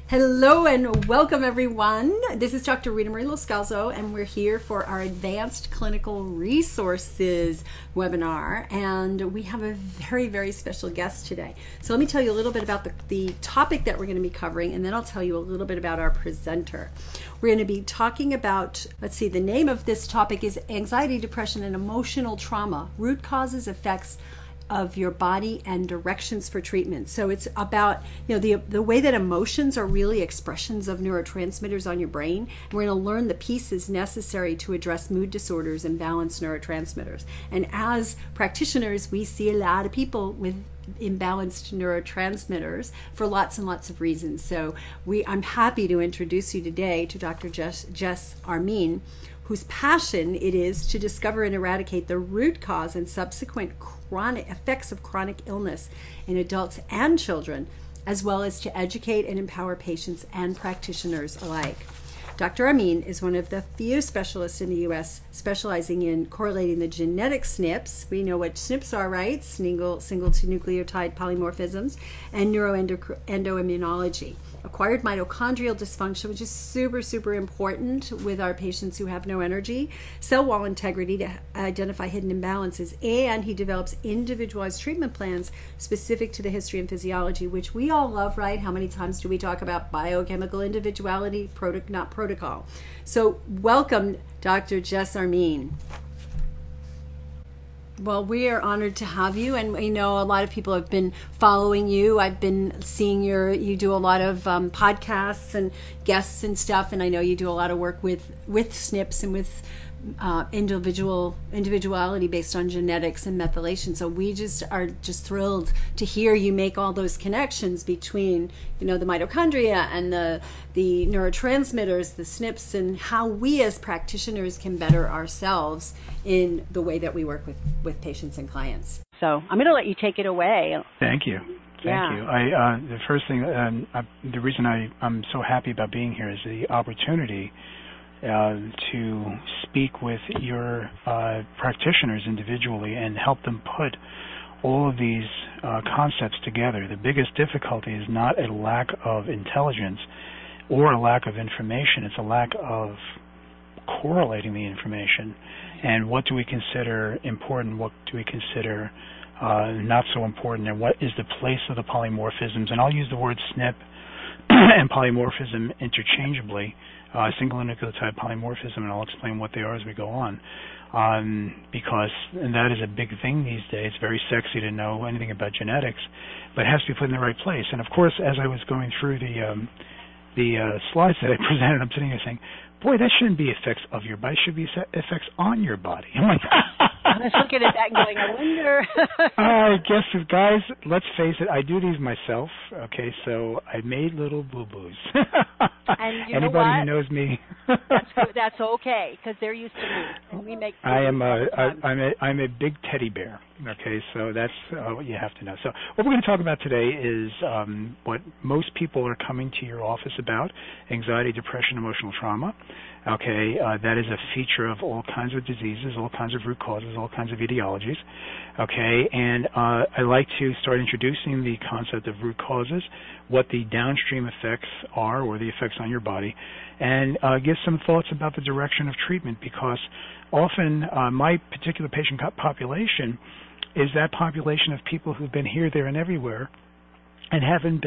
Hello and welcome everyone. This is Dr. Rita Marie Loscalzo and we're here for our Advanced Clinical Resources webinar, and we have a very, very special guest today. So let me tell you a little bit about the topic that we're going to be covering, and then I'll tell you a little bit about our presenter. We're going to be talking about, the name of this topic is Anxiety, Depression, and Emotional Trauma, Root Causes, Effects of your body and directions for treatment. So it's about, the way that emotions are really expressions of neurotransmitters on your brain. And we're going to learn the pieces necessary to address mood disorders and balance neurotransmitters. And as practitioners, we see a lot of people with imbalanced neurotransmitters for lots and lots of reasons. So I'm happy to introduce you today to Dr. Jess Armin, whose passion it is to discover and eradicate the root cause and subsequent chronic effects of chronic illness in adults and children, as well as to educate and empower patients and practitioners alike. Dr. Armin is one of the few specialists in the U.S. specializing in correlating the genetic SNPs. We know what SNPs are, right? Single to nucleotide polymorphisms, and neuroendoimmunology. Acquired mitochondrial dysfunction, which is super, super important with our patients who have no energy, cell wall integrity to identify hidden imbalances, and he develops individualized treatment plans specific to the history and physiology, which we all love, right? How many times do we talk about biochemical individuality, not protocol? So welcome, Dr. Jess Armin. Well, we are honored to have you, and we know a lot of people have been following you. I've been seeing you do a lot of podcasts and guests and stuff, and I know you do a lot of work with SNPs and with individuality based on genetics and methylation. So we are thrilled to hear you make all those connections between, the mitochondria and the neurotransmitters, the SNPs, and how we as practitioners can better ourselves in the way that we work with patients and clients. So I'm going to let you take it away. Thank you. Thank you. The first thing, the reason I'm so happy about being here is the opportunity to speak with your practitioners individually and help them put all of these concepts together. The biggest difficulty is not a lack of intelligence or a lack of information. It's a lack of correlating the information. And what do we consider important? What do we consider not so important? And what is the place of the polymorphisms? And I'll use the word SNP and polymorphism interchangeably. Single nucleotide polymorphism, and I'll explain what they are as we go on, because that is a big thing these days. It's very sexy to know anything about genetics, but it has to be put in the right place. And of course, as I was going through the slides that I presented, I'm sitting here saying, boy, that shouldn't be effects of your body. It should be effects on your body. I'm like, I was looking at that and going, I wonder. I guess, guys, let's face it, I do these myself, okay, so I made little boo-boos. And anybody who knows me. That's okay, because they're used to me. And we make I'm a big teddy bear, okay, so that's what you have to know. So what we're going to talk about today is what most people are coming to your office about: anxiety, depression, emotional trauma. Okay, that is a feature of all kinds of diseases, all kinds of root causes, all kinds of etiologies. Okay, and I like to start introducing the concept of root causes, what the downstream effects are, or the effects on your body, and give some thoughts about the direction of treatment, because often my particular patient population is that population of people who've been here, there, and everywhere, and haven't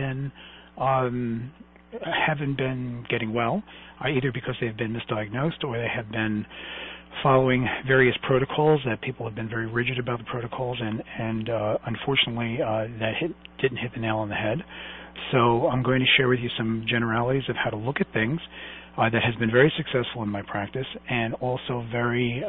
been getting well, either because they've been misdiagnosed or they have been following various protocols that people have been very rigid about the protocols, and unfortunately that didn't hit the nail on the head. So I'm going to share with you some generalities of how to look at things that has been very successful in my practice, and also very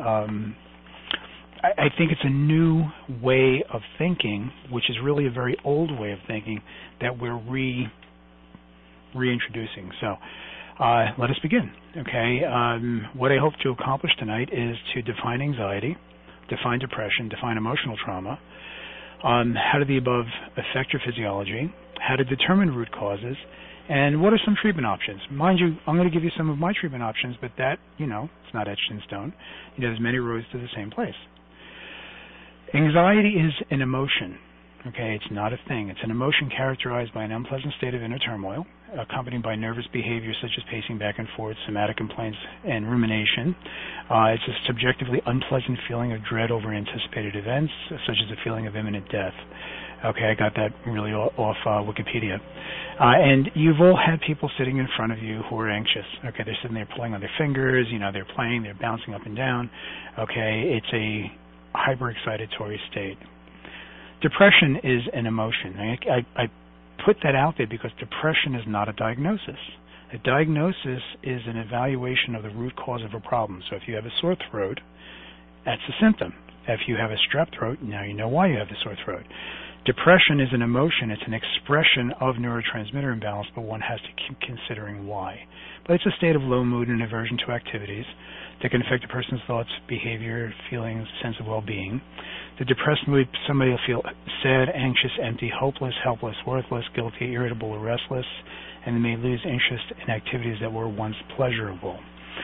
I think it's a new way of thinking, which is really a very old way of thinking that we're reintroducing. So let us begin. Okay, what I hope to accomplish tonight is to define anxiety, define depression, define emotional trauma, how do the above affect your physiology, how to determine root causes, and what are some treatment options. Mind you, I'm going to give you some of my treatment options, but that, it's not etched in stone. There's many roads to the same place. Anxiety is an emotion, Okay, it's not a thing. It's an emotion characterized by an unpleasant state of inner turmoil, accompanied by nervous behavior such as pacing back and forth, somatic complaints, and rumination. It's a subjectively unpleasant feeling of dread over anticipated events, such as a feeling of imminent death. Okay, I got that really off Wikipedia. And you've all had people sitting in front of you who are anxious. Okay, they're sitting there pulling on their fingers, they're playing, they're bouncing up and down. Okay, it's a hyperexcitatory state. Depression is an emotion. I put that out there because depression is not a diagnosis. A diagnosis is an evaluation of the root cause of a problem. So if you have a sore throat, that's a symptom. If you have a strep throat, now you know why you have the sore throat. Depression is an emotion. It's an expression of neurotransmitter imbalance, but one has to keep considering why. But it's a state of low mood and aversion to activities that can affect a person's thoughts, behavior, feelings, sense of well-being. The depressed mood, somebody will feel sad, anxious, empty, hopeless, helpless, worthless, guilty, irritable, or restless, and they may lose interest in activities that were once pleasurable.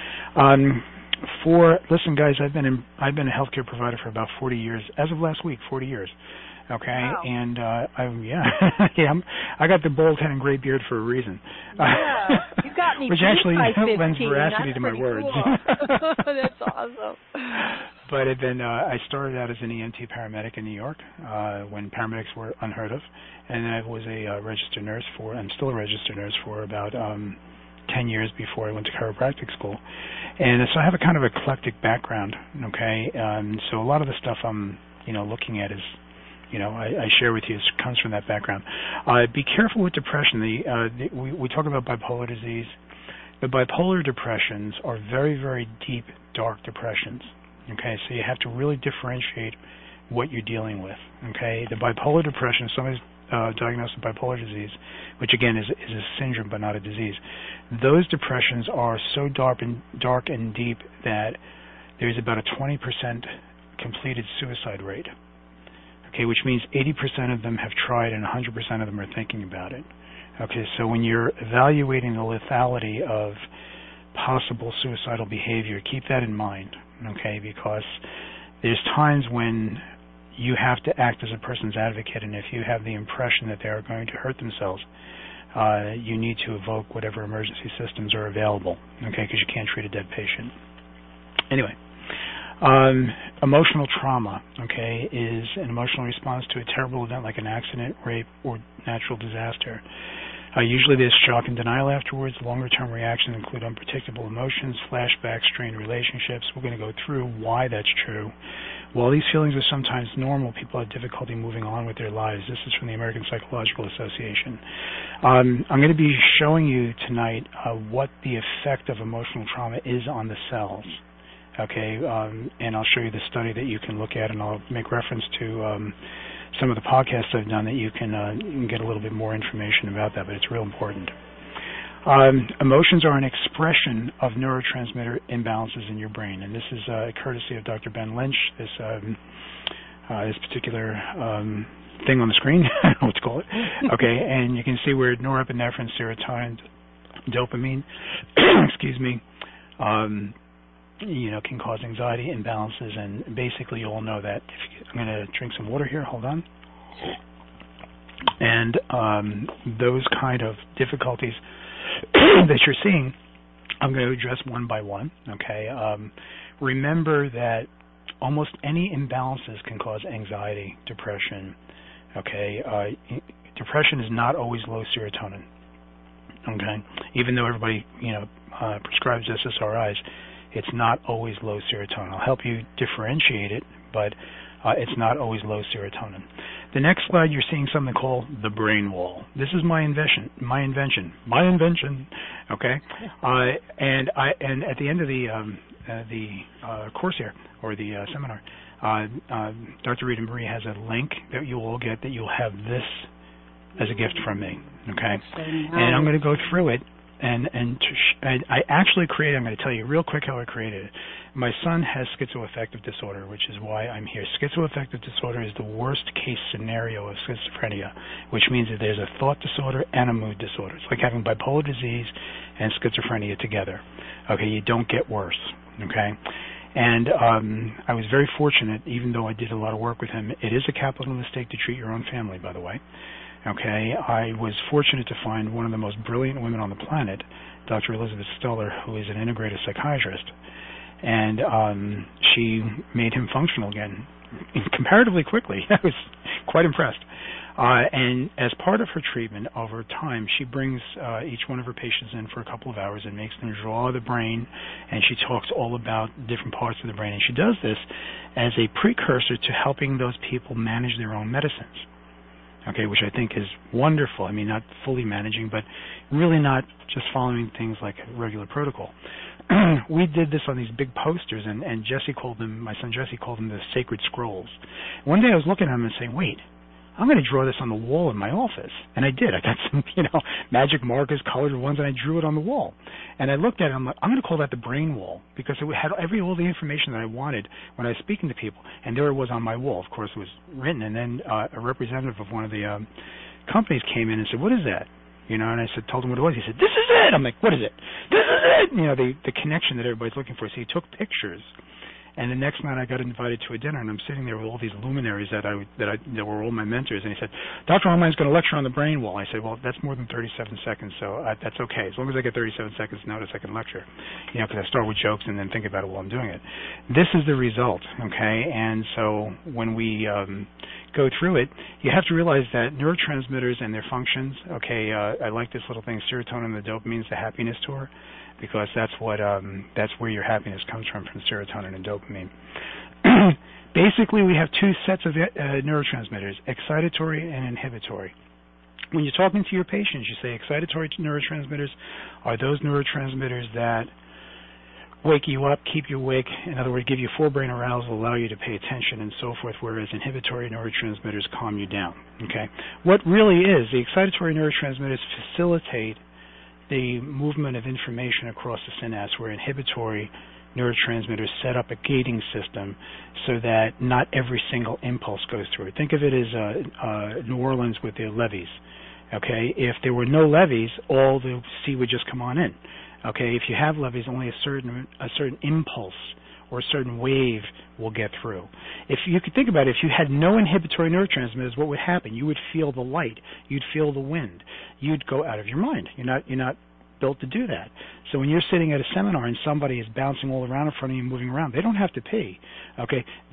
Listen, guys, I've been a healthcare provider for about 40 years. As of last week, 40 years. Okay, wow. And I got the bald head and gray beard for a reason. Yeah, you got me. Which actually lends 15. veracity to my words. Cool. That's awesome. But I started out as an EMT paramedic in New York when paramedics were unheard of, and I was a registered nurse I'm still a registered nurse for about 10 years before I went to chiropractic school. And so I have a kind of eclectic background, okay? So a lot of the stuff I'm, looking at is, I share with you, comes from that background. Be careful with depression. We talk about bipolar disease. The bipolar depressions are very, very deep, dark depressions. Okay, so you have to really differentiate what you're dealing with. Okay, the bipolar depression, if somebody's diagnosed with bipolar disease, which again is a syndrome but not a disease, those depressions are so dark and deep that there's about a 20% completed suicide rate. Okay, which means 80% of them have tried and 100% of them are thinking about it. Okay, so when you're evaluating the lethality of possible suicidal behavior, keep that in mind, okay, because there's times when you have to act as a person's advocate, and if you have the impression that they are going to hurt themselves, you need to evoke whatever emergency systems are available, okay, because you can't treat a dead patient. Anyway. Emotional trauma, okay, is an emotional response to a terrible event like an accident, rape, or natural disaster. Usually there's shock and denial afterwards. Longer-term reactions include unpredictable emotions, flashbacks, strained relationships. We're going to go through why that's true. While these feelings are sometimes normal, people have difficulty moving on with their lives. This is from the American Psychological Association. I'm going to be showing you tonight what the effect of emotional trauma is on the cells. Okay, and I'll show you the study that you can look at, and I'll make reference to some of the podcasts I've done that you can get a little bit more information about that, but it's real important. Emotions are an expression of neurotransmitter imbalances in your brain, and this is courtesy of Dr. Ben Lynch, this particular thing on the screen, I don't know what to call it. Okay, and you can see where norepinephrine, serotonin, dopamine, excuse me, can cause anxiety imbalances, and basically you all know that. I'm going to drink some water here. Hold on. And those kind of difficulties that you're seeing, I'm going to address one by one. Okay. Remember that almost any imbalances can cause anxiety, depression. Okay. Depression is not always low serotonin. Okay. Even though everybody prescribes SSRIs, it's not always low serotonin. I'll help you differentiate it, but it's not always low serotonin. The next slide, you're seeing something called the brain wall. This is my invention. Okay, and at the end of the course here, or the seminar, Dr. Rita Marie has a link that you will get that you'll have this as a gift from me. Okay, and I'm going to go through it. And I actually created, I'm going to tell you real quick how I created it. My son has schizoaffective disorder, which is why I'm here. Schizoaffective disorder is the worst case scenario of schizophrenia, which means that there's a thought disorder and a mood disorder. It's like having bipolar disease and schizophrenia together. Okay, you don't get worse. Okay, And I was very fortunate, even though I did a lot of work with him. It is a capital mistake to treat your own family, by the way. Okay, I was fortunate to find one of the most brilliant women on the planet, Dr. Elizabeth Stoller, who is an integrative psychiatrist. And she made him functional again comparatively quickly. I was quite impressed. And as part of her treatment over time, she brings each one of her patients in for a couple of hours and makes them draw the brain, and she talks all about different parts of the brain. And she does this as a precursor to helping those people manage their own medicines, okay, which I think is wonderful. I mean, not fully managing, but really not just following things like a regular protocol. We did this on these big posters, and Jesse called them, my son Jesse called them the sacred scrolls. One day I was looking at them and saying, wait, I'm going to draw this on the wall in my office. And I did. I got some, magic markers, colored ones, and I drew it on the wall. And I looked at it, I'm like, I'm going to call that the brain wall, because it had all the information that I wanted when I was speaking to people. And there it was on my wall. Of course, it was written. And then a representative of one of the companies came in and said, what is that? And I told him what it was. He said, this is it. I'm like, what is it? This is it. The connection that everybody's looking for. So he took pictures. And the next night I got invited to a dinner, and I'm sitting there with all these luminaries that were all my mentors. And he said, Dr. Allmein's going to lecture on the brain wall. I said, well, that's more than 37 seconds, so that's okay. As long as I get 37 seconds notice, I can lecture. Because I start with jokes and then think about it while I'm doing it. This is the result, okay? And so when we go through it, you have to realize that neurotransmitters and their functions, okay, I like this little thing, serotonin and the dopamine is the happiness tour, because that's where your happiness comes from serotonin and dopamine. Basically, we have two sets of neurotransmitters, excitatory and inhibitory. When you're talking to your patients, you say excitatory neurotransmitters are those neurotransmitters that wake you up, keep you awake, in other words, give you forebrain arousal, allow you to pay attention, and so forth, whereas inhibitory neurotransmitters calm you down. Okay? What really is, the excitatory neurotransmitters facilitate the movement of information across the synapse, where inhibitory neurotransmitters set up a gating system so that not every single impulse goes through it. Think of it as New Orleans with their levees. Okay, if there were no levees, all the sea would just come on in. Okay, if you have levees, only a certain impulse or a certain wave will get through. If you could think about it, if you had no inhibitory neurotransmitters, what would happen? You would feel the light. You'd feel the wind. You'd go out of your mind. You're not built to do that. So when you're sitting at a seminar and somebody is bouncing all around in front of you, moving around, they don't have to pee. Okay, they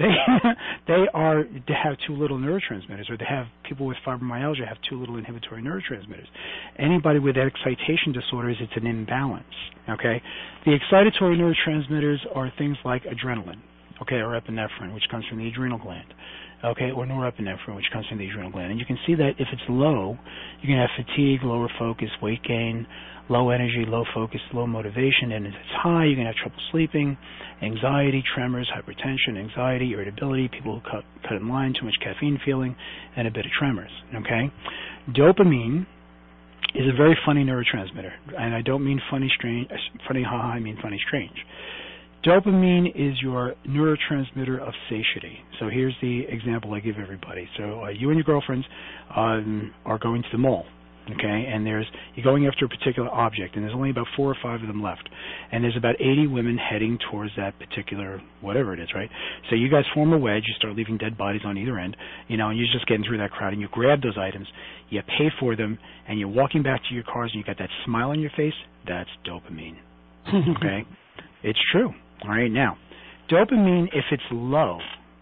have too little neurotransmitters, or they have people with fibromyalgia have too little inhibitory neurotransmitters. Anybody with excitation disorders, it's an imbalance. Okay, the excitatory neurotransmitters are things like adrenaline, okay, or epinephrine, which comes from the adrenal gland. Okay, or norepinephrine, which comes from the adrenal gland. And you can see that if it's low, you can have fatigue, lower focus, weight gain, low energy, low focus, low motivation. And if it's high, you can have trouble sleeping, anxiety, tremors, hypertension, anxiety, irritability, people who cut in line, too much caffeine feeling, and a bit of tremors. Okay, dopamine is a very funny neurotransmitter, and I don't mean funny, strange, funny, haha. I mean funny, strange. Dopamine is your neurotransmitter of satiety. So here's the example I give everybody. So you and your girlfriends are going to the mall, okay, and you're going after a particular object, and there's only about 4 or 5 of them left, and there's about 80 women heading towards that particular whatever it is, right? So you guys form a wedge, you start leaving dead bodies on either end, and you're just getting through that crowd, and you grab those items, you pay for them, and you're walking back to your cars, and you got that smile on your face. That's dopamine, okay? It's true. All right, now, dopamine, if it's low,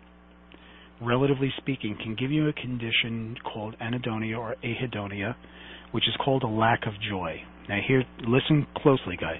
relatively speaking, can give you a condition called anhedonia or ahedonia, which is called a lack of joy. Now, here, listen closely, guys.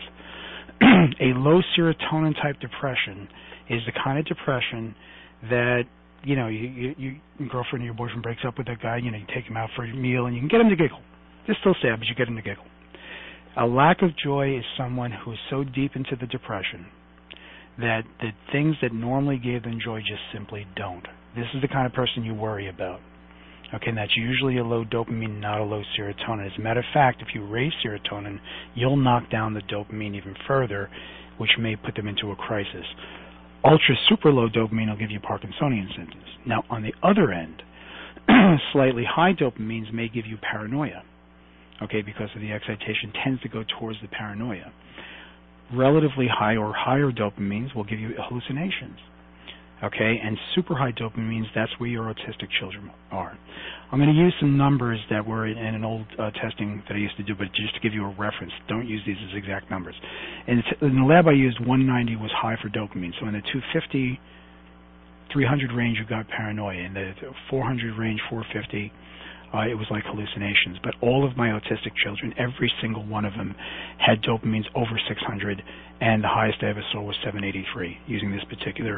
A low serotonin type depression is the kind of depression that, your girlfriend or your boyfriend breaks up with that guy, you take him out for a meal, and you can get him to giggle. They're still sad, but you get him to giggle. A lack of joy is someone who is so deep into the depression that the things that normally gave them joy just simply don't. This is the kind of person you worry about. Okay, and that's usually a low dopamine, not a low serotonin. As a matter of fact, if you raise serotonin, you'll knock down the dopamine even further, which may put them into a crisis. Ultra super low dopamine will give you Parkinsonian symptoms. Now, on the other end, slightly high dopamines may give you paranoia, okay, because of the excitation tends to go towards the paranoia. relatively high or higher dopamines will give you hallucinations. Okay, and super high dopamines, that's where your autistic children are. I'm going to use some numbers that were in an old testing that I used to do, but just to give you a reference, don't use these as exact numbers. In the lab I used, 190 was high for dopamine. So in the 250, 300 range, you got paranoia. In the 400 range, 450, it was like hallucinations. But all of my autistic children, every single one of them, had dopamines over 600, and the highest I ever saw was 783 using this particular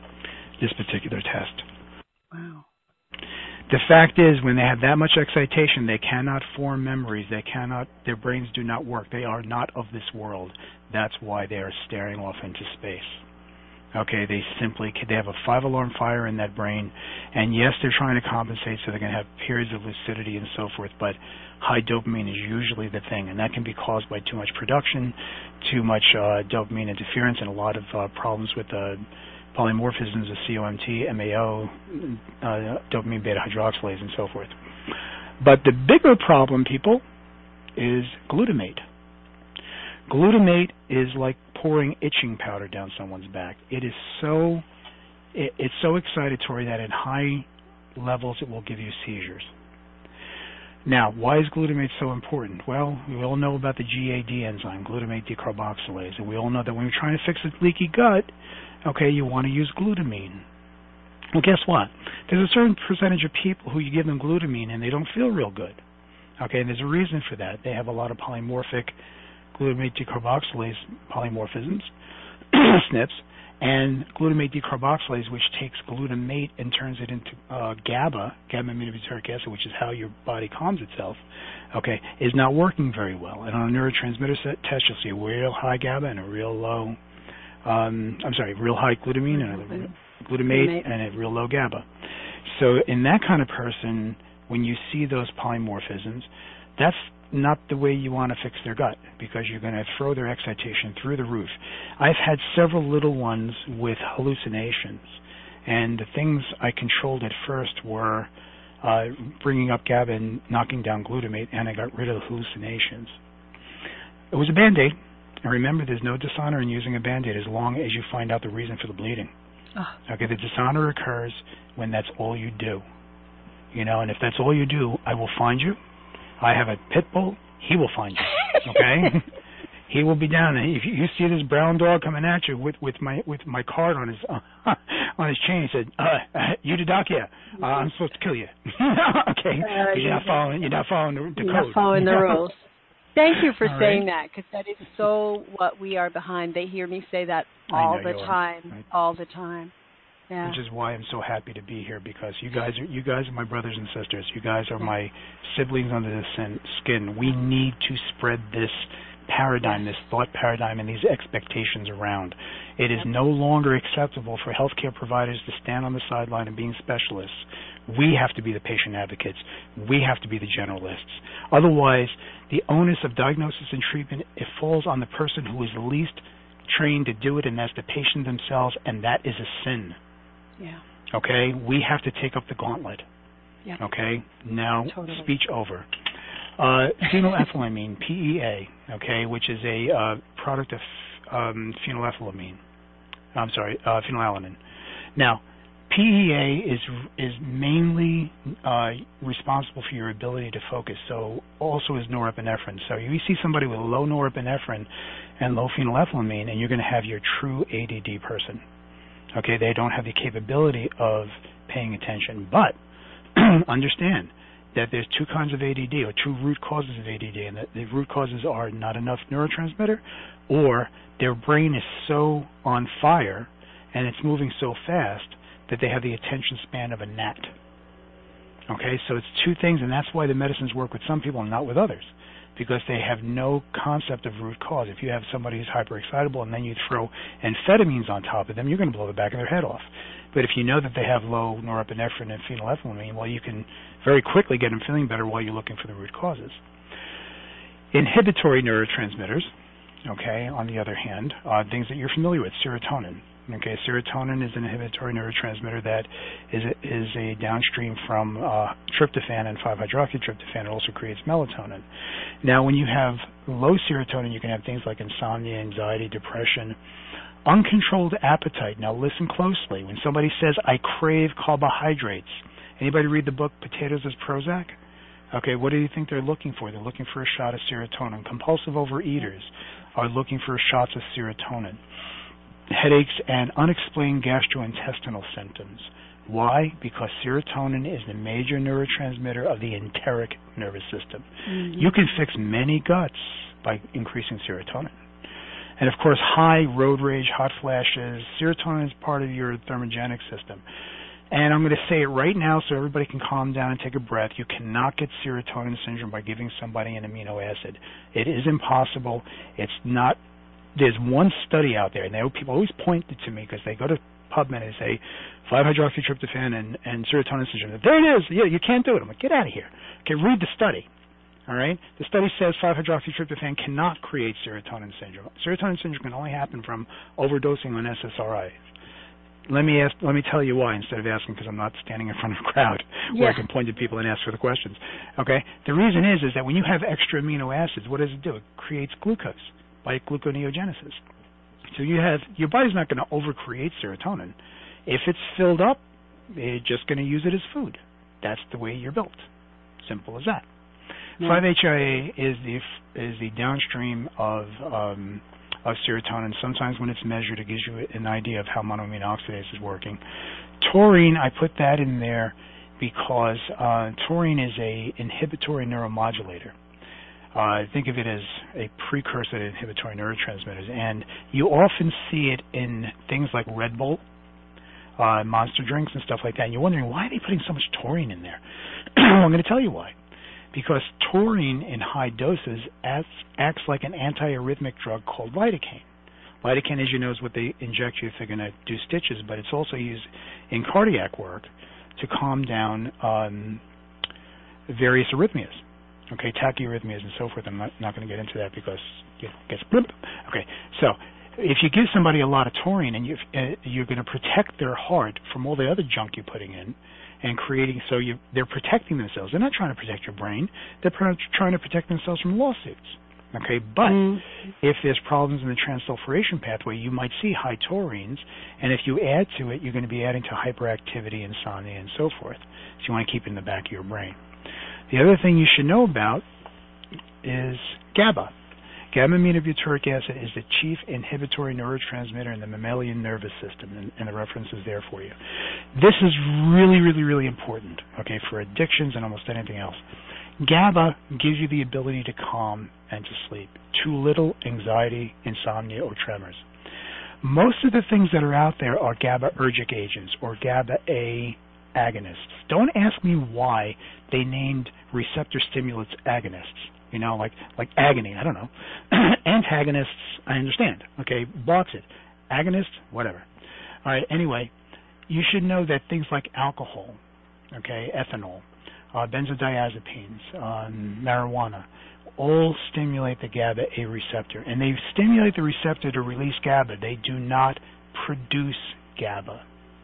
test. Wow. The fact is, when they have that much excitation, they cannot form memories. Their brains do not work. They are not of this world. That's why they are staring off into space. Okay, they have a 5-alarm fire in that brain, and yes, they're trying to compensate, so they're going to have periods of lucidity and so forth, but high dopamine is usually the thing, and that can be caused by too much production, too much dopamine interference, and a lot of problems with polymorphisms of COMT, MAO, dopamine beta hydroxylase, and so forth. But the bigger problem, people, is glutamate. Glutamate is like pouring itching powder down someone's back. It's so excitatory that at high levels it will give you seizures. Now, why is glutamate so important? Well, we all know about the GAD enzyme, glutamate decarboxylase, and we all know that when you're trying to fix a leaky gut, okay, you want to use glutamine. Well, guess what? There's a certain percentage of people who you give them glutamine and they don't feel real good. Okay, and there's a reason for that. They have a lot of polymorphic glutamate decarboxylase polymorphisms, SNPs, and glutamate decarboxylase, which takes glutamate and turns it into gamma-aminobutyric acid, which is how your body calms itself, okay, is not working very well. And on a neurotransmitter test, you'll see a real high GABA and a real low, real high glutamine and a glutamate and a real low GABA. So in that kind of person, when you see those polymorphisms, that's not the way you want to fix their gut, because you're going to throw their excitation through the roof. I've had several little ones with hallucinations, and the things I controlled at first were bringing up GABA and knocking down glutamate, and I got rid of the hallucinations. It was a Band-Aid, and remember, there's no dishonor in using a Band-Aid as long as you find out the reason for the bleeding. Okay, the dishonor occurs when that's all you do. And if that's all you do, I will find you. I have a pit bull, he will find you, okay? He will be down there. If you see this brown dog coming at you with my card on his chain, he said, "You the doc here? I'm supposed to kill you." Okay, you're not following the code. You're not following the rules. Thank you for saying right. that, because that is so what we are behind. They hear me say that all the time, right? All the time. Yeah. Which is why I'm so happy to be here, because you guys are my brothers and sisters. You guys are my siblings under the skin. We need to spread this paradigm, this thought paradigm, and these expectations around. It is no longer acceptable for healthcare providers to stand on the sideline and being specialists. We have to be the patient advocates. We have to be the generalists. Otherwise, the onus of diagnosis and treatment, it falls on the person who is least trained to do it, and that's the patient themselves, and that is a sin. Yeah. Okay? We have to take up the gauntlet. Yeah. Okay? Now, totally. Speech over. Phenylethylamine, PEA, okay, which is a product of phenylalanine. Now, PEA is mainly responsible for your ability to focus, so also is norepinephrine. So you see somebody with low norepinephrine and low phenylethylamine, and you're going to have your true ADD person. Okay, they don't have the capability of paying attention. But understand that there's two kinds of ADD, or two root causes of ADD, and that the root causes are not enough neurotransmitter, or their brain is so on fire and it's moving so fast that they have the attention span of a gnat. Okay, so it's two things, and that's why the medicines work with some people and not with others, because they have no concept of root cause. If you have somebody who's hyperexcitable and then you throw amphetamines on top of them, you're going to blow the back of their head off. But if you know that they have low norepinephrine and phenylethylamine, well, you can very quickly get them feeling better while you're looking for the root causes. Inhibitory neurotransmitters, okay, on the other hand, things that you're familiar with, serotonin. Okay, serotonin is an inhibitory neurotransmitter that is a downstream from tryptophan and 5-hydroxytryptophan. It also creates melatonin. Now, when you have low serotonin, you can have things like insomnia, anxiety, depression, uncontrolled appetite. Now, listen closely. When somebody says, I crave carbohydrates, anybody read the book Potatoes as Prozac? Okay, what do you think they're looking for? They're looking for a shot of serotonin. Compulsive overeaters are looking for shots of serotonin. Headaches and unexplained gastrointestinal symptoms. Why? Because serotonin is the major neurotransmitter of the enteric nervous system. Mm-hmm. You can fix many guts by increasing serotonin. And of course, high road rage, hot flashes. Serotonin is part of your thermogenic system. And I'm going to say it right now so everybody can calm down and take a breath. You cannot get serotonin syndrome by giving somebody an amino acid. It is impossible. It's not. There's one study out there, and people always point it to me because they go to PubMed and say 5-hydroxytryptophan and serotonin syndrome. There it is. Yeah, you can't do it. I'm like, get out of here. Okay, read the study. All right? The study says 5-hydroxytryptophan cannot create serotonin syndrome. Serotonin syndrome can only happen from overdosing on SSRIs. Let me tell you why instead of asking, because I'm not standing in front of a crowd where I can point to people and ask for the questions. Okay? The reason is that when you have extra amino acids, what does it do? It creates glucose by gluconeogenesis. So your body's not going to overcreate serotonin. If it's filled up, it's just going to use it as food. That's the way you're built. Simple as that. 5-HIA is the downstream of serotonin. Sometimes when it's measured, it gives you an idea of how monoamine oxidase is working. Taurine, I put that in there because taurine is a inhibitory neuromodulator. Think of it as a precursor to inhibitory neurotransmitters, and you often see it in things like Red Bull, Monster drinks and stuff like that, and you're wondering, why are they putting so much taurine in there? I'm going to tell you why. Because taurine in high doses acts like an antiarrhythmic drug called lidocaine. Lidocaine, as you know, is what they inject you if they're going to do stitches, but it's also used in cardiac work to calm down various arrhythmias. Okay, tachyarrhythmias and so forth. I'm not going to get into that because it gets blimp. Okay, so if you give somebody a lot of taurine and you're going to protect their heart from all the other junk you're putting in and creating, they're protecting themselves. They're not trying to protect your brain. They're trying to protect themselves from lawsuits. Okay, but if there's problems in the transsulfuration pathway, you might see high taurines, and if you add to it, you're going to be adding to hyperactivity, insomnia, and so forth. So you want to keep it in the back of your brain. The other thing you should know about is GABA. Gamma-aminobutyric acid is the chief inhibitory neurotransmitter in the mammalian nervous system, and the reference is there for you. This is really, really, really important, okay, for addictions and almost anything else. GABA gives you the ability to calm and to sleep. Too little, anxiety, insomnia, or tremors. Most of the things that are out there are GABAergic agents or GABA-A agonists. Don't ask me why they named receptor stimulants agonists. You know, like agony, I don't know. Antagonists, I understand. Okay, box it. Agonists, whatever. All right, anyway, you should know that things like alcohol, okay, ethanol, benzodiazepines, marijuana, all stimulate the GABA-A receptor. And they stimulate the receptor to release GABA. They do not produce GABA.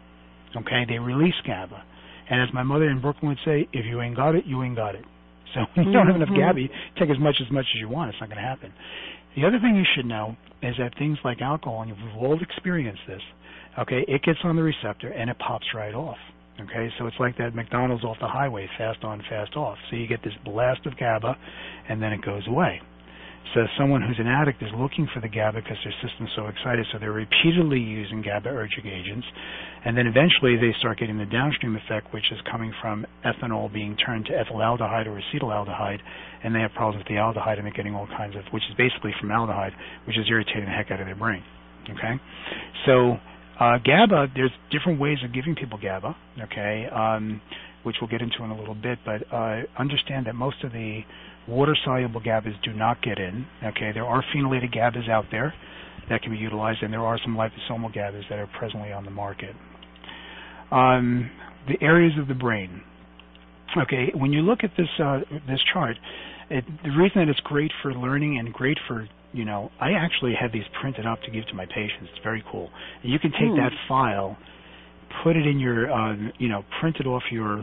Okay, they release GABA. And as my mother in Brooklyn would say, if you ain't got it, you ain't got it. So when you don't have enough GABA, take as much as you want. It's not going to happen. The other thing you should know is that things like alcohol, and we've all experienced this, okay, it gets on the receptor and it pops right off. Okay, so it's like that McDonald's off the highway, fast on, fast off. So you get this blast of GABA and then it goes away. So someone who's an addict is looking for the GABA because their system's so excited, so they're repeatedly using GABAergic agents, and then eventually they start getting the downstream effect, which is coming from ethanol being turned to ethylaldehyde or acetaldehyde, and they have problems with the aldehyde, and they're getting all kinds of, which is basically formaldehyde, which is irritating the heck out of their brain. Okay, so GABA, there's different ways of giving people GABA. Okay, which we'll get into in a little bit, but understand that most of the water-soluble GABAs do not get in. Okay, there are phenylated GABAs out there that can be utilized, and there are some liposomal GABAs that are presently on the market. The areas of the brain. Okay, when you look at this chart, The reason that it's great for learning and great for, I actually have these printed up to give to my patients. It's very cool. And you can take that file, put it in your, print it off your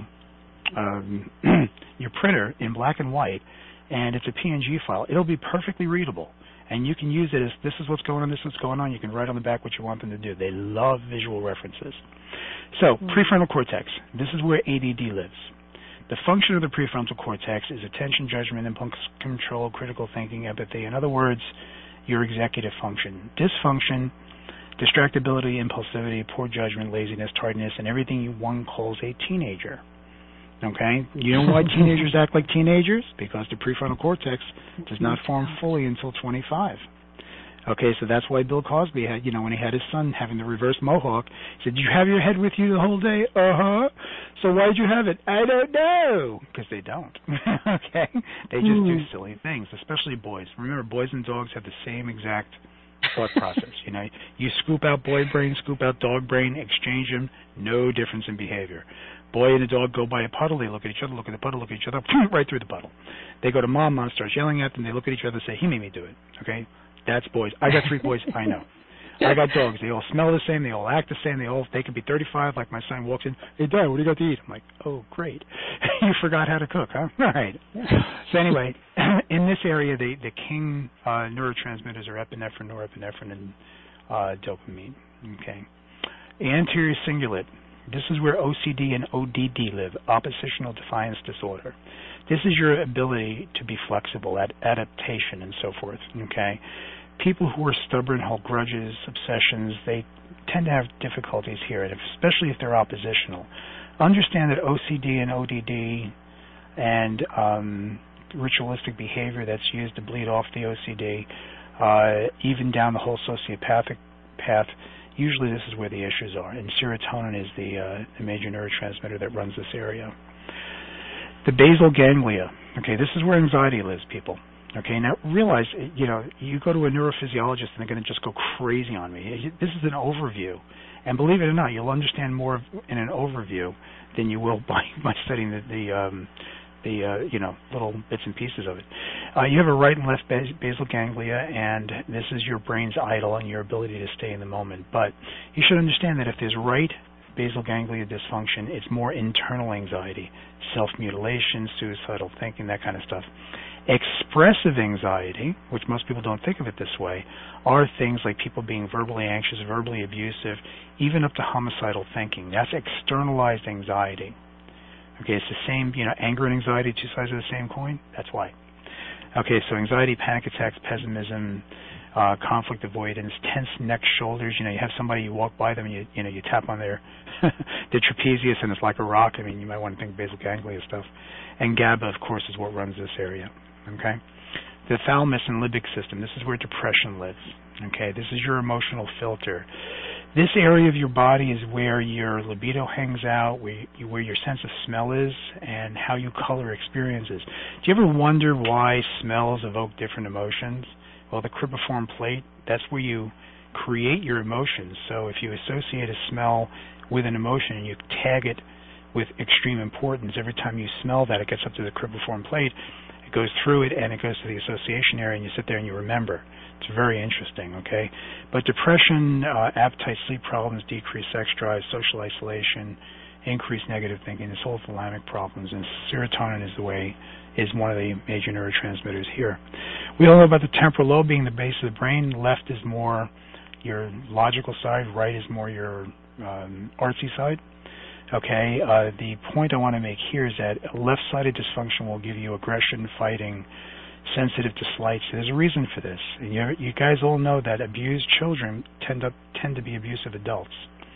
your printer in black and white, and it's a PNG file. It'll be perfectly readable. And you can use it as, this is what's going on, this is what's going on. You can write on the back what you want them to do. They love visual references. So, prefrontal cortex. This is where ADD lives. The function of the prefrontal cortex is attention, judgment, impulse control, critical thinking, empathy. In other words, your executive function. Dysfunction, distractibility, impulsivity, poor judgment, laziness, tardiness, and everything one calls a teenager. Okay? You know why teenagers act like teenagers? Because the prefrontal cortex does not form fully until 25. Okay, so that's why Bill Cosby had, when he had his son having the reverse mohawk, he said, "Did you have your head with you the whole day?" "Uh-huh." "So why did you have it?" "I don't know." Because they don't. Okay? They just do silly things, especially boys. Remember, boys and dogs have the same exact thought process. You scoop out boy brain, scoop out dog brain, exchange them, no difference in behavior. Boy and a dog go by a puddle, they look at each other, look at the puddle, look at each other, right through the puddle. They go to mom starts yelling at them, they look at each other and say, "He made me do it." Okay? That's boys. I got 3 boys, I know. I got dogs. They all smell the same, they all act the same, they can be 35, like my son walks in, "Hey, Dad, what do you got to eat?" I'm like, "Oh, great. You forgot how to cook, huh?" All right. So anyway, in this area, the king neurotransmitters are epinephrine, norepinephrine, and dopamine. Okay. Anterior cingulate. This is where OCD and ODD live, oppositional defiance disorder. This is your ability to be flexible, adaptation, and so forth. Okay. People who are stubborn, hold grudges, obsessions, they tend to have difficulties here, and especially if they're oppositional. Understand that OCD and ODD and ritualistic behavior that's used to bleed off the OCD, even down the whole sociopathic path, usually this is where the issues are. And serotonin is the major neurotransmitter that runs this area. The basal ganglia. Okay, this is where anxiety lives, people. Okay, now realize, you go to a neurophysiologist and they're going to just go crazy on me. This is an overview. And believe it or not, you'll understand more in an overview than you will by studying the little bits and pieces of it. You have a right and left basal ganglia, and this is your brain's idol and your ability to stay in the moment. But you should understand that if there's right basal ganglia dysfunction, it's more internal anxiety, self-mutilation, suicidal thinking, that kind of stuff. Expressive anxiety, which most people don't think of it this way, are things like people being verbally anxious, verbally abusive, even up to homicidal thinking. That's externalized anxiety. Okay, it's the same, anger and anxiety, 2 sides of the same coin. That's why. Okay, so anxiety, panic attacks, pessimism, conflict avoidance, tense neck, shoulders. You have somebody, you walk by them, and you tap on their their trapezius, and it's like a rock. I mean, you might want to think basal ganglia stuff. And GABA, of course, is what runs this area. Okay, the thalamus and limbic system. This is where depression lives. Okay, this is your emotional filter. This area of your body is where your libido hangs out, where your sense of smell is, and how you color experiences. Do you ever wonder why smells evoke different emotions? Well, the cribriform plate, that's where you create your emotions. So if you associate a smell with an emotion and you tag it with extreme importance, every time you smell that, it gets up to the cribriform plate, it goes through it, and it goes to the association area, and you sit there and you remember. It's very interesting, okay? But depression, appetite, sleep problems, decreased sex drive, social isolation, increased negative thinking, this whole thalamic problems, and serotonin is one of the major neurotransmitters here. We all know about the temporal lobe being the base of the brain. Left is more your logical side, right is more your artsy side. Okay, the point I want to make here is that left-sided dysfunction will give you aggression, fighting, sensitive to slights. There's a reason for this. And you guys all know that abused children tend to be abusive adults.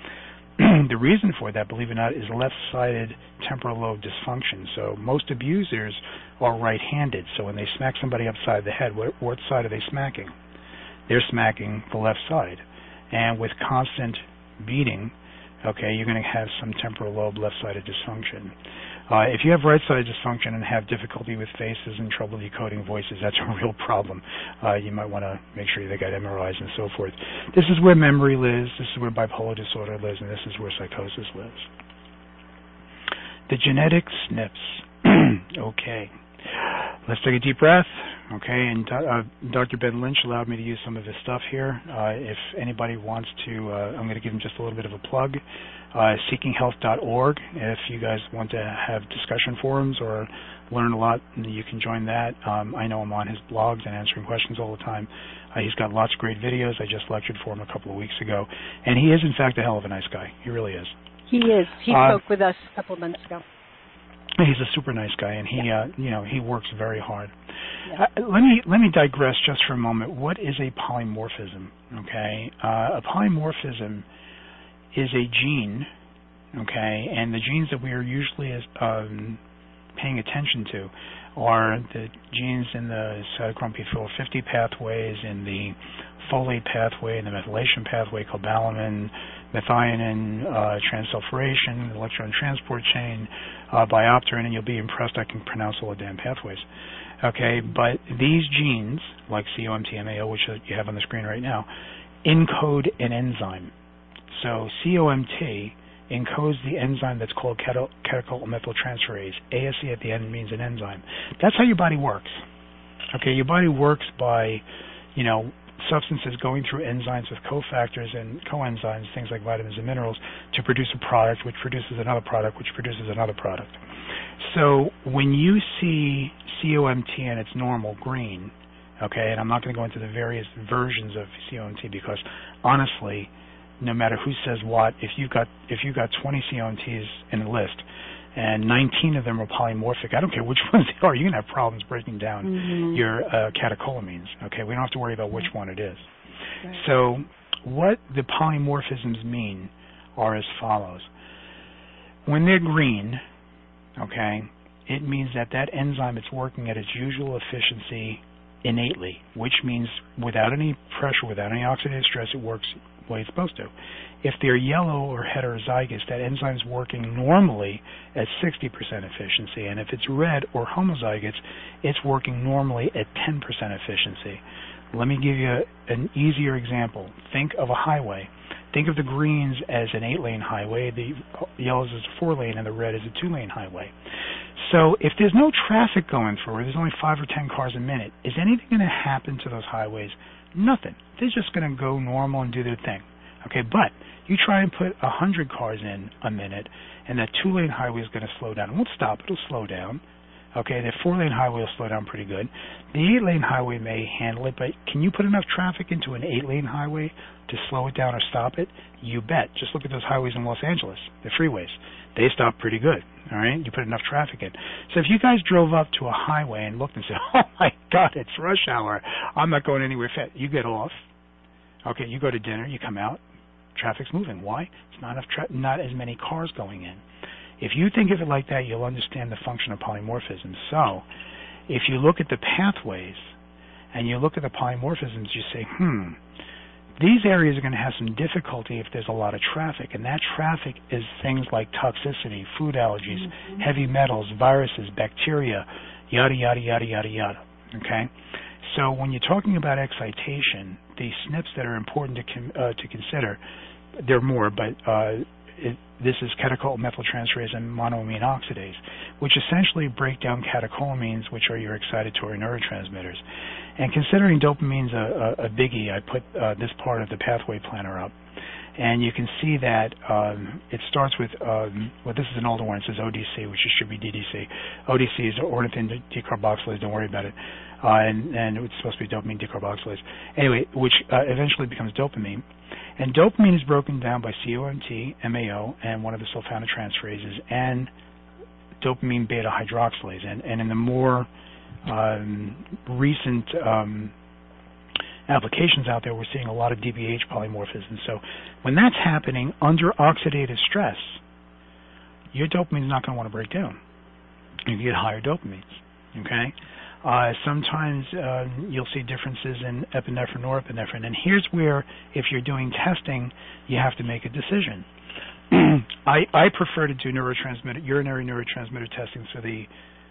The reason for that, believe it or not, is left-sided temporal lobe dysfunction. So most abusers are right-handed. So when they smack somebody upside the head, what side are they smacking? They're smacking the left side. And with constant beating, okay, you're going to have some temporal lobe left-sided dysfunction. If you have right-sided dysfunction and have difficulty with faces and trouble decoding voices, that's a real problem. You might want to make sure they got MRIs and so forth. This is where memory lives, this is where bipolar disorder lives, and this is where psychosis lives. The genetic SNPs. Okay. Let's take a deep breath, okay, and Dr. Ben Lynch allowed me to use some of his stuff here. If anybody wants to, I'm going to give him just a little bit of a plug, seekinghealth.org. If you guys want to have discussion forums or learn a lot, you can join that. I know I'm on his blogs and answering questions all the time. He's got lots of great videos. I just lectured for him a couple of weeks ago. And he is, in fact, a hell of a nice guy. He really is. He is. He spoke with us a couple of months ago. He's a super nice guy, and he works very hard. Yeah. Let me digress just for a moment. What is a polymorphism? Okay, a polymorphism is a gene. Okay, and the genes that we are usually paying attention to are the genes in the cytochrome P450 pathways, in the folate pathway, in the methylation pathway, cobalamin, methionine, transsulfuration, electron transport chain, biopterin, and you'll be impressed I can pronounce all the damn pathways. Okay, but these genes, like COMT-MAO, which you have on the screen right now, encode an enzyme. So COMT encodes the enzyme that's called catechol-methyltransferase. ASE at the end means an enzyme. That's how your body works. Okay, your body works by, substances going through enzymes with cofactors and coenzymes, things like vitamins and minerals, to produce a product, which produces another product, which produces another product. So when you see COMT and its normal green, okay, and I'm not going to go into the various versions of COMT because honestly, no matter who says what, if you've got 20 COMTs in a list and 19 of them are polymorphic, I don't care which ones they are, you're going to have problems breaking down your catecholamines. Okay, we don't have to worry about which one it is. Right. So what the polymorphisms mean are as follows. When they're green, okay, it means that enzyme is working at its usual efficiency innately, which means without any pressure, without any oxidative stress, it works the way it's supposed to. If they're yellow or heterozygous, that enzyme's working normally at 60% efficiency, and if it's red or homozygous, it's working normally at 10% efficiency. Let me give you an easier example. Think of a highway. Think of the greens as an 8-lane highway, the yellows as a 4-lane, and the red as a 2-lane highway. So if there's no traffic going through, there's only 5 or 10 cars a minute, is anything going to happen to those highways? Nothing. They're just going to go normal and do their thing. Okay, but you try and put 100 cars in a minute, and that 2-lane highway is going to slow down. It won't stop. It'll slow down. Okay, the 4-lane highway will slow down pretty good. The 8-lane highway may handle it, but can you put enough traffic into an 8-lane highway to slow it down or stop it? You bet. Just look at those highways in Los Angeles, the freeways. They stop pretty good, all right? You put enough traffic in. So if you guys drove up to a highway and looked and said, oh, my God, it's rush hour, I'm not going anywhere fast. You get off. Okay, you go to dinner, you come out, traffic's moving. Why? It's not enough not as many cars going in. If you think of it like that, you'll understand the function of polymorphism. So if you look at the pathways and you look at the polymorphisms, you say, these areas are going to have some difficulty if there's a lot of traffic, and that traffic is things like toxicity, food allergies, heavy metals, viruses, bacteria, yada, yada, yada, yada, yada. Okay? So when you're talking about excitation, the SNPs that are important to consider, there are more, but this is catechol-methyltransferase and monoamine oxidase, which essentially break down catecholamines, which are your excitatory neurotransmitters. And considering dopamine's a biggie, I put this part of the pathway planner up. And you can see that it starts with, this is an older one, it says ODC, which should be DDC. ODC is ornithine decarboxylase, don't worry about it. And it's supposed to be dopamine decarboxylase. Anyway, which eventually becomes dopamine. And dopamine is broken down by COMT, MAO, and one of the sulfonyluretransferases, and dopamine beta hydroxylase. And in the more recent applications out there, we're seeing a lot of DBH polymorphism. So when that's happening under oxidative stress, your dopamine is not going to want to break down. You get higher dopamines. Okay. Sometimes you'll see differences in epinephrine, norepinephrine, and here's where, if you're doing testing, you have to make a decision. I prefer to do urinary neurotransmitter testing for the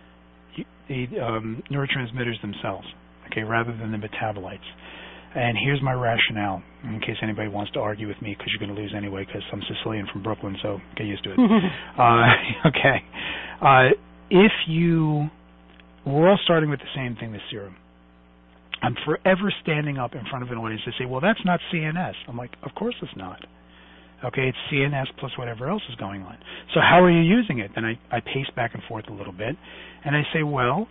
neurotransmitters themselves, okay, rather than the metabolites. And here's my rationale, in case anybody wants to argue with me, because you're going to lose anyway, because I'm Sicilian from Brooklyn, so get used to it. Okay. If you we're all starting with the same thing, the serum. I'm forever standing up in front of an audience to say, well, that's not CNS. I'm like, of course it's not. Okay, it's CNS plus whatever else is going on. So how are you using it? Then I pace back and forth a little bit, and I say, well,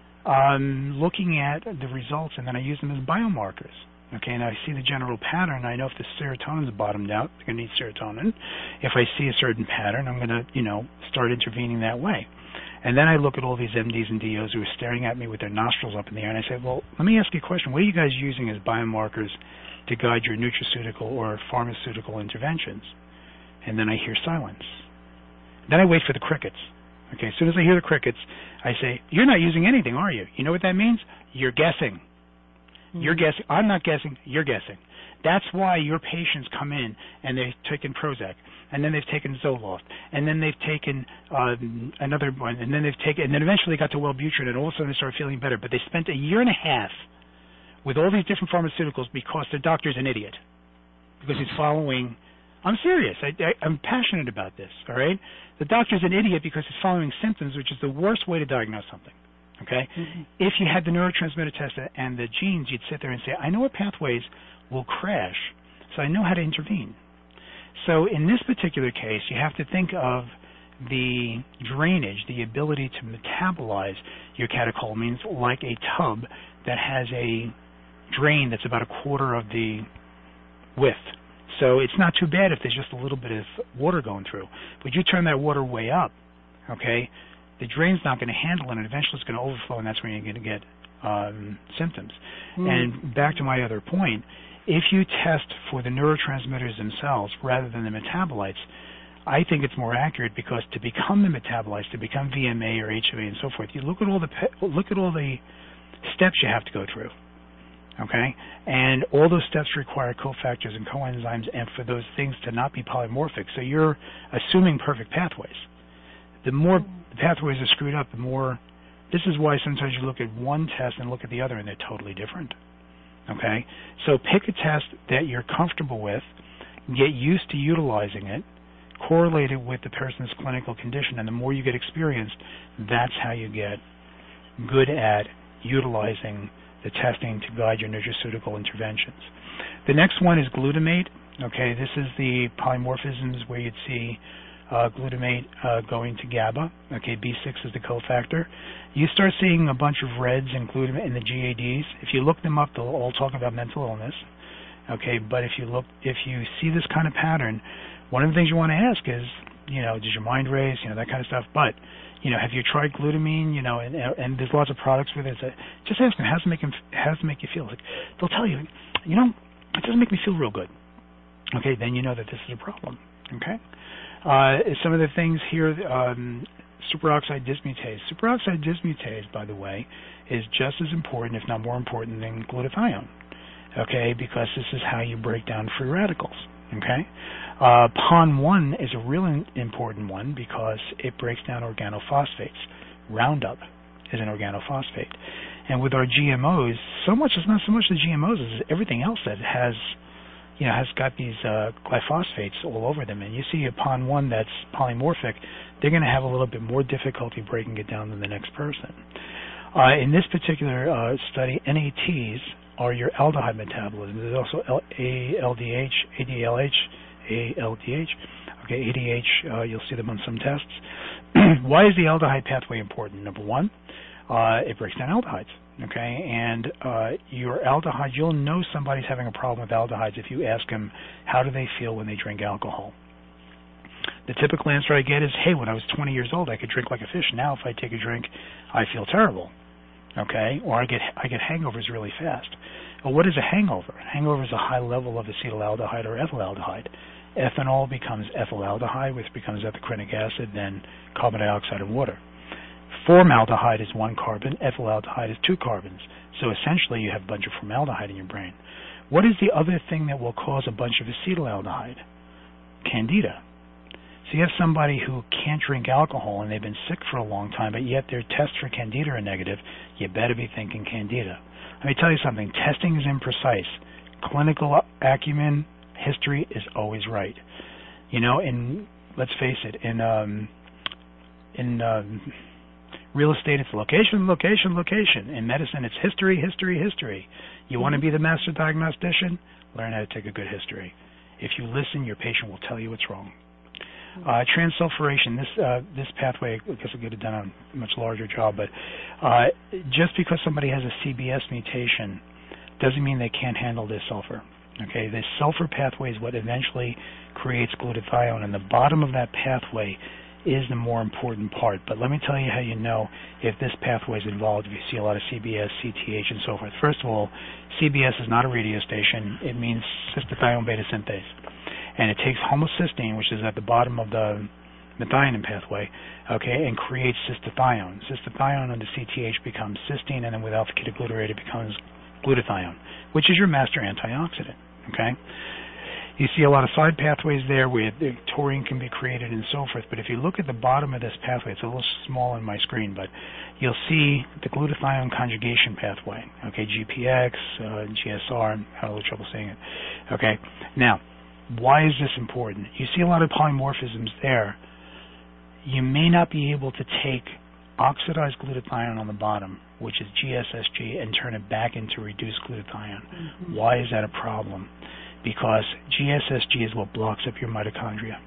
looking at the results, and then I use them as biomarkers. Okay, and I see the general pattern. I know if the serotonin is bottomed out, they're going to need serotonin. If I see a certain pattern, I'm going to, start intervening that way. And then I look at all these MDs and DOs who are staring at me with their nostrils up in the air, and I say, well, let me ask you a question. What are you guys using as biomarkers to guide your nutraceutical or pharmaceutical interventions? And then I hear silence. Then I wait for the crickets. Okay, as soon as I hear the crickets, I say, you're not using anything, are you? You know what that means? You're guessing. You're guessing. I'm not guessing. You're guessing. That's why your patients come in and they've taken Prozac, and then they've taken Zoloft, and then they've taken another one, and then eventually got to Wellbutrin, and all of a sudden they start feeling better. But they spent a year and a half with all these different pharmaceuticals because their doctor's an idiot, because he's following. I'm serious. I'm passionate about this. All right, the doctor's an idiot because he's following symptoms, which is the worst way to diagnose something. Okay? Mm-hmm. If you had the neurotransmitter test and the genes, you'd sit there and say, I know what pathways will crash, so I know how to intervene. So in this particular case, you have to think of the drainage, the ability to metabolize your catecholamines like a tub that has a drain that's about a quarter of the width. So it's not too bad if there's just a little bit of water going through. But you turn that water way up, okay, the drain's not going to handle it, and eventually it's going to overflow, and that's when you're going to get symptoms. And back to my other point, if you test for the neurotransmitters themselves rather than the metabolites, I think it's more accurate, because to become the metabolites, to become VMA or HMA and so forth, you look at all the steps you have to go through. Okay, and all those steps require cofactors and coenzymes, and for those things to not be polymorphic. So you're assuming perfect pathways. The more the pathways are screwed up, the more. This is why sometimes you look at one test and look at the other, and they're totally different. Okay, so pick a test that you're comfortable with, get used to utilizing it, correlate it with the person's clinical condition, and the more you get experienced, that's how you get good at utilizing the testing to guide your nutraceutical interventions. The next one is glutamate. Okay, this is the polymorphisms where you'd see glutamate going to GABA. Okay, B6 is the cofactor. You start seeing a bunch of reds in glutamate in the GADs. If you look them up, they'll all talk about mental illness. Okay, but if you see this kind of pattern, one of the things you want to ask is, does your mind race, that kind of stuff. But have you tried glutamine? And there's lots of products with it. Just ask them, how does it make you feel? Like, they'll tell you, it doesn't make me feel real good. Okay, then you know that this is a problem. Okay, some of the things here, superoxide dismutase. Superoxide dismutase, by the way, is just as important, if not more important, than glutathione. Okay, because this is how you break down free radicals. Okay, PON1 is a really important one because it breaks down organophosphates. Roundup is an organophosphate, and with our GMOs, it's not so much the GMOs as everything else that has got these glyphosates all over them. And you see a PON1 that's polymorphic, they're going to have a little bit more difficulty breaking it down than the next person. In this particular study, NATs are your aldehyde metabolism. There's also ALDH, ADLH, ALDH. Okay, ADH, you'll see them on some tests. Why is the aldehyde pathway important? Number one, it breaks down aldehydes. Okay, and your aldehyde, you'll know somebody's having a problem with aldehydes if you ask them how do they feel when they drink alcohol. The typical answer I get is, hey, when I was 20 years old, I could drink like a fish. Now, if I take a drink, I feel terrible. Okay, or I get hangovers really fast. Well, what is a hangover? A hangover is a high level of acetaldehyde or ethylaldehyde. Ethanol becomes ethylaldehyde, which becomes ethylcrinic acid, then carbon dioxide and water. Formaldehyde is one carbon, ethylaldehyde is two carbons. So essentially you have a bunch of formaldehyde in your brain. What is the other thing that will cause a bunch of acetaldehyde? Candida. So you have somebody who can't drink alcohol and they've been sick for a long time, but yet their tests for candida are negative. You better be thinking candida. Let me tell you something. Testing is imprecise. Clinical acumen, history is always right. Let's face it, in Real estate, it's location, location, location. In medicine, it's history, history, history. You want to be the master diagnostician? Learn how to take a good history. If you listen, your patient will tell you what's wrong. Transsulfuration, this pathway, I guess I could have done a much larger job, but just because somebody has a CBS mutation doesn't mean they can't handle this sulfur. Okay, the sulfur pathway is what eventually creates glutathione, and the bottom of that pathway is the more important part. But let me tell you how you know if this pathway is involved, if you see a lot of CBS, CTH, and so forth. First of all, CBS is not a radio station. It means cystathione beta synthase. And it takes homocysteine, which is at the bottom of the methionine pathway, okay, and creates cystathione. Cystathione under CTH becomes cysteine, and then with alpha-ketoglutarate it becomes glutathione, which is your master antioxidant, okay? You see a lot of side pathways there where the taurine can be created and so forth, but if you look at the bottom of this pathway, it's a little small on my screen, but you'll see the glutathione conjugation pathway, okay, GPX, GSR, I had a little trouble saying it, okay? Now, why is this important? You see a lot of polymorphisms there. You may not be able to take oxidized glutathione on the bottom, which is GSSG, and turn it back into reduced glutathione. Mm-hmm. Why is that a problem? Because GSSG is what blocks up your mitochondria.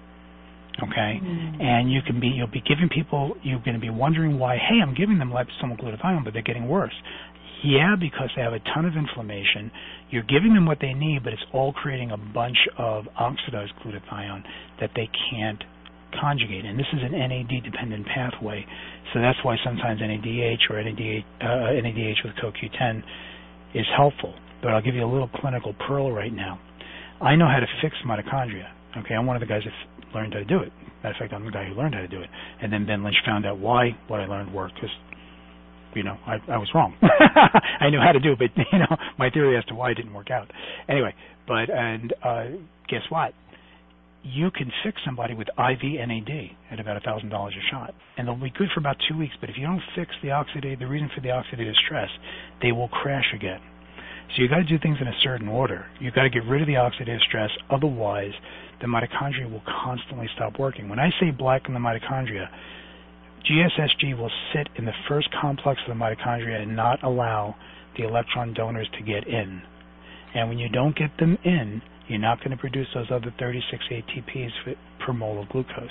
Okay? Mm-hmm. And you'll be giving people, you're going to be wondering why, hey, I'm giving them liposomal glutathione, but they're getting worse. Yeah, because they have a ton of inflammation. You're giving them what they need, but it's all creating a bunch of oxidized glutathione that they can't conjugate. And this is an NAD-dependent pathway, so that's why sometimes NADH or NADH with CoQ10 is helpful. But I'll give you a little clinical pearl right now. I know how to fix mitochondria. Okay, I'm one of the guys that learned how to do it. Matter of fact, I'm the guy who learned how to do it. And then Ben Lynch found out why what I learned worked, because I was wrong. I knew how to do it, but, my theory as to why it didn't work out. Anyway, guess what? You can fix somebody with IV NAD at about $1,000 a shot, and they'll be good for about 2 weeks, but if you don't fix the reason for the oxidative stress, they will crash again. So you've got to do things in a certain order. You've got to get rid of the oxidative stress, otherwise the mitochondria will constantly stop working. When I say blacken the mitochondria, GSSG will sit in the first complex of the mitochondria and not allow the electron donors to get in. And when you don't get them in, you're not going to produce those other 36 ATPs per mole of glucose.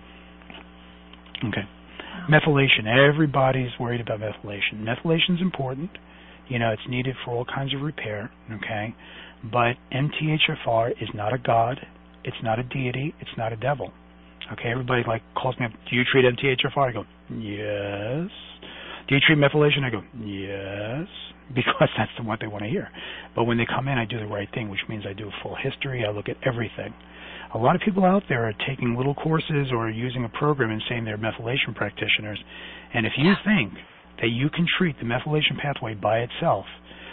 Okay. Methylation. Everybody's worried about methylation. Methylation is important. It's needed for all kinds of repair, okay? But MTHFR is not a god. It's not a deity. It's not a devil. Okay, everybody calls me up, do you treat MTHFR? I go, yes. Do you treat methylation? I go, yes, because that's what they want to hear. But when they come in, I do the right thing, which means I do a full history. I look at everything. A lot of people out there are taking little courses or using a program and saying they're methylation practitioners. And if you think that you can treat the methylation pathway by itself,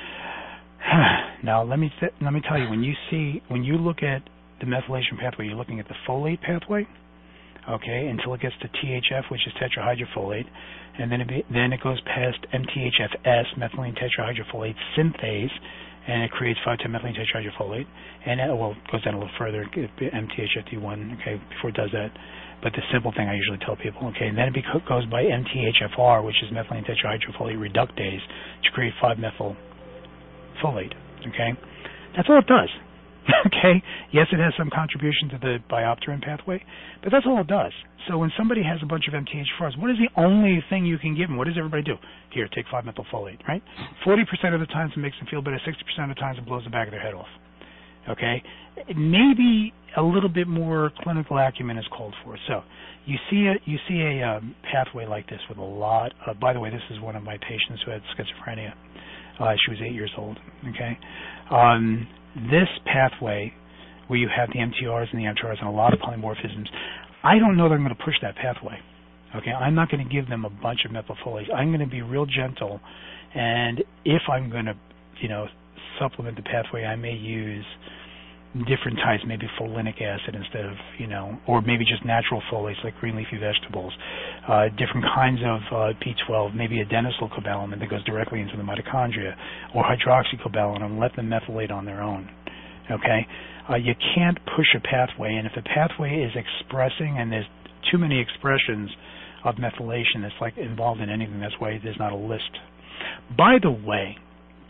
now let me tell you, when you look at the methylation pathway, you're looking at the folate pathway. Okay, until it gets to THF, which is tetrahydrofolate, and then it goes past MTHFS, methylene tetrahydrofolate synthase, and it creates 5,10-methylene tetrahydrofolate, and it goes down a little further, MTHFD1, okay, before it does that. But the simple thing I usually tell people, okay, and then it goes by MTHFR, which is methylene tetrahydrofolate reductase, to create 5-methylfolate, okay? That's all it does. Okay, yes, it has some contribution to the biopterin pathway, but that's all it does. So when somebody has a bunch of MTHFRs, what is the only thing you can give them? What does everybody do? Here, take 5-methylfolate, right? 40% of the times it makes them feel better, 60% of the times it blows the back of their head off. Okay, maybe a little bit more clinical acumen is called for. So you see a pathway like this with a lot of, by the way, this is one of my patients who had schizophrenia. She was 8 years old, okay? This pathway, where you have the MTRs and the MTRs and a lot of polymorphisms, I don't know that I'm going to push that pathway. Okay, I'm not going to give them a bunch of methylfolate. I'm going to be real gentle, and if I'm going to, supplement the pathway, I may use different types, maybe folinic acid instead of, or maybe just natural folates like green leafy vegetables, different kinds of B12, maybe adenosylcobalamin that goes directly into the mitochondria, or hydroxycobalamin, and let them methylate on their own. Okay? You can't push a pathway, and if the pathway is expressing and there's too many expressions of methylation that's like involved in anything. That's why there's not a list. By the way,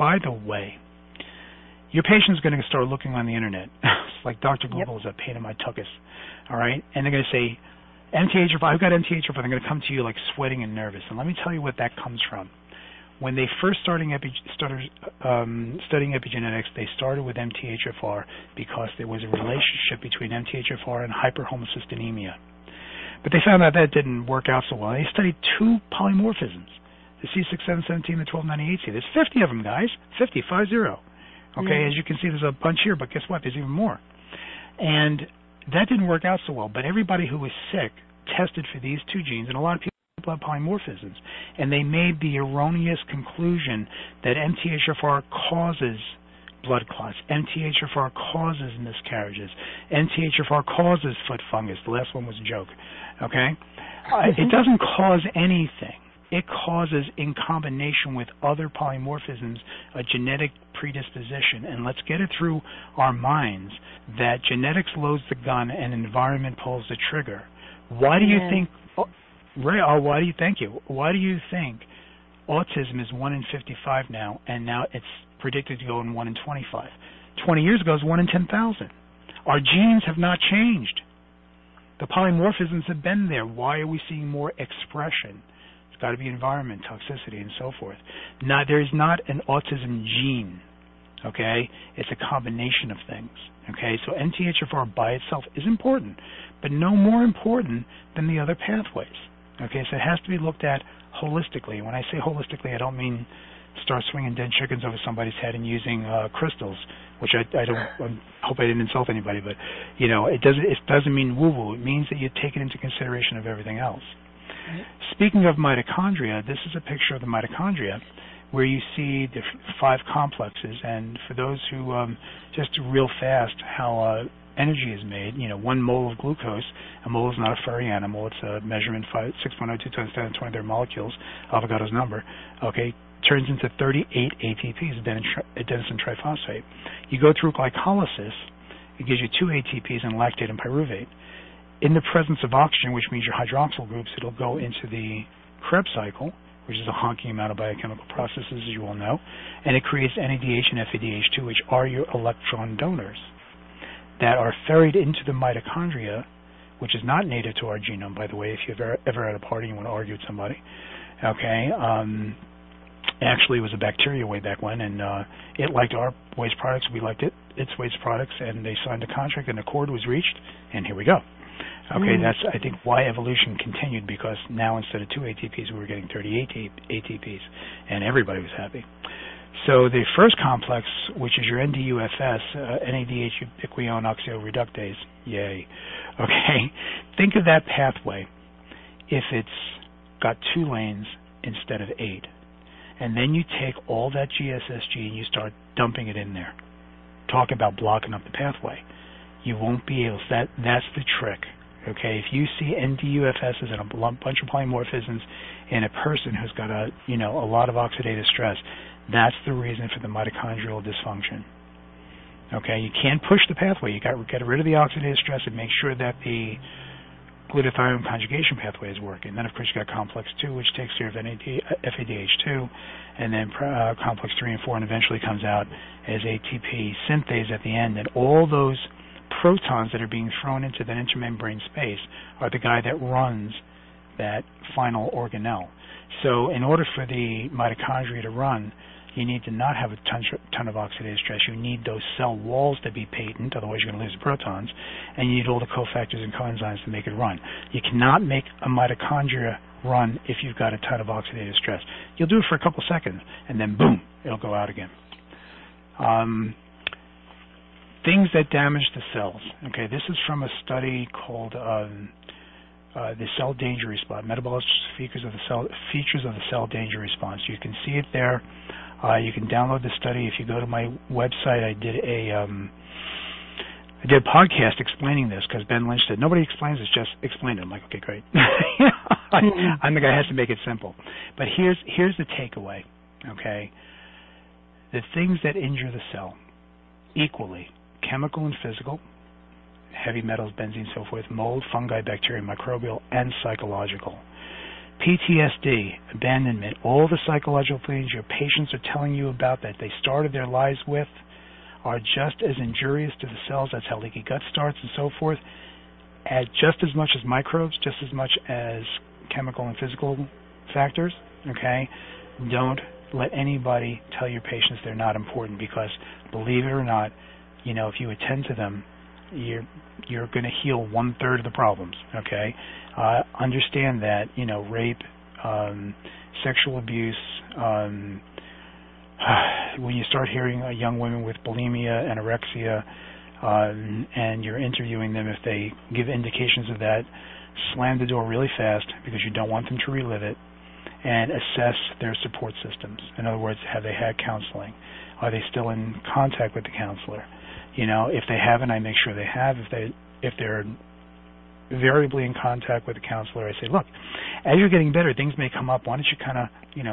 your patient's going to start looking on the internet. It's like Dr. Google is a pain in my tuchus, all right? And they're going to say, MTHFR, I've got MTHFR. They're going to come to you like sweating and nervous. And let me tell you what that comes from. When they first started studying epigenetics, they started with MTHFR because there was a relationship between MTHFR and hyperhomocystinemia. But they found out that didn't work out so well. They studied two polymorphisms, the C677T and the 1298C. There's 50 of them, guys. 50. Okay, as you can see, there's a bunch here, but guess what? There's even more. And that didn't work out so well. But everybody who was sick tested for these two genes, and a lot of people have polymorphisms, and they made the erroneous conclusion that MTHFR causes blood clots, MTHFR causes miscarriages, MTHFR causes foot fungus. The last one was a joke. Okay? It doesn't cause anything. It causes, in combination with other polymorphisms, a genetic predisposition. And let's get it through our minds that genetics loads the gun and environment pulls the trigger. Why do you think, thank you. Why do you think autism is 1 in 55 now, and now it's predicted to go in 1 in 25? 20 years ago, it was 1 in 10,000. Our genes have not changed. The polymorphisms have been there. Why are we seeing more expression? It's got to be environment, toxicity, and so forth. Now, there is not an autism gene, okay? It's a combination of things, okay? So MTHFR by itself is important, but no more important than the other pathways, okay? So it has to be looked at holistically. When I say holistically, I don't mean start swinging dead chickens over somebody's head and using crystals, which I hope I didn't insult anybody, but you know, it doesn't mean woo-woo. It means that you take it into consideration of everything else. Right. Speaking of mitochondria, this is a picture of the mitochondria where you see the 5 complexes, and for those who just real fast how energy is made, you know, 1 mole of glucose, a mole is not a furry animal, it's a measurement 6.02 times 10 to the 23rd molecules, Avogadro's number, okay, turns into 38 ATPs, adenosine triphosphate. You go through glycolysis, it gives you 2 ATPs and lactate and pyruvate. In the presence of oxygen, which means your hydroxyl groups, it'll go into the Krebs cycle, which is a honking amount of biochemical processes, as you all know, and it creates NADH and FADH2, which are your electron donors that are ferried into the mitochondria, which is not native to our genome, by the way, if you've ever at a party and you want to argue with somebody. Okay, actually, it was a bacteria way back when, and it liked our waste products, we liked its waste products, and they signed a contract, and an accord was reached, and here we go. Okay, that's, I think, why evolution continued, because now instead of 2 ATPs, we were getting 38 ATPs, and everybody was happy. So the first complex, which is your NDUFS, NADH ubiquione oxyreductase, yay. Okay, think of that pathway if it's got 2 lanes instead of 8. And then you take all that GSSG and you start dumping it in there. Talk about blocking up the pathway. You won't be able to, that's the trick. Okay, if you see NDUFSs and a bunch of polymorphisms in a person who's got a lot of oxidative stress, that's the reason for the mitochondrial dysfunction. Okay, you can't push the pathway. You got to get rid of the oxidative stress and make sure that the glutathione conjugation pathway is working. Then, of course, you got complex 2, which takes care of FADH2, and then complex 3 and 4, and eventually comes out as ATP synthase at the end. And all those protons that are being thrown into that intermembrane space are the guy that runs that final organelle. So in order for the mitochondria to run, you need to not have a ton of oxidative stress. You need those cell walls to be patent, otherwise you're going to lose the protons, and you need all the cofactors and coenzymes to make it run. You cannot make a mitochondria run if you've got a ton of oxidative stress. You'll do it for a couple seconds, and then boom, it'll go out again. Things that damage the cells. Okay, this is from a study called the cell danger response, metabolic features of the cell danger response. You can see it there. You can download the study. If you go to my website, I did a podcast explaining this, because Ben Lynch said, nobody explains this, just explain it. I'm like, okay, great. I'm the guy who has to make it simple. But here's the takeaway, okay? The things that injure the cell equally, chemical and physical, heavy metals, benzene, so forth, mold, fungi, bacteria, microbial, and psychological. PTSD, abandonment, all the psychological things your patients are telling you about that they started their lives with are just as injurious to the cells. That's how leaky gut starts and so forth. Just as much as microbes, just as much as chemical and physical factors, okay? Don't let anybody tell your patients they're not important, because believe it or not, if you attend to them, you're going to heal 1/3 of the problems, okay? Understand that, rape, sexual abuse, when you start hearing young women with bulimia, anorexia, and you're interviewing them, if they give indications of that, slam the door really fast, because you don't want them to relive it, and assess their support systems. In other words, have they had counseling? Are they still in contact with the counselor? If they haven't, I make sure they have. If they're variably in contact with the counselor, I say, look, as you're getting better, things may come up. Why don't you kind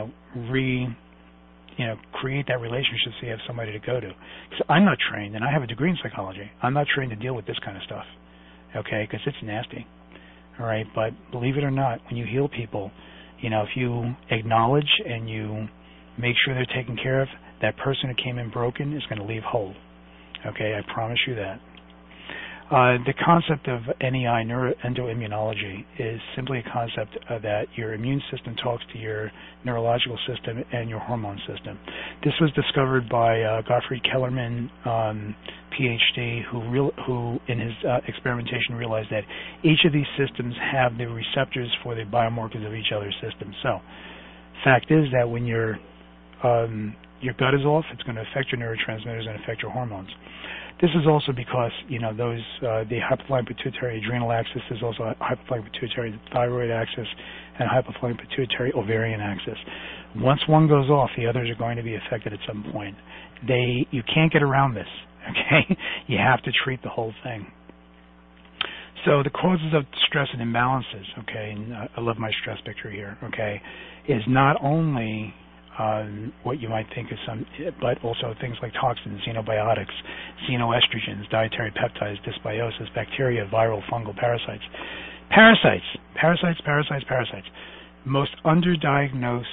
of create that relationship so you have somebody to go to? Because I'm not trained, and I have a degree in psychology. I'm not trained to deal with this kind of stuff, okay, because it's nasty, all right? But believe it or not, when you heal people, if you acknowledge and you make sure they're taken care of, that person who came in broken is going to leave whole, okay? I promise you that. The concept of NEI, neuroendoimmunology, is simply a concept that your immune system talks to your neurological system and your hormone system. This was discovered by Gottfried Kellerman, PhD, who in his experimentation realized that each of these systems have the receptors for the biomarkers of each other's system. So, fact is that when your gut is off, it's going to affect your neurotransmitters and affect your hormones. This is also because, the hypothalamic pituitary adrenal axis, there's also a hypothalamic pituitary thyroid axis and a hypothalamic pituitary ovarian axis. Once one goes off, the others are going to be affected at some point. You can't get around this, okay? You have to treat the whole thing. So the causes of stress and imbalances, okay, and I love my stress picture here, okay, is not only what you might think is but also things like toxins, xenobiotics, xenoestrogens, dietary peptides, dysbiosis, bacteria, viral, fungal, parasites. Parasites. Most underdiagnosed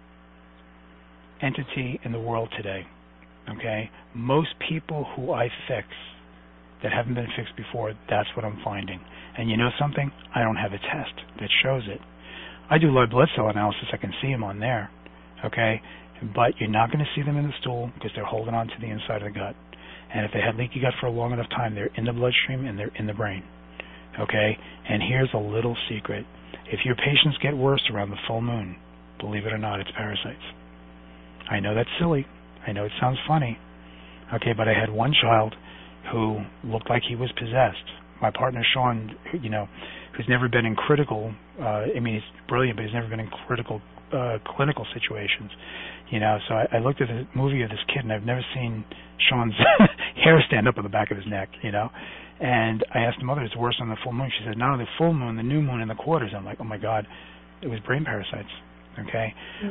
entity in the world today, okay? Most people who I fix that haven't been fixed before, that's what I'm finding. And you know something? I don't have a test that shows it. I do blood cell analysis. I can see them on there. Okay, but you're not going to see them in the stool because they're holding on to the inside of the gut. And if they had leaky gut for a long enough time, they're in the bloodstream and they're in the brain. Okay, and here's a little secret. If your patients get worse around the full moon, believe it or not, it's parasites. I know that's silly. I know it sounds funny. Okay, but I had one child who looked like he was possessed. My partner, Sean, who's never been in critical, he's brilliant, but he's never been in critical clinical situations, so I looked at the movie of this kid, and I've never seen Sean's hair stand up on the back of his neck, and I asked the mother, it's worse on the full moon. She said, not only the full moon, the new moon, and the quarters. I'm like, oh my God, it was brain parasites, okay?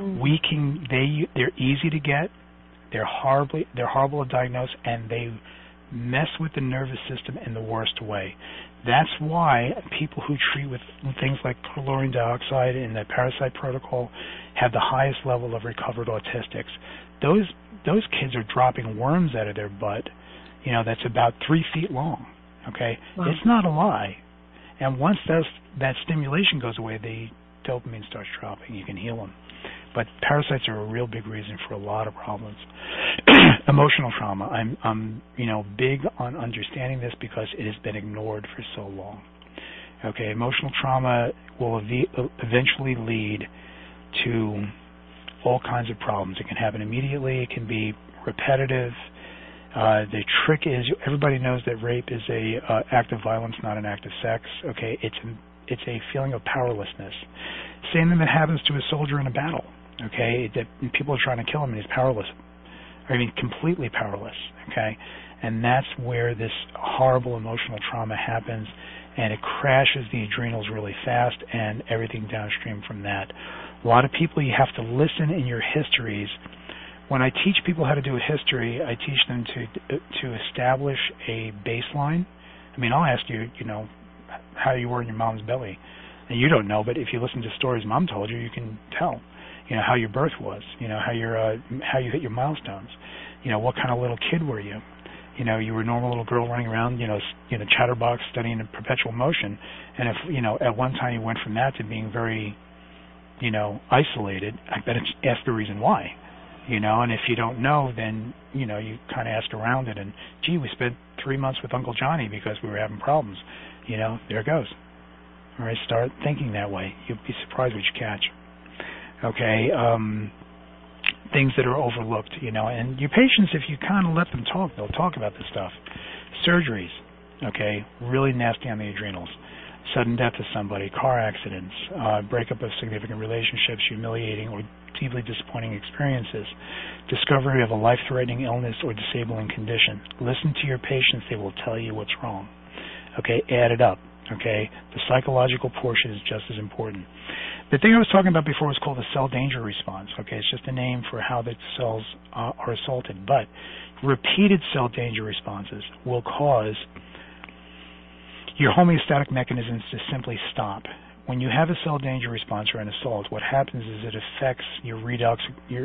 They're easy to get, they're horrible to diagnose, and they mess with the nervous system in the worst way. That's why people who treat with things like chlorine dioxide in the parasite protocol have the highest level of recovered autistics. Those kids are dropping worms out of their butt, that's about 3 feet long. Okay, wow. It's not a lie. And once that stimulation goes away, the dopamine starts dropping. You can heal them. But parasites are a real big reason for a lot of problems. Emotional trauma. I'm big on understanding this because it has been ignored for so long. Okay, emotional trauma will eventually lead to all kinds of problems. It can happen immediately. It can be repetitive. The trick is, everybody knows that rape is a act of violence, not an act of sex. Okay, it's a feeling of powerlessness. Same thing that happens to a soldier in a battle. Okay, that people are trying to kill him and he's powerless. Completely powerless. Okay, and that's where this horrible emotional trauma happens, and it crashes the adrenals really fast and everything downstream from that. A lot of people, you have to listen in your histories. When I teach people how to do a history, I teach them to establish a baseline. I'll ask you, how you were in your mom's belly. And you don't know, but if you listen to stories Mom told you, you can tell, how your birth was, how you hit your milestones, what kind of little kid were you. You were a normal little girl running around, chatterbox studying in perpetual motion. And if, at one time you went from that to being very, isolated, I bet it's ask the reason why, and if you don't know, then, you kind of ask around it. And, gee, we spent 3 months with Uncle Johnny because we were having problems. There it goes. All right, start thinking that way. You'll be surprised what you catch. Okay, things that are overlooked, and your patients, if you kind of let them talk, they'll talk about this stuff. Surgeries, okay, really nasty on the adrenals. Sudden death of somebody, car accidents, breakup of significant relationships, humiliating or deeply disappointing experiences, discovery of a life-threatening illness or disabling condition. Listen to your patients. They will tell you what's wrong. Okay, add it up. Okay, the psychological portion is just as important. The thing I was talking about before was called the cell danger response. Okay, it's just a name for how the cells are assaulted. But repeated cell danger responses will cause your homeostatic mechanisms to simply stop. When you have a cell danger response or an assault, what happens is it affects your redox,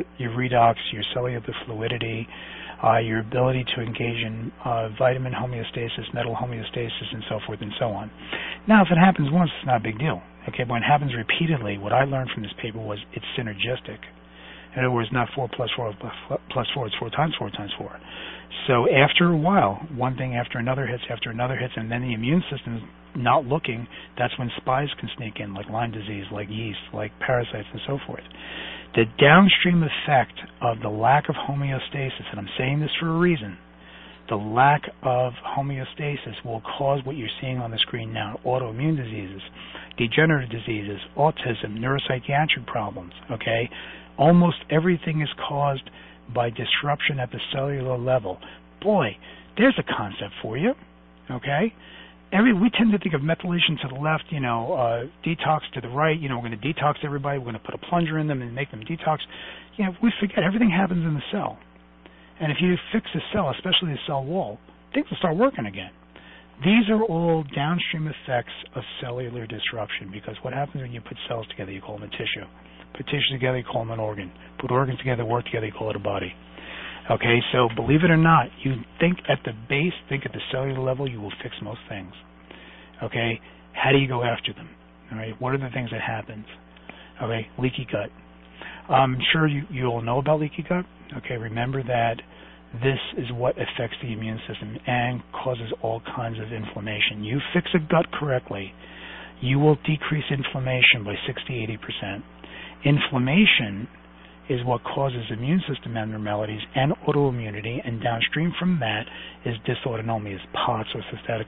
your cellular fluidity, your ability to engage in vitamin homeostasis, metal homeostasis, and so forth and so on. Now, if it happens once, it's not a big deal. Okay, but when it happens repeatedly, what I learned from this paper was it's synergistic. In other words, not 4 plus 4 plus 4, it's 4 times 4 times 4. So after a while, one thing after another hits, and then the immune system's not looking, that's when spies can sneak in, like Lyme disease, like yeast, like parasites, and so forth. The downstream effect of the lack of homeostasis, and I'm saying this for a reason, the lack of homeostasis will cause what you're seeing on the screen now: autoimmune diseases, degenerative diseases, autism, neuropsychiatric problems, okay? Almost everything is caused by disruption at the cellular level. Boy, there's a concept for you, okay? We tend to think of methylation to the left, detox to the right. We're going to detox everybody. We're going to put a plunger in them and make them detox. We forget everything happens in the cell. And if you fix the cell, especially the cell wall, things will start working again. These are all downstream effects of cellular disruption, because what happens when you put cells together, you call them a tissue. Put tissues together, you call them an organ. Put organs together, work together, you call it a body. Okay, so believe it or not, you think at the base, think at the cellular level, you will fix most things. Okay, how do you go after them? All right, what are the things that happens? Okay, leaky gut. I'm sure you all know about leaky gut. Okay, remember that this is what affects the immune system and causes all kinds of inflammation. You fix a gut correctly, you will decrease inflammation by 60-80%. Inflammation is what causes immune system abnormalities and autoimmunity, and downstream from that is dysautonomias, POTS, or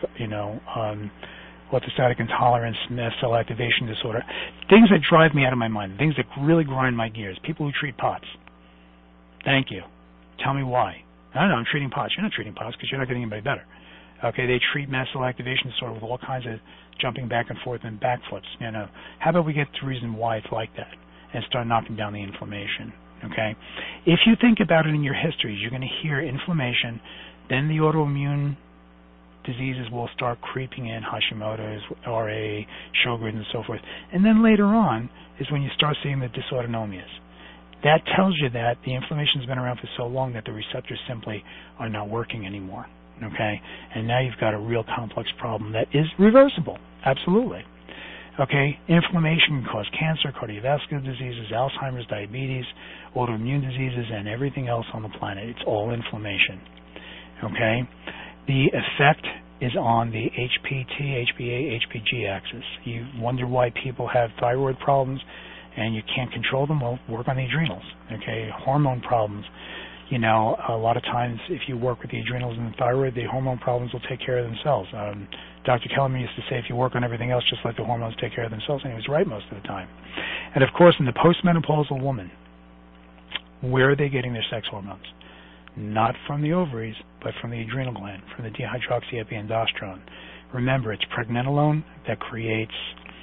orthostatic intolerance, mast cell activation disorder. Things that drive me out of my mind, things that really grind my gears. People who treat POTS. Thank you. Tell me why. I don't know, I'm treating POTS. You're not treating POTS because you're not getting anybody better. Okay, they treat mast cell activation disorder with all kinds of jumping back and forth and backflips. How about we get to the reason why it's like that and start knocking down the inflammation? Okay, if you think about it in your histories, you're going to hear inflammation, then the autoimmune diseases will start creeping in, Hashimoto's, RA, Sjogren's, and so forth. And then later on is when you start seeing the dysautonomias. That tells you that the inflammation's been around for so long that the receptors simply are not working anymore. Okay, and now you've got a real complex problem that is reversible. Absolutely. Okay, inflammation can cause cancer, cardiovascular diseases, Alzheimer's, diabetes, autoimmune diseases, and everything else on the planet. It's all inflammation. Okay, the effect is on the HPT, HPA, HPG axis. You wonder why people have thyroid problems and you can't control them. Well, work on the adrenals. Okay, hormone problems. A lot of times if you work with the adrenals and the thyroid, the hormone problems will take care of themselves. Dr. Kellerman used to say, if you work on everything else, just let the hormones take care of themselves, and he was right most of the time. And of course, in the postmenopausal woman, where are they getting their sex hormones? Not from the ovaries, but from the adrenal gland, from the dihydroxyepiandrosterone. Remember, it's pregnenolone that creates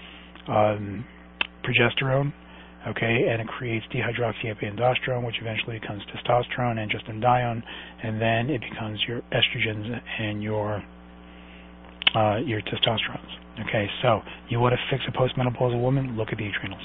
progesterone, okay, and it creates dihydroxyepiandrosterone, which eventually becomes testosterone and androstenedione, and then it becomes your estrogens and your your testosterone. Okay, so you want to fix a postmenopausal woman? Look at the adrenals.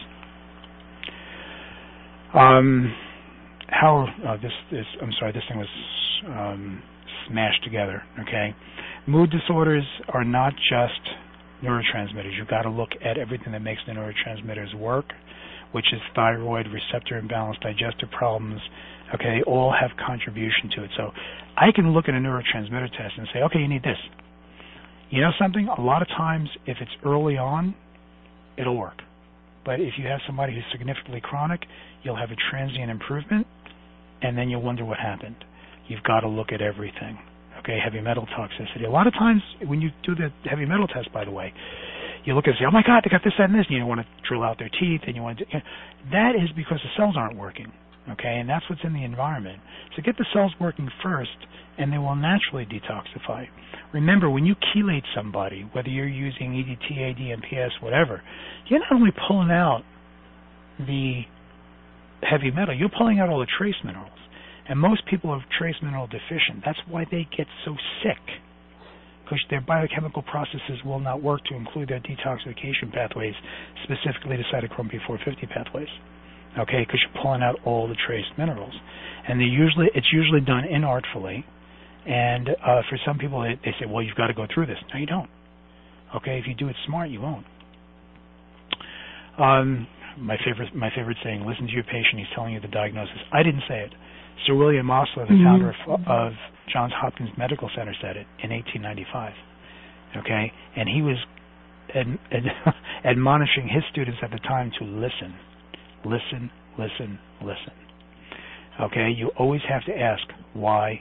This thing was smashed together. Okay, mood disorders are not just neurotransmitters. You've got to look at everything that makes the neurotransmitters work, which is thyroid, receptor imbalance, digestive problems. Okay, they all have contribution to it. So I can look at a neurotransmitter test and say, okay, you need this. You know something? A lot of times, if it's early on, it'll work. But if you have somebody who's significantly chronic, you'll have a transient improvement, and then you'll wonder what happened. You've got to look at everything. Okay, heavy metal toxicity. A lot of times, when you do the heavy metal test, by the way, you look and say, oh my God, they got this, that, and this, and you want to drill out their teeth, and you want to, that is because the cells aren't working. Okay, and that's what's in the environment. So get the cells working first, and they will naturally detoxify. Remember, when you chelate somebody, whether you're using EDTA, DMPS, whatever, you're not only pulling out the heavy metal, you're pulling out all the trace minerals. And most people are trace mineral deficient. That's why they get so sick, because their biochemical processes will not work to include their detoxification pathways, specifically the cytochrome P450 pathways. Okay, because you're pulling out all the trace minerals. And it's usually done inartfully. And for some people, they say, well, you've got to go through this. No, you don't. Okay, if you do it smart, you won't. My favorite saying, listen to your patient, he's telling you the diagnosis. I didn't say it. Sir William Osler, the founder of Johns Hopkins Medical Center, said it in 1895. Okay, and he was admonishing his students at the time to listen. Listen, listen, listen. Okay, you always have to ask why.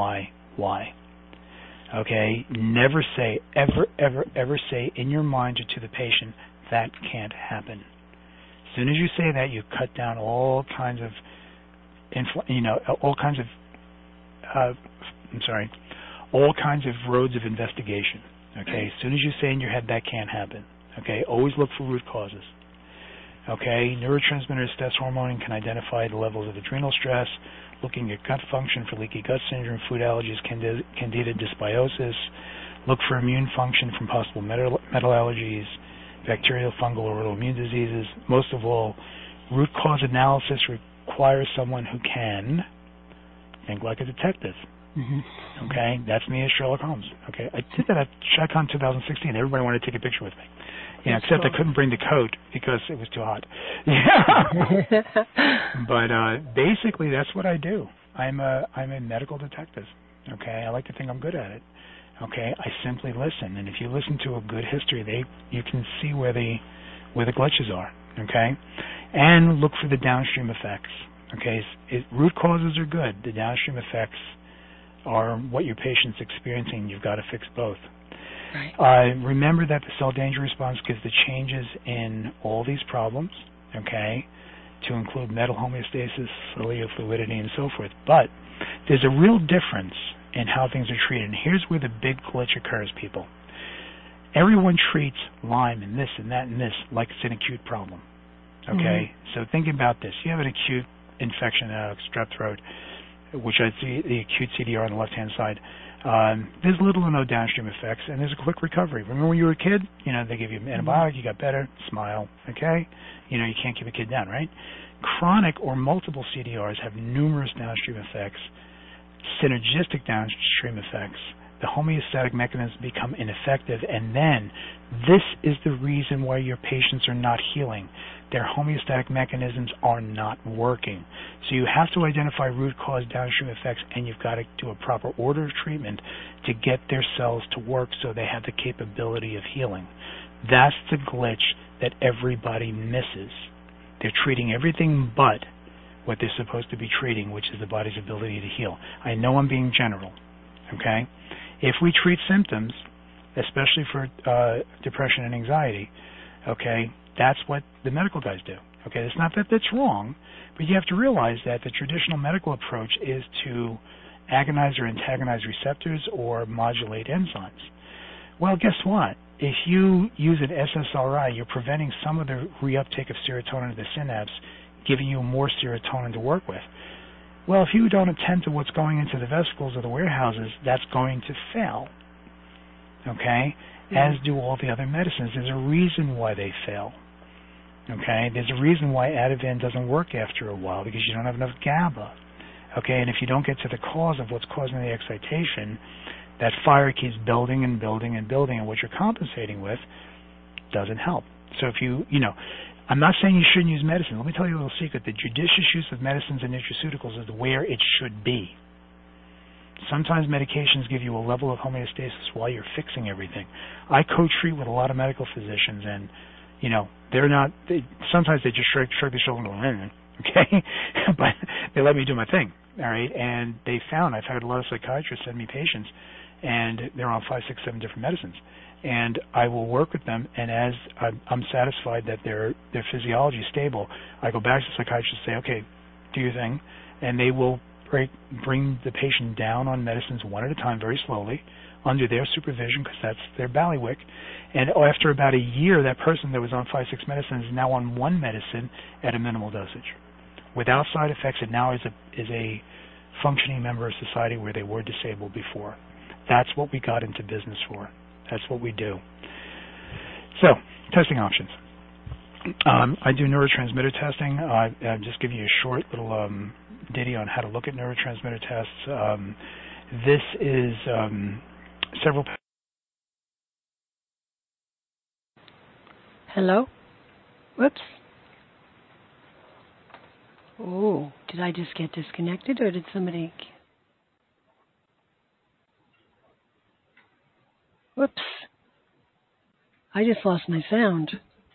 Okay, never say, ever say in your mind or to the patient, that can't happen. As soon as you say that, you cut down all kinds of, all kinds of roads of investigation. Okay, as soon as you say in your head, that can't happen. Okay, always look for root causes. Okay, neurotransmitter stress hormone can identify the levels of adrenal stress, looking at gut function for leaky gut syndrome, food allergies, candida dysbiosis, look for immune function from possible metal allergies, bacterial, fungal, or autoimmune diseases. Most of all, root cause analysis requires someone who can think like a detective. Mm-hmm. Okay, that's me as Sherlock Holmes. Okay, I did that at ShyCon 2016. Everybody wanted to take a picture with me. Yeah, except cool. I couldn't bring the coat because it was too hot. Yeah. But basically, that's what I do. I'm a medical detective. Okay, I like to think I'm good at it. Okay, I simply listen, and if you listen to a good history, you can see where the glitches are. Okay, and look for the downstream effects. Okay, root causes are good. The downstream effects are what your patient's experiencing. You've got to fix both. Right. Remember that the cell danger response gives the changes in all these problems, okay, to include metal homeostasis, cellular fluidity, and so forth. But there's a real difference in how things are treated. And here's where the big glitch occurs, people. Everyone treats Lyme and this and that and this like it's an acute problem, okay? Mm-hmm. So think about this. You have an acute infection, strep throat, which I see the acute CDR on the left-hand side. There's little or no downstream effects, and there's a quick recovery. Remember when you were a kid? They give you an antibiotic, you got better, smile, okay? You can't keep a kid down, right? Chronic or multiple CDRs have numerous downstream effects, synergistic downstream effects. The homeostatic mechanisms become ineffective, and then this is the reason why your patients are not healing. Their homeostatic mechanisms are not working. So you have to identify root cause downstream effects, and you've got to do a proper order of treatment to get their cells to work so they have the capability of healing. That's the glitch that everybody misses. They're treating everything but what they're supposed to be treating, which is the body's ability to heal. I know I'm being general, okay? If we treat symptoms, especially for depression and anxiety, okay, that's what the medical guys do. Okay, it's not that that's wrong, but you have to realize that the traditional medical approach is to agonize or antagonize receptors or modulate enzymes. Well, guess what? If you use an SSRI, you're preventing some of the reuptake of serotonin to the synapse, giving you more serotonin to work with. Well, if you don't attend to what's going into the vesicles or the warehouses, that's going to fail. okay, as do all the other medicines. There's a reason why they fail. Okay, there's a reason why Ativan doesn't work after a while, because you don't have enough GABA. Okay, and if you don't get to the cause of what's causing the excitation, that fire keeps building and building and building, and what you're compensating with doesn't help. So if I'm not saying you shouldn't use medicine. Let me tell you a little secret. The judicious use of medicines and nutraceuticals is where it should be. Sometimes medications give you a level of homeostasis while you're fixing everything. I co-treat with a lot of medical physicians, and sometimes they just shrug their shoulders and go, okay, but they let me do my thing, all right? And they found, I've had a lot of psychiatrists send me patients, and they're on 5, 6, 7 different medicines. And I will work with them, and as I'm satisfied that their physiology is stable, I go back to the psychiatrist and say, okay, do your thing, and they will bring the patient down on medicines one at a time, very slowly, under their supervision, because that's their bailiwick. And after about a year, that person that was on 5, 6 medicines is now on one medicine at a minimal dosage, without side effects, and now is a functioning member of society where they were disabled before. That's what we got into business for. That's what we do. So, testing options. I do neurotransmitter testing. I'm just giving you a short little ditty on how to look at neurotransmitter tests. This is several. Hello? Whoops. Oh, did I just get disconnected, or did somebody... Whoops. I just lost my sound.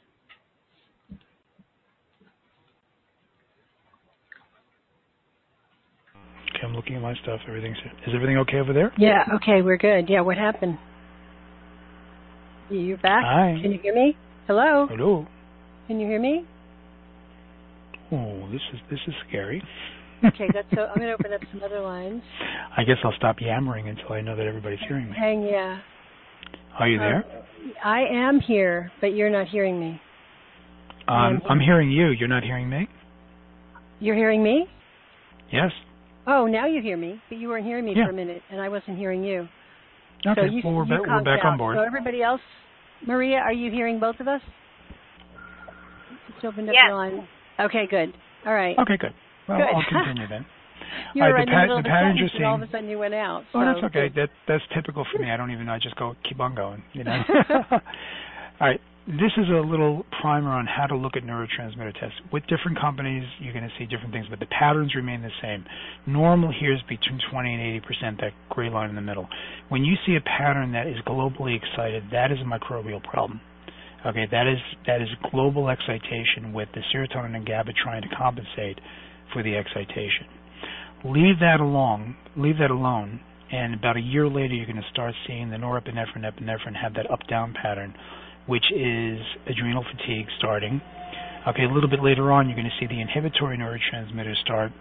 Okay, I'm looking at my stuff. Is everything okay over there? Yeah, okay, we're good. Yeah, what happened? You're back? Hi. Can you hear me? Hello? Hello. Can you hear me? Oh, this is scary. Okay, so I'm going to open up some other lines. I guess I'll stop yammering until I know that everybody's hearing me. Yeah. Are you there? I am here, but you're not hearing me. I'm hearing you. You're not hearing me? You're hearing me? Yes. Oh, now you hear me, but you weren't hearing me for a minute, and I wasn't hearing you. Okay, so we're back on board. So everybody else, Maria, are you hearing both of us? Just opened up your line. Okay, good. All right. Okay, good. Well, good. I'll continue then. You were right in the middle of the pattern you're seeing, all of a sudden you went out. Oh, that's okay. That's typical for me. I don't even know. I just keep on going. All right. This is a little primer on how to look at neurotransmitter tests. With different companies, you're going to see different things, but the patterns remain the same. Normal here is between 20 and 80%, that gray line in the middle. When you see a pattern that is globally excited, that is a microbial problem. Okay, that is global excitation with the serotonin and GABA trying to compensate for the excitation. Leave that alone, and about a year later you're going to start seeing the norepinephrine, epinephrine have that up-down pattern, which is adrenal fatigue starting. Okay, a little bit later on you're going to see the inhibitory neurotransmitters start,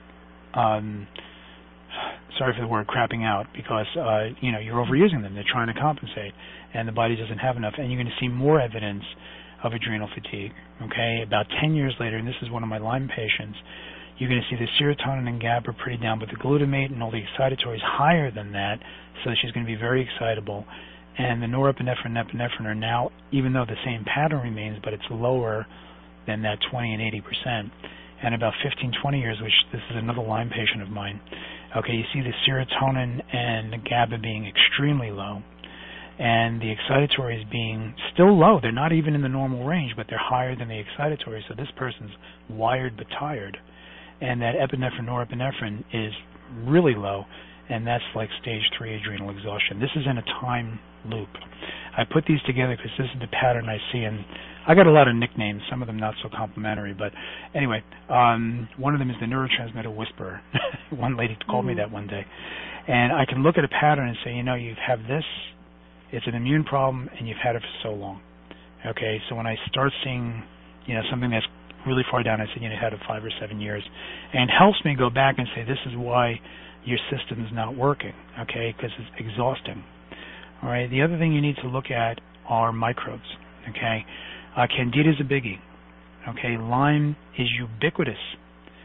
sorry for the word, crapping out, because you're overusing them. They're trying to compensate, and the body doesn't have enough. And you're going to see more evidence of adrenal fatigue. Okay, about 10 years later, and this is one of my Lyme patients, you're going to see the serotonin and GABA pretty down, but the glutamate and all the excitatory is higher than that, so she's going to be very excitable. And the norepinephrine and epinephrine are now, even though the same pattern remains, but it's lower than that 20 and 80%. And about 15, 20 years, which this is another Lyme patient of mine, okay, you see the serotonin and the GABA being extremely low, and the excitatory is being still low. They're not even in the normal range, but they're higher than the excitatory, so this person's wired but tired. And that epinephrine, norepinephrine is really low, and that's like stage 3 adrenal exhaustion. This is in a time loop. I put these together because this is the pattern I see, and I got a lot of nicknames, some of them not so complimentary, but anyway, one of them is the neurotransmitter whisperer. One lady called me that one day. And I can look at a pattern and say, you have this, it's an immune problem, and you've had it for so long. Okay, so when I start seeing, something that's really far down, I said, you had it 5 or 7 years. And it helps me go back and say, this is why your system is not working, okay, because it's exhausting. All right, the other thing you need to look at are microbes, okay. Candida is a biggie, okay. Lyme is ubiquitous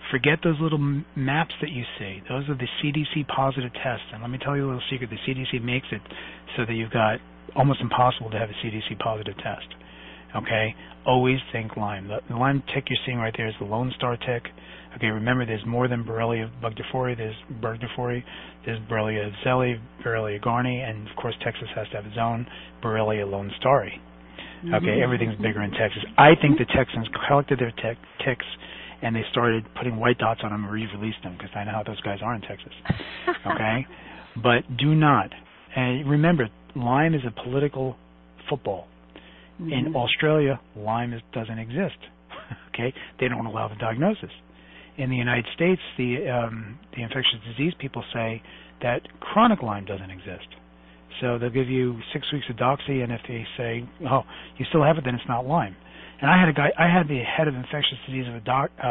Forget those little maps that you see. Those are the CDC positive tests. And let me tell you a little secret. The CDC makes it so that you've got almost impossible to have a CDC positive test. Okay? Always think Lyme. The Lyme tick you're seeing right there is the Lone Star tick. Okay, remember there's more than Borrelia bugdifori. There's Burgdorferi, there's Borrelia zelli, Borrelia garni, and of course Texas has to have its own Borrelia lone starri. Okay, everything's bigger in Texas. I think the Texans collected their ticks and they started putting white dots on them and re-released them because I know how those guys are in Texas. Okay? But do not. And remember, Lyme is a political football. In Australia, Lyme doesn't exist. Okay? They don't allow the diagnosis. In the United States, the infectious disease people say that chronic Lyme doesn't exist. So they'll give you 6 weeks of doxy, and if they say, oh, you still have it, then it's not Lyme. And I had the head of infectious disease of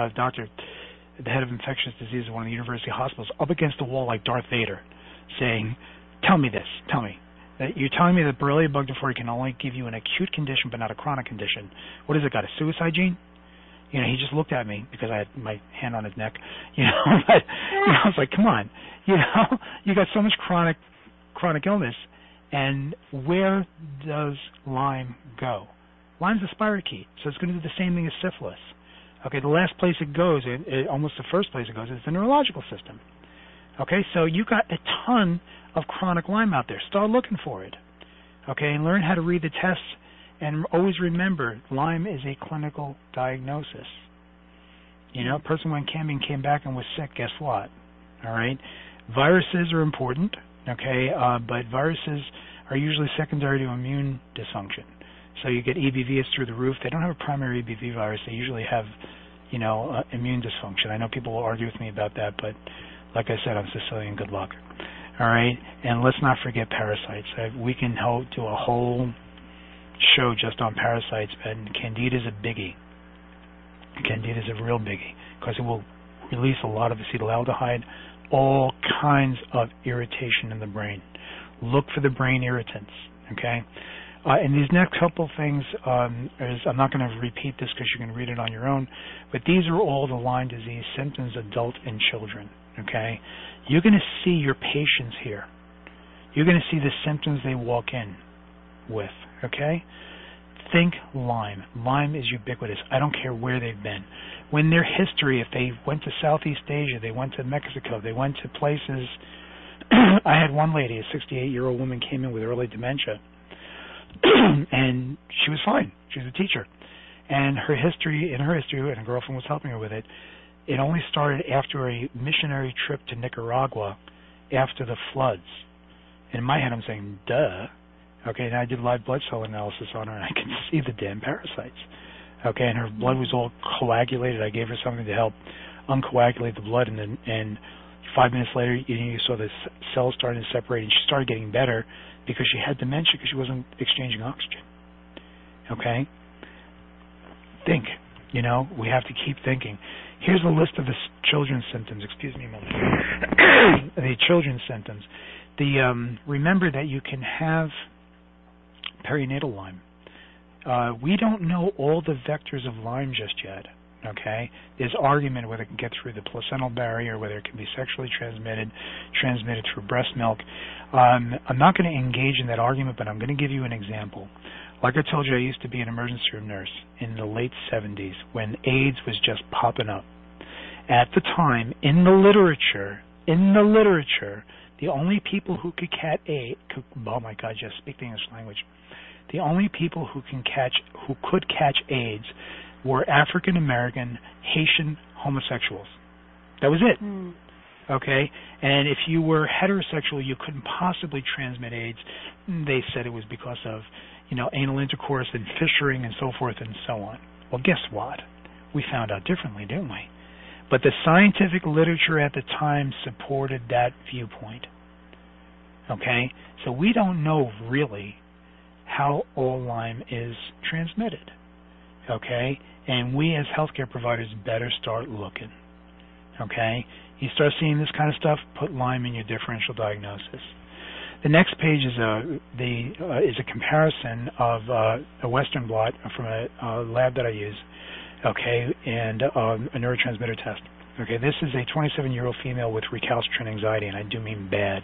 the head of infectious disease of one of the university hospitals up against the wall like Darth Vader saying, tell me this, tell me. You're telling me that Borrelia bugdifori can only give you an acute condition but not a chronic condition. What has it got, a suicide gene? You know, he just looked at me because I had my hand on his neck. You know, but I was like, come on. You know, you got so much chronic illness, and where does Lyme go? Lyme's a spirochete, so it's going to do the same thing as syphilis. Okay, the last place it goes, almost the first place it goes, is the neurological system. Okay, so you got a ton of chronic Lyme out there. Start looking for it. Okay, and learn how to read the tests. And always remember, Lyme is a clinical diagnosis. You know, a person went camping, came back and was sick, guess what? All right? Viruses are important, okay, but viruses are usually secondary to immune dysfunction. So you get EBV is through the roof. They don't have a primary EBV virus. They usually have, you know, immune dysfunction. I know people will argue with me about that, but like I said, I'm Sicilian. Good luck. All right? And let's not forget parasites. We can do a whole show just on parasites, and Candida is a biggie. Candida is a real biggie because it will release a lot of acetaldehyde, all kinds of irritation in the brain. Look for the brain irritants, okay? And these next couple things, I'm not going to repeat this because you can read it on your own, but these are all the Lyme disease symptoms, adult and children, okay? You're going to see your patients here. You're going to see the symptoms they walk in with, okay? Think Lyme. Lyme is ubiquitous. I don't care where they've been. When their history, if they went to Southeast Asia, they went to Mexico, they went to places. I had one lady, a 68-year-old woman, came in with early dementia, and she was fine. She was a teacher. And in her history, and a girlfriend was helping her with it, it only started after a missionary trip to Nicaragua after the floods. And in my head, I'm saying, duh. Okay, and I did live blood cell analysis on her, and I could see the damn parasites. Okay, and her blood was all coagulated. I gave her something to help uncoagulate the blood, and 5 minutes later, you saw the cells starting to separate, and she started getting better because she had dementia because she wasn't exchanging oxygen. Okay? Think. You know, we have to keep thinking. Here's a list of the children's symptoms. Excuse me a moment. The children's symptoms. Remember that you can have perinatal Lyme. We don't know all the vectors of Lyme just yet. Okay, there's argument whether it can get through the placental barrier, whether it can be sexually transmitted through breast milk. I'm not going to engage in that argument, but I'm going to give you an example. Like I told you, I used to be an emergency room nurse in the late 70s when AIDS was just popping up. At the time, in the literature, the only people who could catch AIDS, oh my God, just speak the English language. The only people who could catch AIDS were African American, Haitian homosexuals. That was it. Okay? And if you were heterosexual, you couldn't possibly transmit AIDS. They said it was because of, you know, anal intercourse and fishing and so forth and so on. Well, guess what? We found out differently, didn't we? But the scientific literature at the time supported that viewpoint. Okay? So we don't know really how all Lyme is transmitted. Okay? And we as healthcare providers better start looking. Okay? You start seeing this kind of stuff, put Lyme in your differential diagnosis. The next page is a comparison of a Western blot from a lab that I use, okay, and a neurotransmitter test. Okay, this is a 27-year-old female with recalcitrant anxiety, and I do mean bad.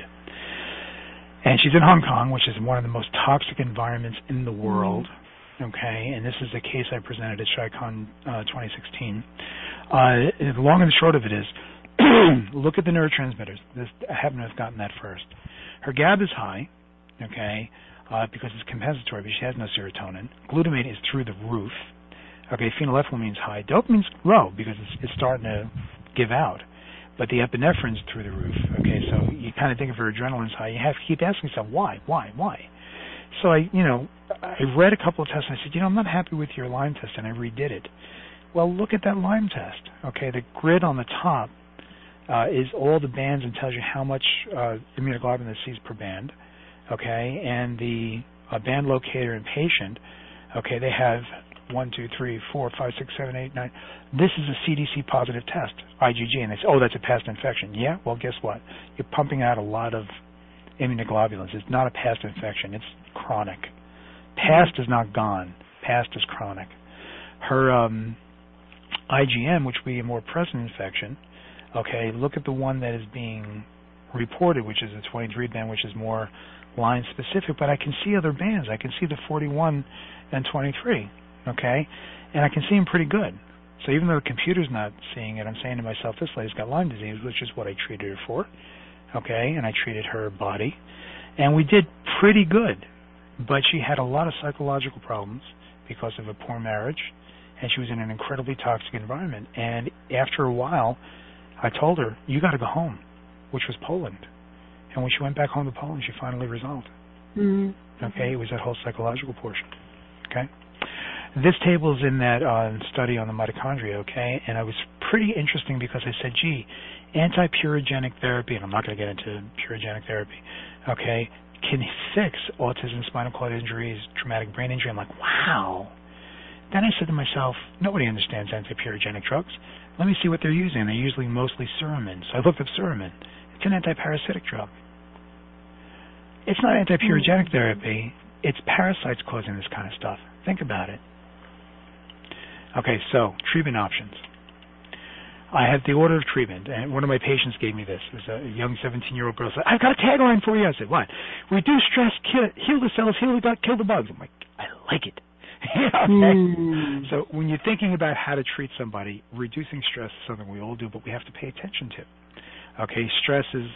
And she's in Hong Kong, which is one of the most toxic environments in the world. Okay, and this is a case I presented at ChiCon 2016. The long and the short of it is, look at the neurotransmitters. I happen to have gotten that first. Her GABA is high, okay, because it's compensatory, but she has no serotonin. Glutamate is through the roof. Okay, phenylethylamine is high. Dopamine's low because it's starting to give out. But the epinephrine's through the roof. Okay, so you kind of think of her adrenaline's high. You have to keep asking yourself, why? So I read a couple of tests and I said, I'm not happy with your Lyme test, and I redid it. Well, look at that Lyme test. Okay, the grid on the top is all the bands and tells you how much immunoglobulin it sees per band. Okay, and the band locator in patient. Okay, they have 1, 2, 3, 4, 5, 6, 7, 8, 9. This is a CDC positive test, IgG, and they say, that's a past infection. Yeah, well, guess what? You're pumping out a lot of immunoglobulins. It's not a past infection. It's chronic. Past is not gone. Past is chronic. Her IgM, which would be a more present infection, okay, look at the one that is being reported, which is a 23 band, which is more line specific, but I can see other bands. I can see the 41 and 23. Okay, and I can see them pretty good. So even though the computer's not seeing it, I'm saying to myself, this lady's got Lyme disease, which is what I treated her for. Okay, and I treated her body, and we did pretty good. But she had a lot of psychological problems because of a poor marriage, and she was in an incredibly toxic environment. And after a while, I told her, you got to go home, which was Poland. And when she went back home to Poland, she finally resolved. Okay, it was that whole psychological portion. Okay. This table is in that study on the mitochondria, okay, and it was pretty interesting because I said, anti-purogenic therapy, and I'm not going to get into purogenic therapy, okay, can fix autism, spinal cord injuries, traumatic brain injury. I'm like, wow. Then I said to myself, nobody understands anti-purogenic drugs. Let me see what they're using. They're usually mostly Suramin. So I looked up Suramin. It's an anti-parasitic drug. It's not anti-purogenic therapy. It's parasites causing this kind of stuff. Think about it. Okay, so treatment options. I have the order of treatment, and one of my patients gave me this. It was a young 17-year-old girl. Said, I've got a tagline for you. I said, what? Reduce stress, heal the cells, heal the gut, kill the bugs. I'm like, I like it. Okay? So when you're thinking about how to treat somebody, reducing stress is something we all do, but we have to pay attention to. Okay, stress is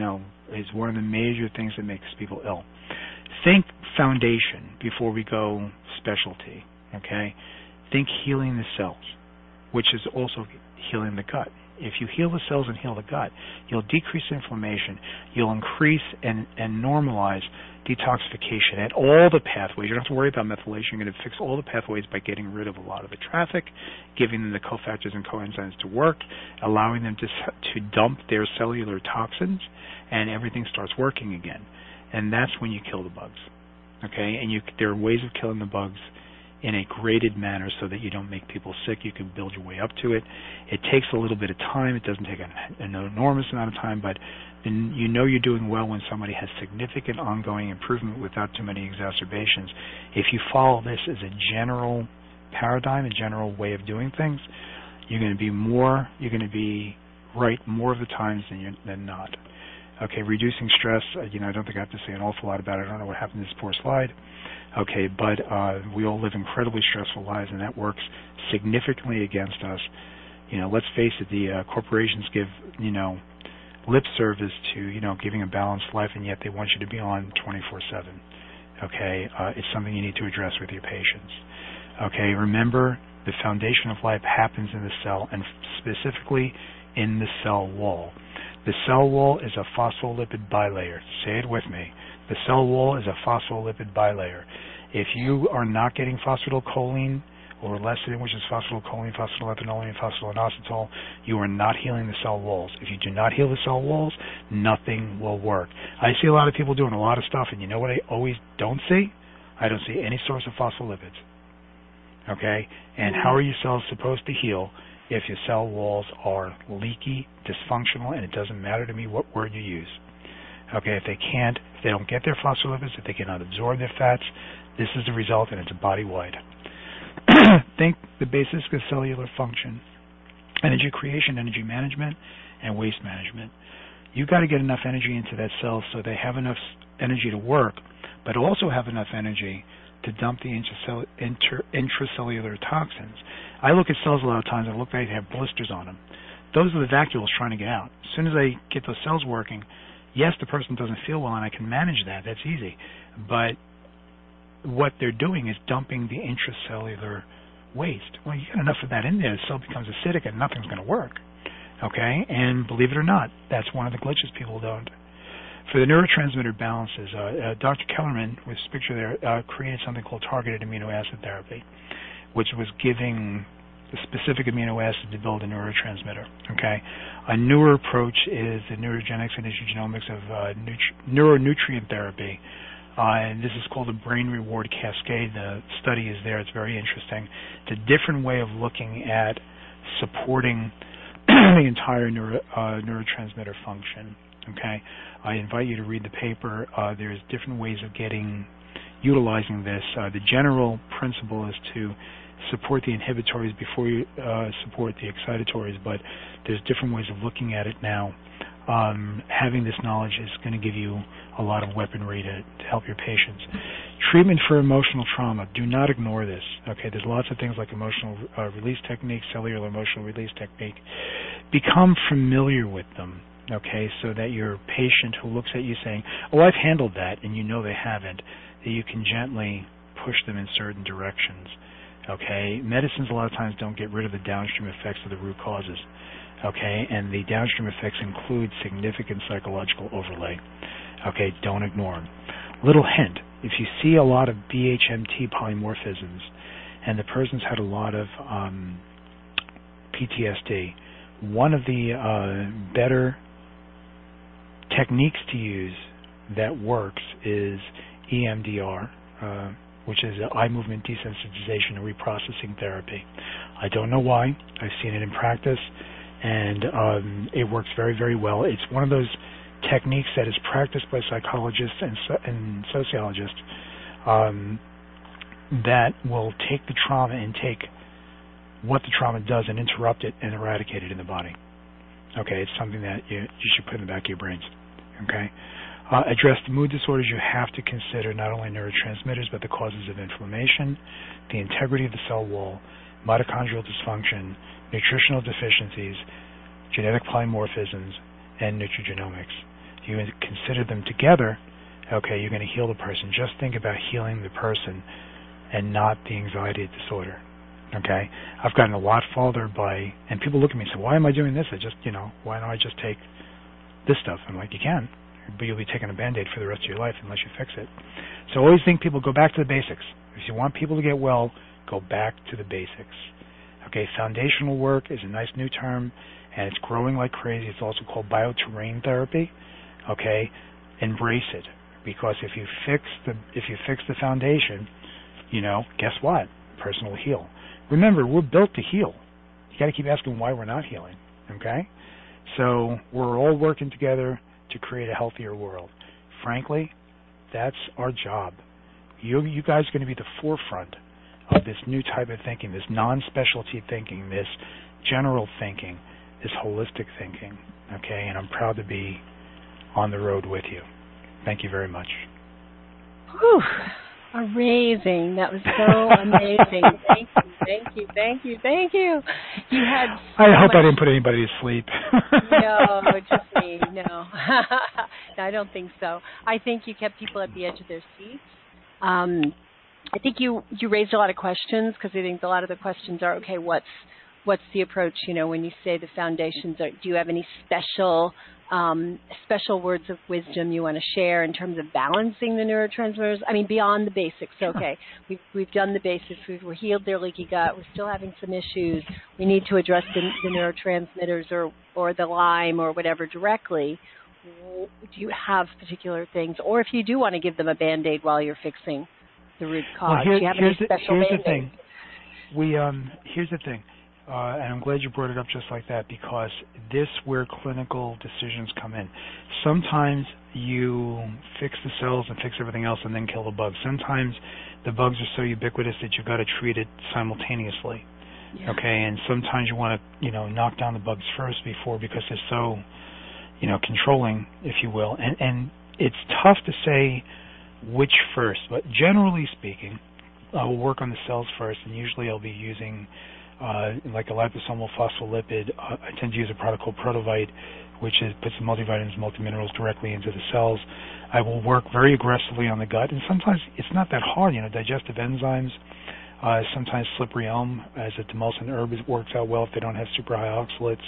one of the major things that makes people ill. Think foundation before we go specialty. Okay, think healing the cells, which is also healing the gut. If you heal the cells and heal the gut, you'll decrease inflammation, you'll increase and normalize detoxification at all the pathways. You don't have to worry about methylation. You're going to fix all the pathways by getting rid of a lot of the traffic, giving them the cofactors and coenzymes to work, allowing them to dump their cellular toxins, and everything starts working again. And that's when you kill the bugs. Okay? And there are ways of killing the bugs in a graded manner so that you don't make people sick. You can build your way up to it. It takes a little bit of time. It doesn't take an enormous amount of time, but then you know you're doing well when somebody has significant ongoing improvement without too many exacerbations. If you follow this as a general paradigm, a general way of doing things, you're going to be right more of the times than not. Okay, reducing stress, I don't think I have to say an awful lot about it. I don't know what happened to this poor slide. Okay, but we all live incredibly stressful lives, and that works significantly against us. Let's face it, the corporations give, lip service to, giving a balanced life, and yet they want you to be on 24/7. Okay, it's something you need to address with your patients. Okay, remember, the foundation of life happens in the cell, and specifically in the cell wall. The cell wall is a phospholipid bilayer. Say it with me. The cell wall is a phospholipid bilayer. If you are not getting phosphatidylcholine or lecithin, which is phosphatidylcholine, phosphatidylethanoline, and phosphatidylainositol, you are not healing the cell walls. If you do not heal the cell walls, nothing will work. I see a lot of people doing a lot of stuff, and you know what I always don't see? I don't see any source of phospholipids. Okay? And how are your cells supposed to heal if your cell walls are leaky, dysfunctional, and it doesn't matter to me what word you use? Okay, if they don't get their phospholipids, if they cannot absorb their fats, this is the result, and it's body-wide. Think the basics of cellular function. energy creation, energy management, and waste management. You've got to get enough energy into that cell so they have enough energy to work, but also have enough energy to dump the intracellular toxins. I look at cells a lot of times and look like they have blisters on them. Those are the vacuoles trying to get out. As soon as I get those cells working, yes, the person doesn't feel well and I can manage that. That's easy. But what they're doing is dumping the intracellular waste. Well, you get enough of that in there, the cell becomes acidic and nothing's going to work. Okay? And believe it or not, that's one of the glitches people don't. For the neurotransmitter balances, Dr. Kellerman, with this picture there, created something called targeted amino acid therapy, which was giving the specific amino acid to build a neurotransmitter. Okay? A newer approach is the neurogenetics and nutrigenomics of neuronutrient therapy. And this is called the brain reward cascade. The study is there. It's very interesting. It's a different way of looking at supporting the entire neurotransmitter function. Okay, I invite you to read the paper. There's different ways of utilizing this. The general principle is to support the inhibitories before you support the excitatories, but there's different ways of looking at it now. Having this knowledge is going to give you a lot of weaponry to help your patients. Treatment for emotional trauma. Do not ignore this. Okay, there's lots of things like emotional release technique, cellular emotional release technique. Become familiar with them. Okay, so that your patient who looks at you saying, "Oh, I've handled that," and you know they haven't, that you can gently push them in certain directions. Okay, medicines a lot of times don't get rid of the downstream effects of the root causes. Okay, and the downstream effects include significant psychological overlay. Okay, don't ignore them. Little hint, if you see a lot of BHMT polymorphisms and the person's had a lot of PTSD, one of the better techniques to use that works is EMDR, which is eye movement desensitization and reprocessing therapy. I don't know why. I've seen it in practice, and it works very, very well. It's one of those techniques that is practiced by psychologists and sociologists that will take the trauma and take what the trauma does and interrupt it and eradicate it in the body. Okay, it's something that you should put in the back of your brains. Okay, address the mood disorders. You have to consider not only neurotransmitters but the causes of inflammation, the integrity of the cell wall, mitochondrial dysfunction, nutritional deficiencies, genetic polymorphisms, and nutrigenomics. You consider them together. Okay, you're going to heal the person. Just think about healing the person and not the anxiety disorder. Okay, I've gotten a lot farther and people look at me and say, "Why am I doing this? Why don't I just take this stuff?" I'm like, "You can, but you'll be taking a Band-Aid for the rest of your life unless you fix it." So I always think people go back to the basics. If you want people to get well, go back to the basics. Okay, foundational work is a nice new term, and it's growing like crazy. It's also called bioterrain therapy. Okay, embrace it, because if you fix the foundation, guess what? The person will heal. Remember, we're built to heal. You got to keep asking why we're not healing. Okay, so we're all working together to create a healthier world. Frankly, that's our job. You guys are going to be the forefront of this new type of thinking, this non-specialty thinking, this general thinking, this holistic thinking. Okay, and I'm proud to be on the road with you. Thank you very much. Whew. Amazing. That was so amazing. Thank you. You had I hope I didn't put anybody to sleep. No, just me. No. No, I don't think so. I think you kept people at the edge of their seats. I think you raised a lot of questions, because I think a lot of the questions are, okay, what's the approach, when you say the foundations, do you have any special words of wisdom you want to share in terms of balancing the neurotransmitters? I mean, beyond the basics. Okay, we've done the basics. We're healed their leaky gut. We're still having some issues. We need to address the neurotransmitters or the Lyme or whatever directly. Do you have particular things? Or if you do want to give them a Band-Aid while you're fixing the root cause, do you have any special Band-Aids? Here's the thing. And I'm glad you brought it up just like that, because this where clinical decisions come in. Sometimes you fix the cells and fix everything else and then kill the bugs. Sometimes the bugs are so ubiquitous that you've got to treat it simultaneously. Yeah. Okay, and sometimes you want to, knock down the bugs first because they're so, controlling, if you will. And it's tough to say which first, but generally speaking, I will work on the cells first, and usually I'll be using like a liposomal phospholipid. I tend to use a product called Protovite, which puts the multivitamins, multiminerals directly into the cells. I will work very aggressively on the gut, and sometimes it's not that hard. Digestive enzymes. Sometimes slippery elm as a demulcent herb works out well if they don't have super high oxalates.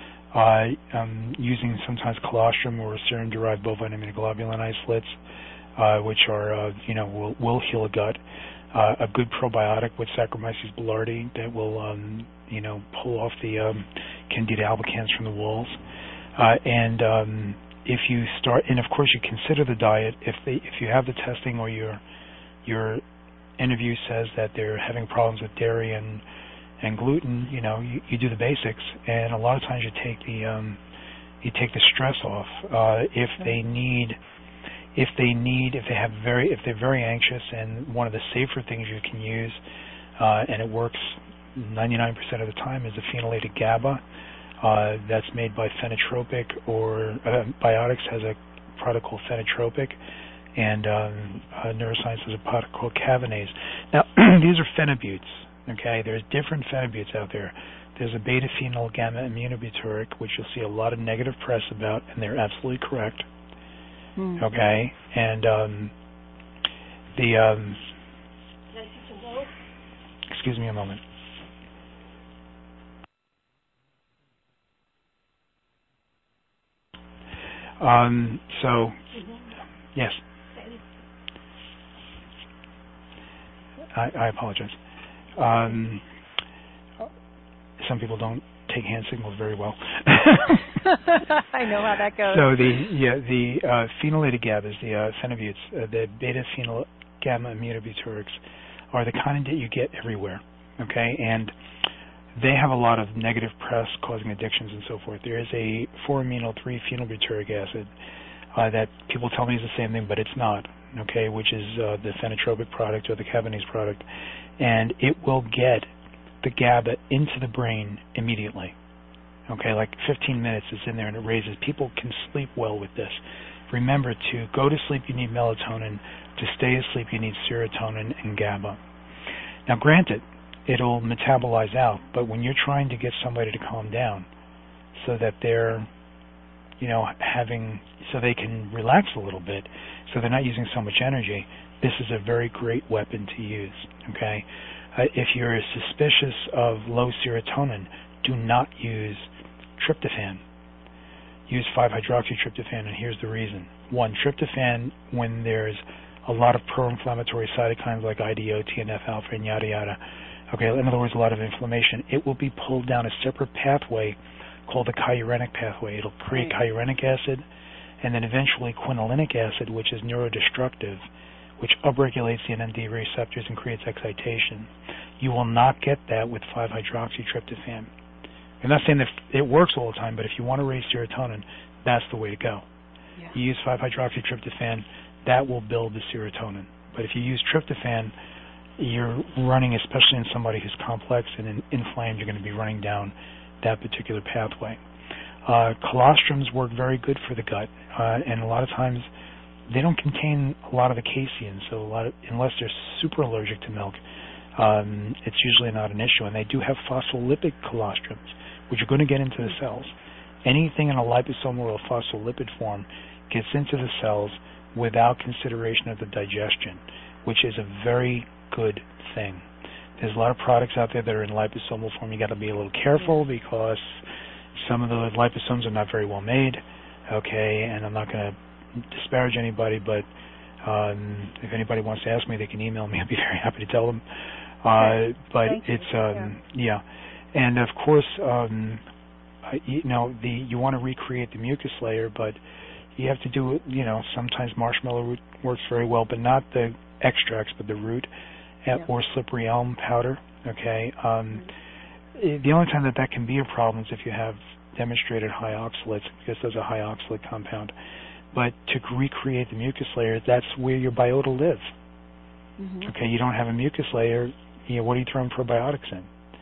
Using sometimes colostrum or serum-derived bovine immunoglobulin isolates, which are will heal a gut. A good probiotic with Saccharomyces boulardii that will pull off the Candida albicans from the walls. If you start, and of course you consider the diet. If you have the testing or your interview says that they're having problems with dairy and gluten, you do the basics, and a lot of times you take the stress off. If they're very anxious, and one of the safer things you can use, and it works 99% of the time, is a phenylated GABA. That's made by Phenotropic, or Biotics has a product called Phenotropic, and Neuroscience has a product called Cavanase. Now, these are phenobutes. Okay, there's different phenobutes out there. There's a beta-phenyl gamma immunobutyric, which you'll see a lot of negative press about, and they're absolutely correct. Okay, and excuse me a moment. Yes. I apologize. Some people don't take hand signals very well. I know how that goes. So the phenylated GABAs, the phenobutes, the beta-phenyl gamma immunobutyrics, are the kind that you get everywhere. Okay, and they have a lot of negative press causing addictions and so forth. There is a 4-amino 3-phenylbutyric acid that people tell me is the same thing, but it's not. Okay, which is the Phenotropic product or the Cavanase product, and it will get the GABA into the brain immediately. Okay, like 15 minutes it's in there and it raises. People can sleep well with this. Remember, to go to sleep you need melatonin. To stay asleep you need serotonin and GABA. Now granted, it'll metabolize out, but when you're trying to get somebody to calm down so that they're so they can relax a little bit, so they're not using so much energy, this is a very great weapon to use. Okay, if you're suspicious of low serotonin, do not use tryptophan. Use 5-hydroxytryptophan, and here's the reason. 1, tryptophan, when there's a lot of pro-inflammatory cytokines like IDO, TNF-alpha, and yada yada, okay, in other words, a lot of inflammation, it will be pulled down a separate pathway called the chirenic pathway. It'll create chirenic acid, and then eventually quinolinic acid, which is neurodestructive, which upregulates the NMDA receptors and creates excitation. You will not get that with 5-hydroxytryptophan. I'm not saying that it works all the time, but if you want to raise serotonin, that's the way to go. Yeah. You use 5-hydroxytryptophan, that will build the serotonin. But if you use tryptophan, you're running, especially in somebody who's complex and inflamed, you're going to be running down that particular pathway. Colostrums work very good for the gut, and a lot of times they don't contain a lot of the casein, so unless they're super allergic to milk, it's usually not an issue. And they do have phospholipid colostrums, which are going to get into the cells. Anything in a liposomal or a phospholipid form gets into the cells without consideration of the digestion, which is a very good thing. There's a lot of products out there that are in liposomal form. You got to be a little careful because some of the liposomes are not very well made. Okay, and I'm not going to disparage anybody, but if anybody wants to ask me, they can email me. I'll be very happy to tell them. But it's yeah, and of course, you want to recreate the mucus layer, but you have to do it. Sometimes marshmallow root works very well, but not the extracts, but the root. Or slippery elm powder. Okay, the only time that can be a problem is if you have demonstrated high oxalates, because there's a high oxalate compound. But to recreate the mucus layer, that's where your biota live. Mm-hmm. Okay, you don't have a mucus layer. What are you throwing probiotics in?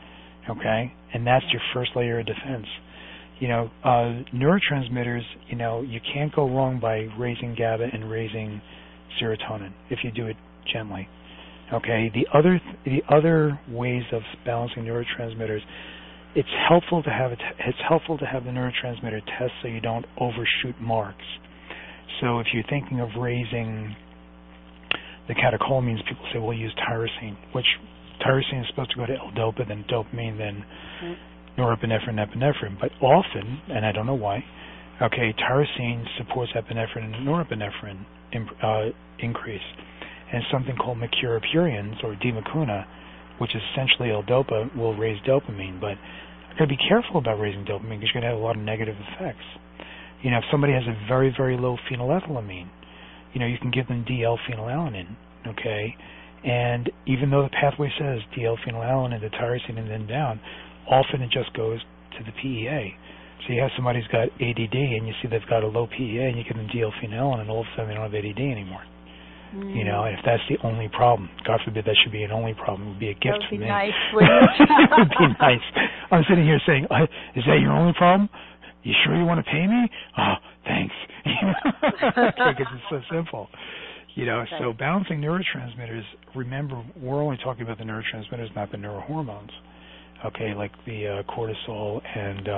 okay? And that's your first layer of defense. Neurotransmitters, you can't go wrong by raising GABA and raising serotonin if you do it gently. Okay, the other ways of balancing neurotransmitters, it's helpful to have the neurotransmitter test so you don't overshoot marks. So if you're thinking of raising the catecholamines, people say, well, use tyrosine, which tyrosine is supposed to go to L-DOPA, then dopamine, then norepinephrine, epinephrine. But often, and I don't know why, okay, tyrosine supports epinephrine and norepinephrine increase. And something called mercurocurins or dimecuna, which is essentially L-DOPA, will raise dopamine. But you've got to be careful about raising dopamine because you're going to have a lot of negative effects. If somebody has a very, very low phenylethylamine, you can give them DL-phenylalanine, okay? And even though the pathway says DL-phenylalanine to tyrosine and then down, often it just goes to the PEA. So you have somebody who's got ADD and you see they've got a low PEA and you give them DL-phenylalanine and all of a sudden they don't have ADD anymore. And if that's the only problem, God forbid that should be an only problem, it would be a gift for me. Nice, wouldn't it? It would be nice. I'm sitting here saying, is that your only problem? You sure you want to pay me? Oh, thanks. Because it's so simple. So balancing neurotransmitters, remember, we're only talking about the neurotransmitters, not the neurohormones, okay, like the cortisol and,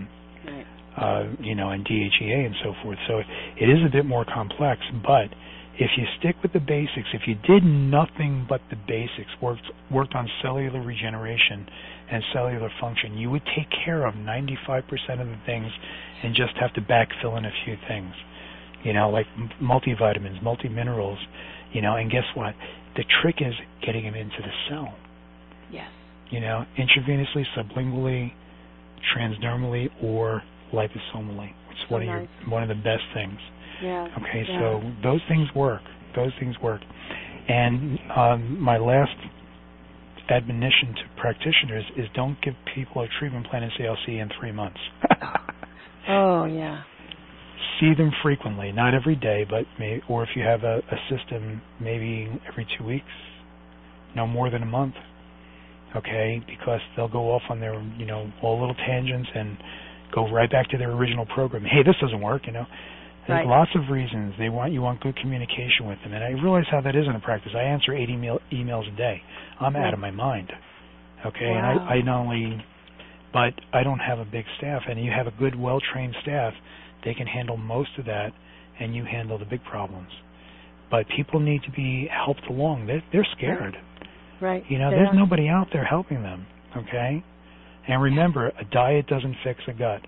and DHEA and so forth. So it is a bit more complex, but if you stick with the basics, if you did nothing but the basics, worked on cellular regeneration and cellular function, you would take care of 95% of the things and just have to backfill in a few things, like multivitamins, multiminerals, and guess what? The trick is getting them into the cell. Yes. Intravenously, sublingually, transdermally, or liposomally. It's one of the best things. Yeah. Okay, so those things work. And my last admonition to practitioners is don't give people a treatment plan and say, I'll see you in 3 months. Oh, yeah. See them frequently, not every day, but or if you have a system, maybe every 2 weeks, no more than a month. Okay, because they'll go off on their, all little tangents and go right back to their original program. Hey, this doesn't work, There's lots of reasons. You want good communication with them. And I realize how that is in a practice. I answer 80 emails a day. I'm out of my mind. Okay? Wow. And I not only, but I don't have a big staff. And you have a good, well-trained staff, they can handle most of that, and you handle the big problems. But people need to be helped along. They're scared. Right. There's nobody out there helping them. Okay? And remember, a diet doesn't fix a gut.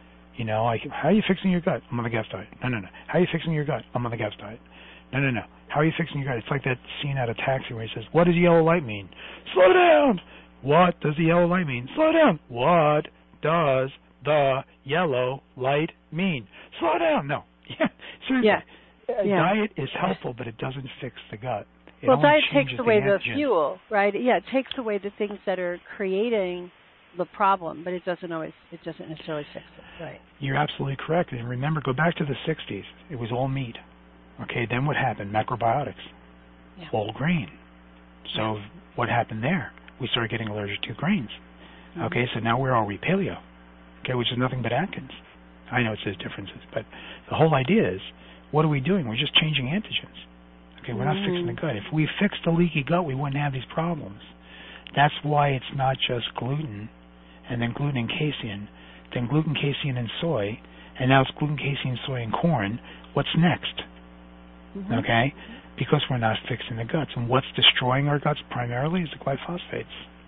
How are you fixing your gut? I'm on the GAPS diet. No. How are you fixing your gut? I'm on the GAPS diet. No. How are you fixing your gut? It's like that scene out of Taxi where he says, what does yellow light mean? Slow down! What does the yellow light mean? Slow down! What does the yellow light mean? Slow down! No. Seriously. Diet is helpful, but it doesn't fix the gut. Diet takes away the fuel, right? Yeah, it takes away the things that are creating the problem, but it doesn't necessarily fix it, right? You're absolutely correct. And remember, go back to the 60s. It was all meat. Okay, then what happened? Macrobiotics. Yeah. All grain. So what happened there? We started getting allergic to grains. Mm-hmm. Okay, so now where are we? Paleo. Okay, which is nothing but Atkins. I know it says differences, but the whole idea is, what are we doing? We're just changing antigens. Okay, we're not fixing the gut. If we fixed the leaky gut, we wouldn't have these problems. That's why it's not just gluten, and then gluten and casein, then gluten, casein, and soy, and now it's gluten, casein, soy, and corn. What's next? Mm-hmm. Okay? Because we're not fixing the guts. And what's destroying our guts primarily is the glyphosates.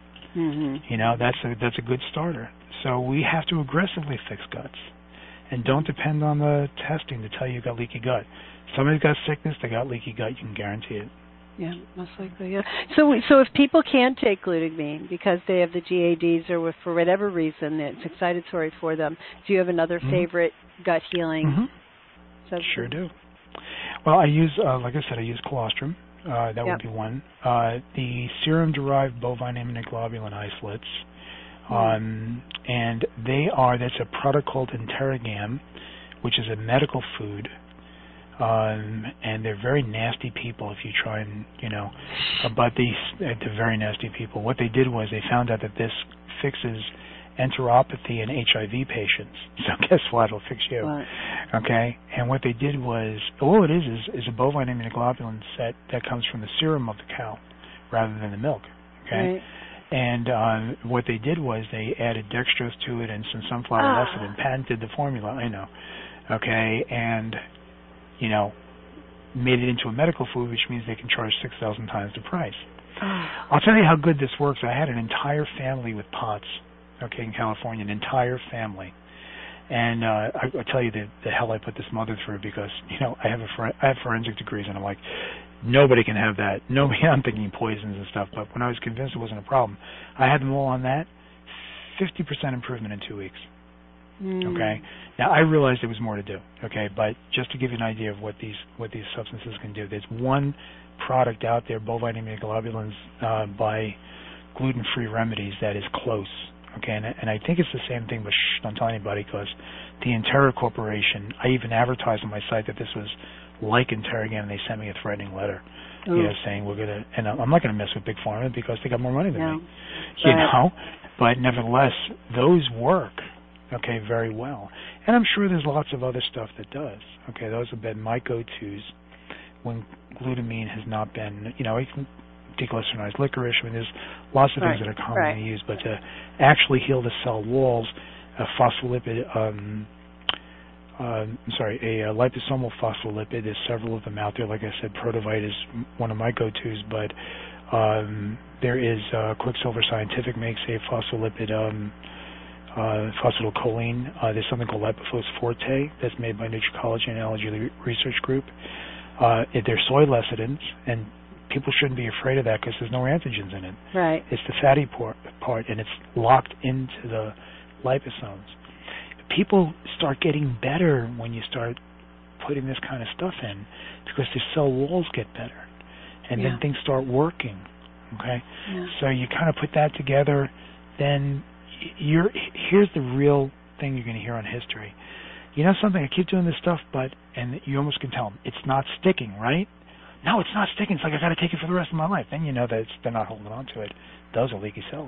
Mm-hmm. That's a good starter. So we have to aggressively fix guts. And don't depend on the testing to tell you got leaky gut. Somebody's got sickness, they got leaky gut, you can guarantee it. Yeah, most likely, yeah. So if people can't take glutamine because they have the GADs or for whatever reason it's excitatory for them, do you have another favorite gut healing substance? Sure do. Well, I use, like I said, I use colostrum. That would be one. The serum-derived bovine immunoglobulin isolates. And that's a product called Interrogam, which is a medical food. And they're very nasty people if you try and, but they're very nasty people. What they did was they found out that this fixes enteropathy in HIV patients. So guess what? It'll fix you. What? Okay? And what they did was, all it is a bovine immunoglobulin set that comes from the serum of the cow rather than the milk. Okay? Right. And what they did was they added dextrose to it and some sunflower acid and patented the formula. I know. Okay? And, you know, made it into a medical food, which means they can charge 6,000 times the price. I'll tell you how good this works. I had an entire family with POTS, okay, in California, an entire family. And I'll tell you the hell I put this mother through because, you know, I have forensic degrees, and I'm like, nobody can have that. Nobody, I'm thinking poisons and stuff, but when I was convinced it wasn't a problem, I had them all on that, 50% improvement in 2 weeks. Okay. Now I realized there was more to do. Okay, but just to give you an idea of what these substances can do, there's one product out there, bovine immunoglobulins by Gluten-Free Remedies, that is close. Okay, and I think it's the same thing, but don't tell anybody because the Entera Corporation. I even advertised on my site that this was like Interrogam, and they sent me a threatening letter. You know, saying we're gonna, and I'm not gonna mess with Big Pharma because they got more money than me. You know, but nevertheless, those work. Okay, very well. And I'm sure there's lots of other stuff that does. Okay, those have been my go-tos when glutamine has not been, you know, deglycerinized licorice. I mean, there's lots of things that are commonly used, but to actually heal the cell walls, a phospholipid, a liposomal phospholipid, there's several of them out there. Like I said, Protovite is one of my go-tos, but there is Quicksilver Scientific makes a phospholipid, phosphatidylcholine. There's something called Lipofos Forte that's made by Nutricology and Allergy Research Group. They're soy lecithins, and people shouldn't be afraid of that because there's no antigens in it. Right. It's the fatty part, and it's locked into the liposomes. People start getting better when you start putting this kind of stuff in because the cell walls get better, and then things start working. Okay? Yeah. So you kind of put that together, then here's the real thing you're going to hear on history. You know something? I keep doing this stuff, and you almost can tell them it's not sticking, right? No, it's not sticking. It's like I got to take it for the rest of my life. Then you know that they're not holding on to it. Those are leaky cells.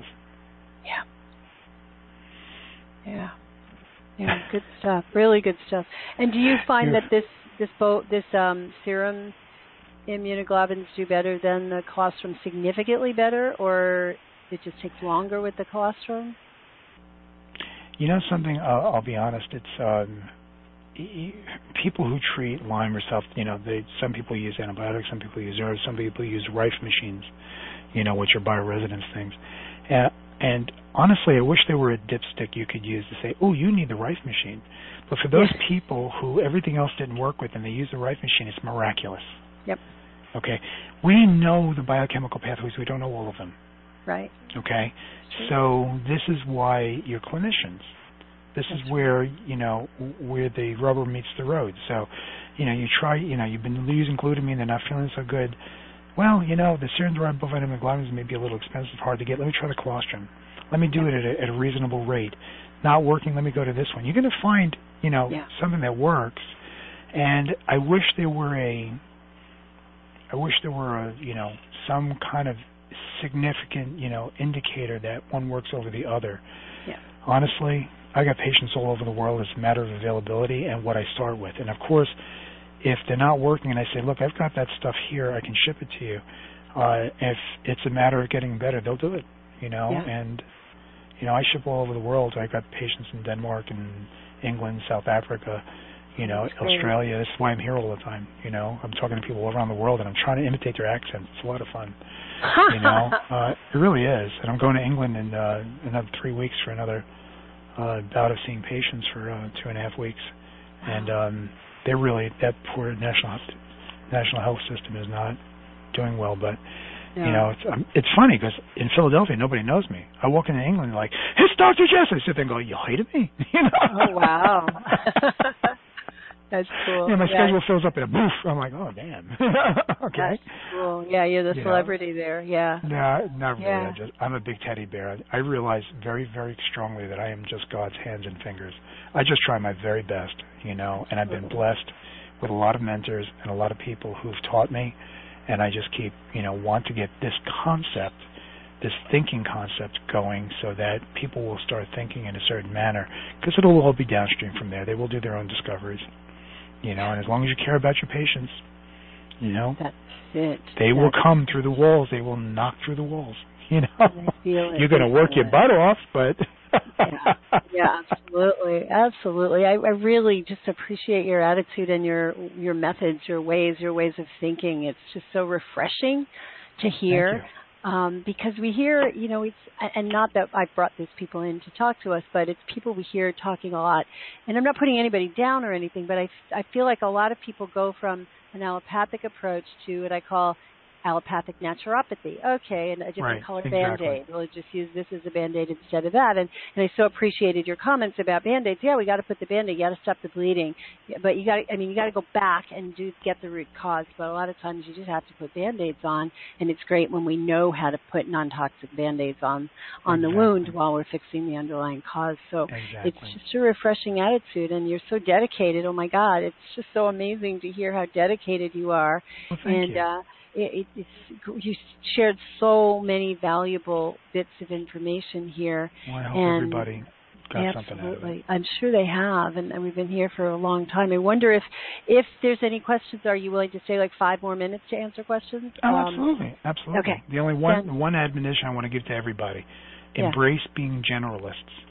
Yeah. Good stuff. Really good stuff. And do you find that this serum immunoglobulins do better than the colostrum, significantly better, or it just takes longer with the colostrum? You know something? I'll be honest. It's people who treat Lyme or stuff. You know, some people use antibiotics, some people use herbs, some people use Rife machines. You know, which are bioresonance things. And honestly, I wish there were a dipstick you could use to say, "Oh, you need the Rife machine." But for those people who everything else didn't work with and they use the Rife machine, it's miraculous. Yep. Okay. We know the biochemical pathways. We don't know all of them. Right. Okay. So this is why you're clinicians. This is where, you know, where the rubber meets the road. So, you know, you try, you know, you've been using glutamine, they're not feeling so good. Well, you know, the serum-derived bovine immunoglobulins may be a little expensive, hard to get. Let me try the colostrum. Let me do it at a reasonable rate. Not working, let me go to this one. You're going to find, you know, something that works. And I wish there were you know, some kind of significant, you know, indicator that one works over the other. Yeah. Honestly, I got patients all over the world. It's a matter of availability and what I start with. And of course, if they're not working and I say, look, I've got that stuff here, I can ship it to you. If it's a matter of getting better, they'll do it, you know. And, you know, I ship all over the world. I got patients in Denmark and England, South Africa, you know, Australia. That's why I'm here all the time, you know. I'm talking to people all around the world, and I'm trying to imitate their accents. It's a lot of fun, you know. It really is. And I'm going to England in another 3 weeks for another bout of seeing patients for 2.5 weeks. And they're really, that poor national health system is not doing well. But, you know, it's funny because in Philadelphia, nobody knows me. I walk into England and like, it's Dr. Jess. I sit there and go, you hated me? You know? Oh, wow. That's cool. Yeah, my schedule fills up in a boof. I'm like, oh, damn. Okay. That's cool. Yeah, you're the celebrity there. Yeah. No, not really. I'm a big teddy bear. I realize very, very strongly that I am just God's hands and fingers. I just try my very best, you know, and I've been blessed with a lot of mentors and a lot of people who've taught me, and I just keep, you know, want to get this concept this thinking concept going so that people will start thinking in a certain manner, because it'll all be downstream from there. They will do their own discoveries, and as long as you care about your patients, that's it. They will come through the walls. They will knock through the walls. You're going to work your butt off, but yeah, absolutely. I really just appreciate your attitude and your methods, your ways of thinking. It's just so refreshing to hear. Because we hear, it's, and not that I've brought these people in to talk to us, but it's people we hear talking a lot. And I'm not putting anybody down or anything, but I feel like a lot of people go from an allopathic approach to what I call allopathic naturopathy. Okay, and a different color Band-Aid. We'll just use this as a Band-Aid instead of that. And I so appreciated your comments about Band-Aids. Yeah, we got to put the Band-Aid. You got to stop the bleeding. But you got to go back and get the root cause. But a lot of times you just have to put Band-Aids on, and it's great when we know how to put non-toxic Band-Aids on the wound while we're fixing the underlying cause. So it's just a refreshing attitude, and you're so dedicated. Oh my God, it's just so amazing to hear how dedicated you are. Well, thank you. You shared so many valuable bits of information here. Well, I hope everybody got something out of it. I'm sure they have, and we've been here for a long time. I wonder if there's any questions. Are you willing to stay like 5 more minutes to answer questions? Oh, absolutely. Okay. The only one admonition I want to give to everybody: embrace being generalists.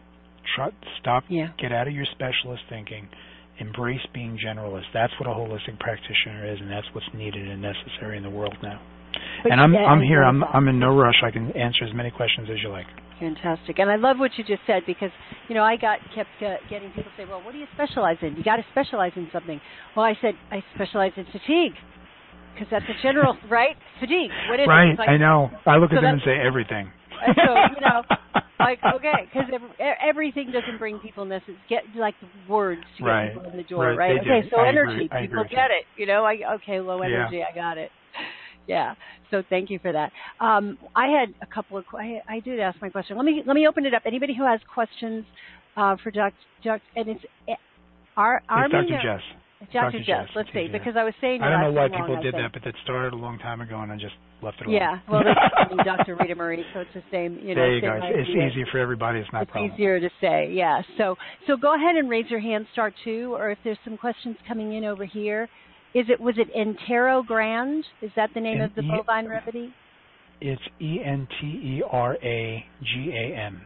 Get out of your specialist thinking. Embrace being generalist. That's what a holistic practitioner is, and that's what's needed and necessary in the world now. And I'm here. I'm in no rush. I can answer as many questions as you like. Fantastic. And I love what you just said, because I kept getting people say, well, what do you specialize in? You got to specialize in something. Well, I said I specialize in fatigue, because that's a general, right? Fatigue. What is it? It's like, I know. I look at them and say everything. So, like, okay, because everything doesn't bring people necessarily, get like the words to get people in the door, right? Okay, so energy, people get it, okay, low energy, I got it. Yeah, so thank you for that. I had a couple of, I did ask my question. Let me open it up. Anybody who has questions for Dr. and it's Dr. Jess. Dr. Jess, let's see, because I was saying I don't know why people did that, but that started a long time ago, and I just left it alone. Yeah, well, that's Dr. Rita Marie, so it's the same. There you go. It's easier for everybody. It's not a problem. It's easier to say, yeah. So go ahead and raise your hand, star 2, or if there's some questions coming in over here. Was it Enterogran? Is that the name of the bovine remedy? It's ENTERAGAM.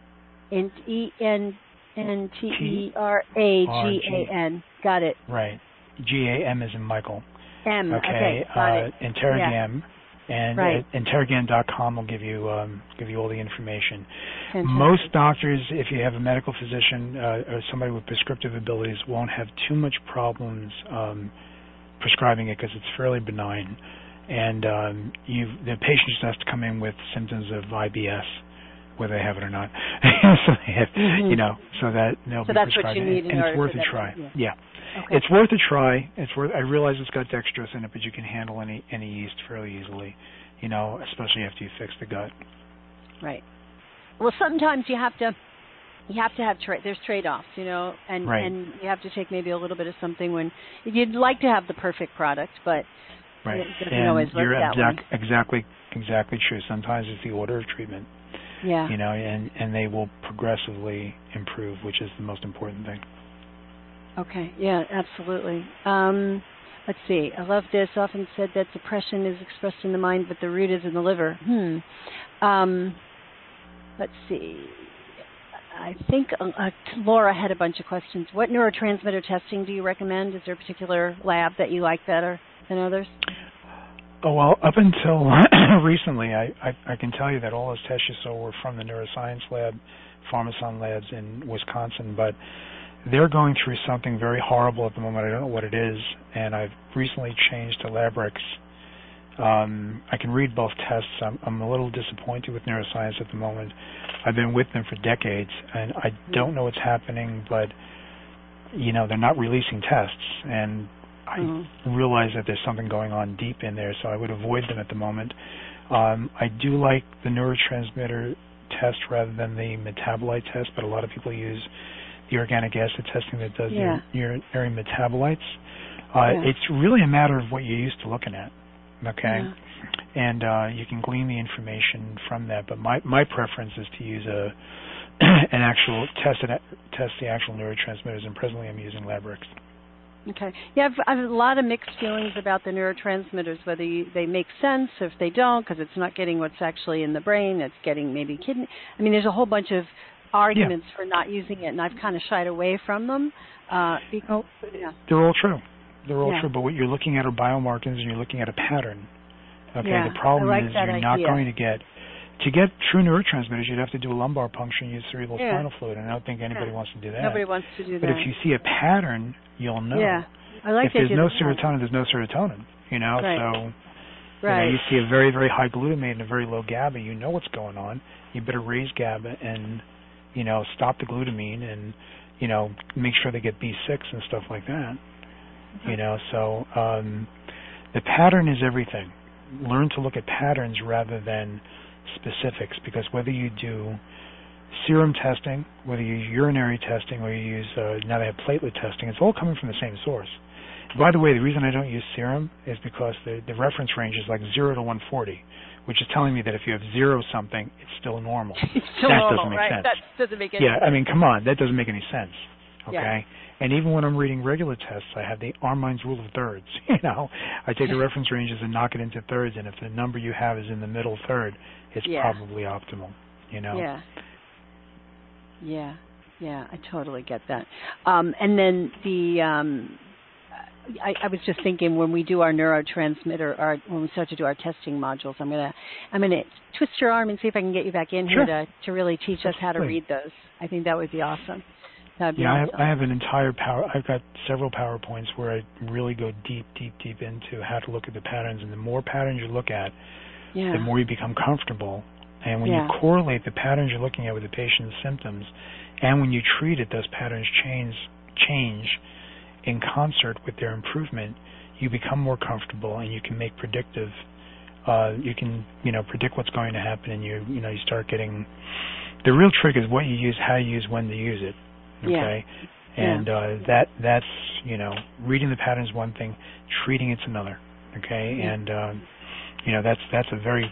ENTERAGAN. Got it. Right. GAM is in Michael. M. Okay. Got it. Enterogam. And Enterogan.com will give you all the information. Fantastic. Most doctors, if you have a medical physician or somebody with prescriptive abilities, won't have too much problems prescribing it, because it's fairly benign. And the patient just has to come in with symptoms of IBS, whether they have it or not. So they have, so that they'll be that's prescribing what you need it, and it's worth a try. Yeah. Okay. It's worth a try. I realize it's got dextrose in it, but you can handle any yeast fairly easily, especially after you fix the gut. Right. Well, sometimes you have to have there's trade-offs, and you have to take maybe a little bit of something when you'd like to have the perfect product, but it doesn't always work that way. Exactly true. Sometimes it's the order of treatment. Yeah. And they will progressively improve, which is the most important thing. Okay. Yeah, absolutely. Let's see. I love this. Often said that depression is expressed in the mind, but the root is in the liver. Let's see. I think Laura had a bunch of questions. What neurotransmitter testing do you recommend? Is there a particular lab that you like better than others? Oh, well, up until recently, I can tell you that all those tests you saw were from the neuroscience lab, Pharmason labs in Wisconsin, but they're going through something very horrible at the moment. I don't know what it is, and I've recently changed to Labrix. I can read both tests. I'm a little disappointed with neuroscience at the moment. I've been with them for decades, and I don't know what's happening, but, they're not releasing tests, and I realize that there's something going on deep in there, so I would avoid them at the moment. I do like the neurotransmitter test rather than the metabolite test, but a lot of people use the organic acid testing that does your urinary metabolites. It's really a matter of what you're used to looking at. Okay, and you can glean the information from that. But my preference is to use an actual test the actual neurotransmitters, and presently I'm using LabRx. Okay. Yeah, I've a lot of mixed feelings about the neurotransmitters, whether they make sense or if they don't, because it's not getting what's actually in the brain. It's getting maybe kidney. I mean, there's a whole bunch of arguments for not using it, and I've kind of shied away from them. They're all true. They're all true, but what you're looking at are biomarkers, and you're looking at a pattern. Okay, the problem is you're not going to get... To get true neurotransmitters, you'd have to do a lumbar puncture and use cerebral spinal fluid, and I don't think anybody wants to do that. Nobody wants to do that. But if you see a pattern, you'll know. Yeah, I like if there's no serotonin, there's no serotonin. You know, so you know, you see a very, very high glutamate and a very low GABA, you know what's going on. You better raise GABA and, you know, stop the glutamine and, you know, make sure they get B6 and stuff like that. Mm-hmm. You know, so the pattern is everything. Learn to look at patterns rather than specifics, because whether you do serum testing, whether you use urinary testing, or you use now they have platelet testing, it's all coming from the same source. By the way, the reason I don't use serum is because the reference range is like 0 to 140, which is telling me that if you have 0 something, it's still normal. It's still that normal, doesn't make sense. That doesn't make any sense. Yeah, I mean, come on, that doesn't make any sense. Okay? And even when I'm reading regular tests, I have the Armind's rule of thirds. You know, I take the reference ranges and knock it into thirds, and if the number you have is in the middle third, it's probably optimal. You know. Yeah, I totally get that. And then the I was just thinking, when we do our neurotransmitter, or when we start to do our testing modules, I'm gonna twist your arm and see if I can get you back in here to really teach us how to read those. I think that would be awesome. Yeah, I have an entire I've got several PowerPoints where I really go deep into how to look at the patterns, and the more patterns you look at, the more you become comfortable. And when you correlate the patterns you're looking at with the patient's symptoms, and when you treat it, those patterns change in concert with their improvement, you become more comfortable, and you can make predictive. You can predict what's going to happen, and you start getting. The real trick is what you use, how you use, when to use it. Okay, and that's reading the pattern is one thing, treating it's another. Okay, and that's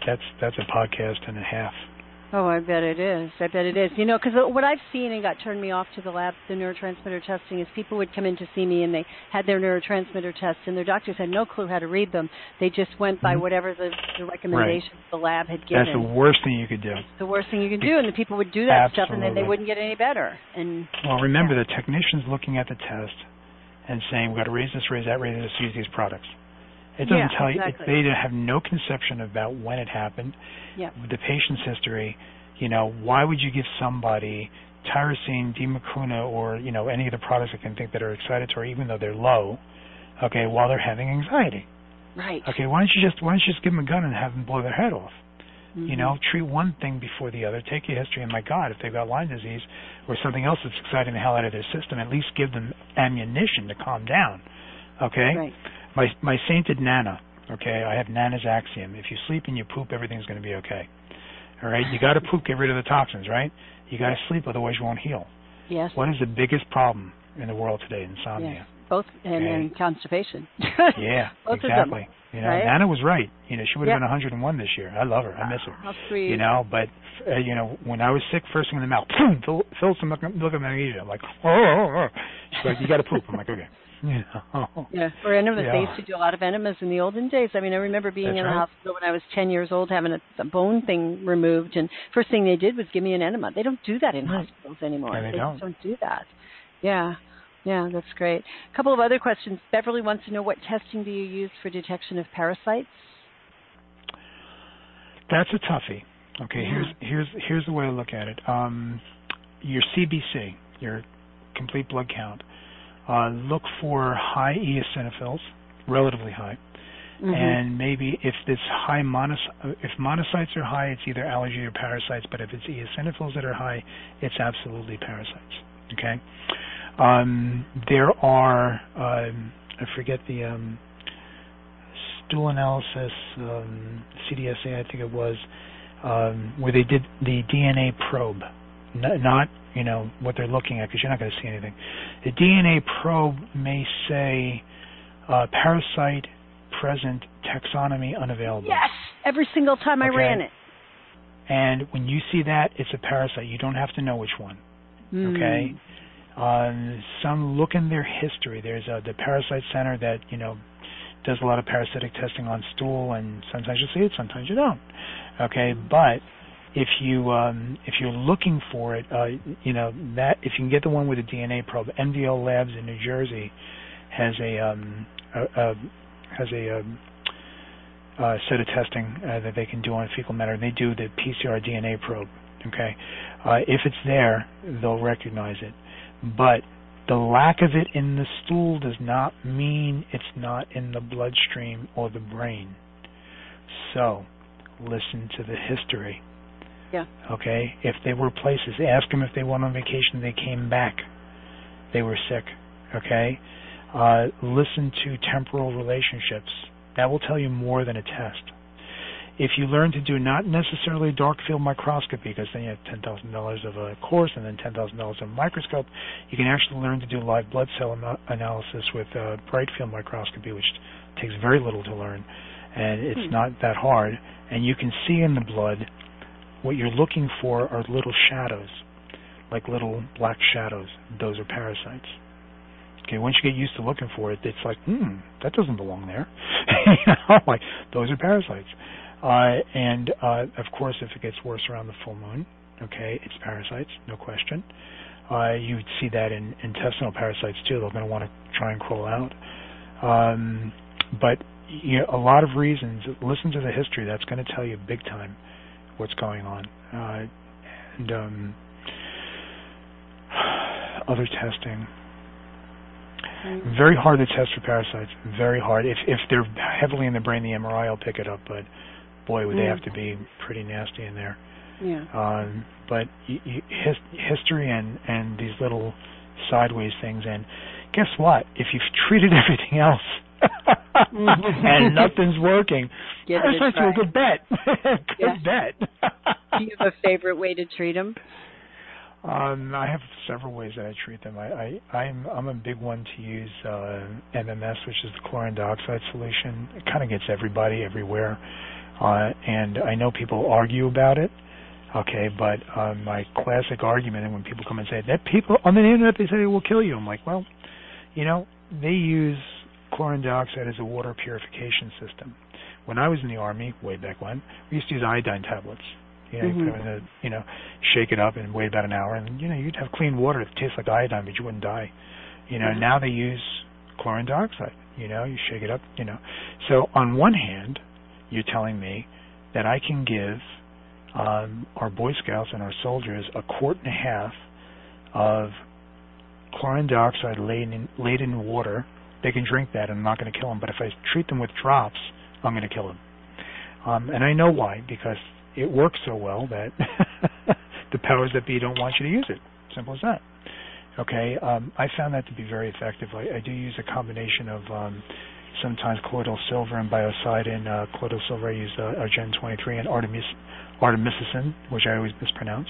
a podcast and a half. Oh, I bet it is. You know, because what I've seen and got turned me off to the lab, the neurotransmitter testing, is people would come in to see me and they had their neurotransmitter tests, and their doctors had no clue how to read them. They just went by whatever the recommendations the lab had given. That's the worst thing you could do. It's the worst thing you can do, and the people would do that stuff, and then they wouldn't get any better. And well, remember, the technician's looking at the test and saying, we've got to raise this, raise that, use these products. It doesn't tell you. They have no conception about when it happened. With the patient's history, why would you give somebody tyrosine, Demucuna, or any of the products that can think that are excitatory, even though they're low, okay, while they're having anxiety? Right. Okay, why don't you just give them a gun and have them blow their head off? Mm-hmm. Treat one thing before the other. Take your history, and my God, if they've got Lyme disease or something else that's exciting the hell out of their system, at least give them ammunition to calm down. Okay. Right. My sainted Nana, okay, I have Nana's axiom. If you sleep and you poop, everything's going to be okay. All right? You got to poop, get rid of the toxins, right? You got to sleep, otherwise you won't heal. Yes. What is the biggest problem in the world today? Insomnia. Yes. Both, and constipation. Yeah, both exactly. Of them, right? Nana was right. She would have been 101 this year. I love her. I miss her. How sweet. But when I was sick, first thing in the mouth, fill some milk of magnesia. I'm like, oh. She's like, you got to poop. I'm like, okay. Yeah, or enemas. They used to do a lot of enemas in the olden days. I mean, I remember being in the hospital when I was 10 years old, having a bone thing removed, and first thing they did was give me an enema. They don't do that in hospitals anymore. Yeah, they just don't do that. Yeah, that's great. A couple of other questions. Beverly wants to know, what testing do you use for detection of parasites? That's a toughie. Okay, here's the way to look at it. Your CBC, your complete blood count. Look for high eosinophils, relatively high, and maybe if this if monocytes are high, it's either allergy or parasites. But if it's eosinophils that are high, it's absolutely parasites. Okay. There are I forget the stool analysis, CDSA, I think it was, where they did the DNA probe, not what they're looking at, because you're not going to see anything. The DNA probe may say parasite present taxonomy unavailable. Yes, every single time I ran it. And when you see that, it's a parasite. You don't have to know which one. Okay? Some look in their history. There's the Parasite Center that, does a lot of parasitic testing on stool, and sometimes you see it, sometimes you don't. Okay? But if you're looking for it, that if you can get the one with a DNA probe, MDL Labs in New Jersey has a set of testing that they can do on fecal matter. They do the PCR DNA probe. Okay, if it's there, they'll recognize it. But the lack of it in the stool does not mean it's not in the bloodstream or the brain. So, listen to the history. Yeah. Okay? If they were places, ask them if they went on vacation, they came back, they were sick. Okay? Listen to temporal relationships. That will tell you more than a test. If you learn to do not necessarily dark field microscopy, because then you have $10,000 of a course and then $10,000 of a microscope, you can actually learn to do live blood cell analysis with bright field microscopy, which takes very little to learn, and it's not that hard. And you can see in the blood what you're looking for are little shadows, like little black shadows. Those are parasites. Okay, once you get used to looking for it, it's like, that doesn't belong there. Like, those are parasites. And of course, if it gets worse around the full moon, okay, it's parasites, no question. You would see that in intestinal parasites too. They're going to want to try and crawl out. But a lot of reasons. Listen to the history. That's going to tell you big time what's going on. And other testing. Very hard to test for parasites. Very hard. If they're heavily in the brain, the MRI will pick it up. But boy, would they have to be pretty nasty in there. Yeah. But history and these little sideways things. And guess what? If you've treated everything else and nothing's working, parasites are a good bet. Good bet. Do you have a favorite way to treat them? I have several ways that I treat them. I'm a big one to use MMS, which is the chlorine dioxide solution. It kind of gets everybody everywhere, and I know people argue about it. Okay, but my classic argument, and when people come and say that people on the internet they say it will kill you, I'm like, well, they use chlorine dioxide as a water purification system. When I was in the Army, way back when, we used to use iodine tablets. You put it in shake it up and wait about an hour, and you'd have clean water that tastes like iodine, but you wouldn't die. Now they use chlorine dioxide. You shake it up. So on one hand, you're telling me that I can give our Boy Scouts and our soldiers a quart and a half of chlorine dioxide laden in water. They can drink that, and I'm not going to kill them. But if I treat them with drops, I'm going to kill them. And I know why, because it works so well that the powers that be don't want you to use it. Simple as that. Okay, I found that to be very effective. I do use a combination of sometimes colloidal silver and biocidin. Colloidal silver, I use Argen-23 and artemisinin, which I always mispronounce.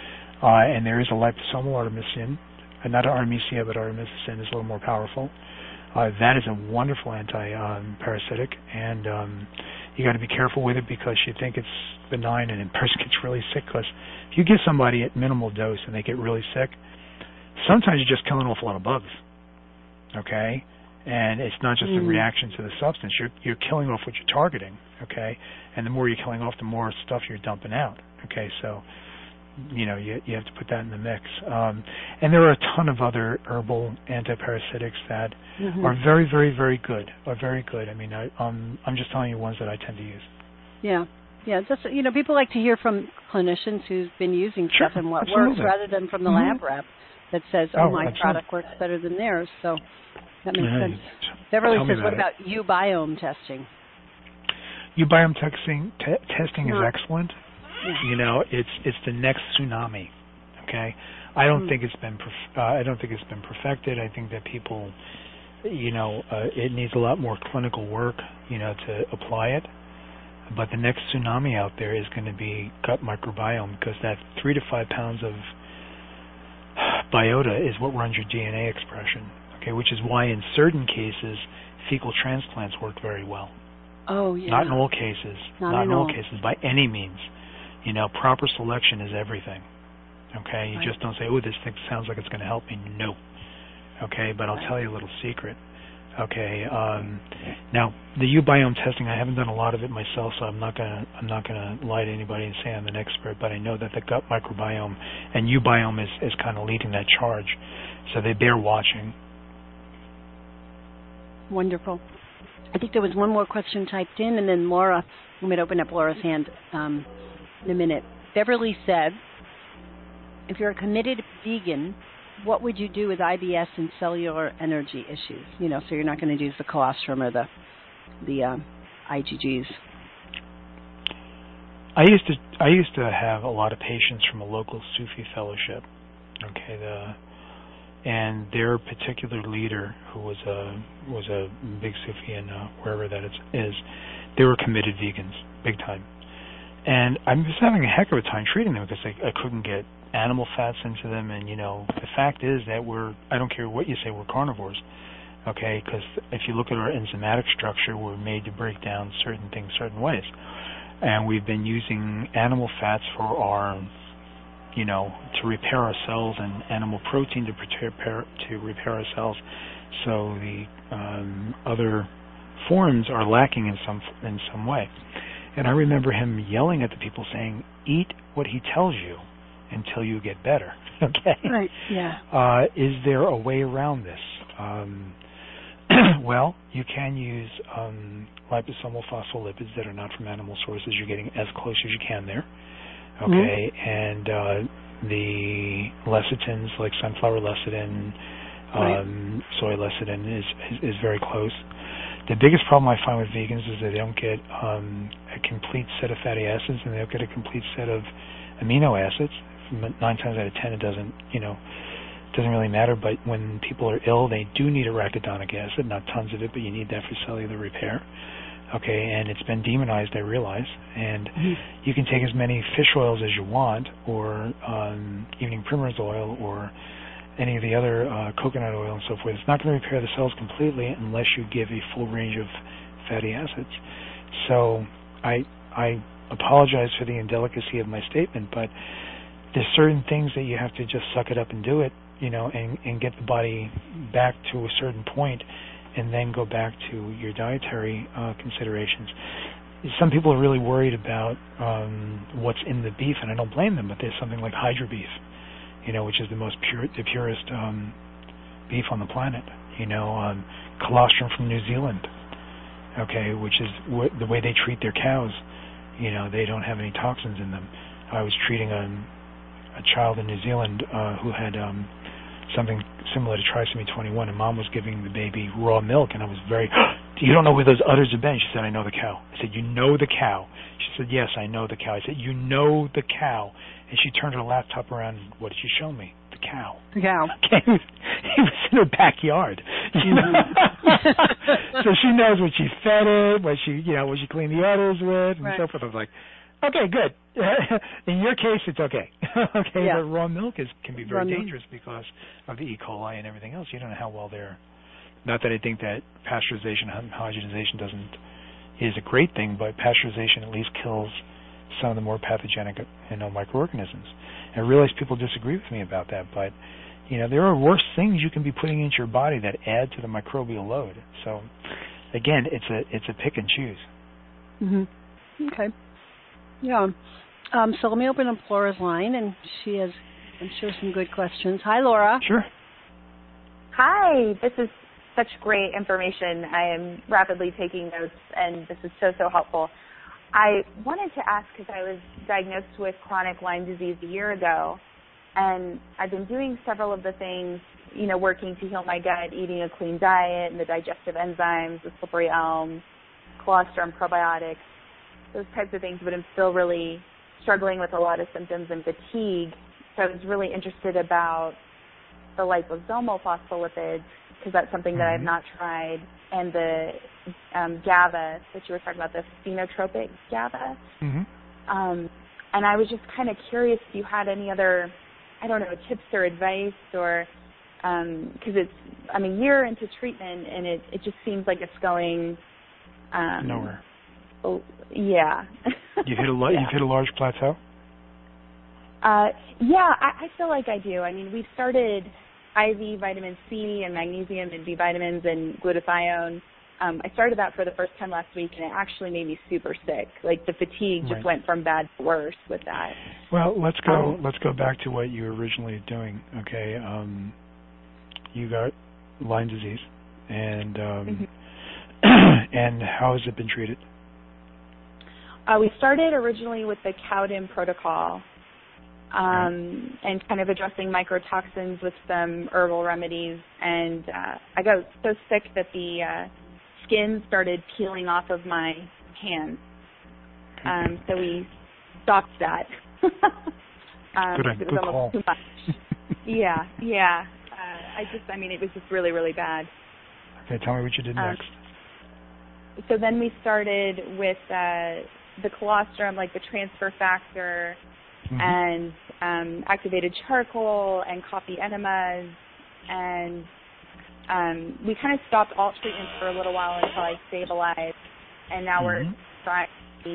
And there is a liposomal artemisinin, not Artemisia, but artemisinin is a little more powerful. That is a wonderful anti-parasitic, and you got to be careful with it because you think it's benign and a person gets really sick. Because if you give somebody at minimal dose and they get really sick, sometimes you're just killing off a lot of bugs. Okay, and it's not just a reaction to the substance. You're killing off what you're targeting. Okay, and the more you're killing off, the more stuff you're dumping out. Okay, so you have to put that in the mix. And there are a ton of other herbal antiparasitics that are very, very, very good. Are very good. I mean, I'm just telling you ones that I tend to use. Yeah. Just people like to hear from clinicians who've been using stuff and what absolutely. works, rather than from the lab rep that says, "Oh, my absolutely. product works better than theirs." So that makes sense. Beverly says, "What about eubiome testing?" Eubiome testing is excellent. It's the next tsunami. Okay, I don't think it's been perfected. I think that people, it needs a lot more clinical work, to apply it. But the next tsunami out there is going to be gut microbiome, because that 3 to 5 pounds of biota is what runs your DNA expression. Okay, which is why in certain cases fecal transplants work very well. Oh, yeah. Not in all cases. Not in all cases, by any means. Proper selection is everything. Okay? You just don't say, oh, this thing sounds like it's going to help me. No. Okay? But I'll tell you a little secret. Okay? Now, the uBiome testing, I haven't done a lot of it myself, so I'm not gonna lie to anybody and say I'm an expert, but I know that the gut microbiome and uBiome is kind of leading that charge. So they bear watching. Wonderful. I think there was one more question typed in, and then Laura, I'm going to open up Laura's hand in a minute. Beverly said, if you're a committed vegan, what would you do with IBS and cellular energy issues? So you're not going to use the colostrum or the IgGs. I used to have a lot of patients from a local Sufi fellowship. Okay, and their particular leader, who was a big Sufi in wherever that is, they were committed vegans, big time. And I was having a heck of a time treating them because I couldn't get animal fats into them. And the fact is that I don't care what you say, we're carnivores. Okay, because if you look at our enzymatic structure, we're made to break down certain things certain ways, and we've been using animal fats for our to repair our cells, and animal protein to repair our cells. So the other forms are lacking in some way. And I remember him yelling at the people saying, eat what he tells you until you get better. Okay? Right, yeah. Is there a way around this? Well, you can use liposomal phospholipids that are not from animal sources. You're getting as close as you can there. Okay, and the lecithins like sunflower lecithin, soy lecithin is very close. The biggest problem I find with vegans is that they don't get a complete set of fatty acids, and they don't get a complete set of amino acids. 9 times out of 10, it doesn't really matter. But when people are ill, they do need arachidonic acid, not tons of it, but you need that for cellular repair. Okay, and it's been demonized, I realize, and you can take as many fish oils as you want, or evening primrose oil, or any of the other coconut oil and so forth. It's not going to repair the cells completely unless you give a full range of fatty acids. So I apologize for the indelicacy of my statement, but there's certain things that you have to just suck it up and do it, and get the body back to a certain point, and then go back to your dietary considerations. Some people are really worried about what's in the beef, and I don't blame them, but there's something like Hydra beef, which is the purest beef on the planet. Colostrum from New Zealand, okay, which is the way they treat their cows. They don't have any toxins in them. I was treating a child in New Zealand who had something similar to trisomy 21, and mom was giving the baby raw milk, and I was you don't know where those udders have been? She said, I know the cow. I said, you know the cow? She said, yes, I know the cow. I said, you know the cow? And she turned her laptop around, and what did she show me? The cow. The cow. Okay. He was in her backyard. So she knows what she fed it, what she cleaned the udders with, and so forth. I was like, okay, good. In your case, it's okay. Okay, yeah. But raw milk can be very dangerous because of the E. coli and everything else. You don't know how well they're. Not that I think that pasteurization and homogenization is a great thing, but pasteurization at least kills some of the more pathogenic, microorganisms. And I realize people disagree with me about that, but there are worse things you can be putting into your body that add to the microbial load. So, again, it's a pick and choose. Mm-hmm. Okay. Yeah. So let me open up Laura's line, and she has, I'm sure, some good questions. Hi, Laura. Sure. Hi. This is such great information. I am rapidly taking notes, and this is so helpful. I wanted to ask, because I was diagnosed with chronic Lyme disease a year ago, and I've been doing several of the things, working to heal my gut, eating a clean diet, and the digestive enzymes, the slippery elm, colostrum, probiotics, those types of things, but I'm still really struggling with a lot of symptoms and fatigue. So I was really interested about the liposomal phospholipids, because that's something that I've not tried, and the GABA that you were talking about, the phenotropic GABA. And I was just kind of curious if you had any other, tips or advice or because I'm a year into treatment, and it just seems like it's going nowhere. Oh, yeah. You've hit a large plateau? Yeah, I feel like I do. I mean, we've started IV vitamin C and magnesium and B vitamins and glutathione. I started that for the first time last week, and it actually made me super sick. Like, the fatigue just went from bad to worse with that. Well, let's go back to what you were originally doing. Okay, you got Lyme disease, and and how has it been treated? We started originally with the Cowden protocol, and kind of addressing mycotoxins with some herbal remedies. And I got so sick that the skin started peeling off of my hands. So we stopped that. Good call. Too much. Yeah. I mean, it was just really, really bad. Okay, tell me what you did next. So then we started with the colostrum, like the transfer factor, and activated charcoal and coffee enemas, and we kind of stopped all treatments for a little while until I stabilized, and now we're trying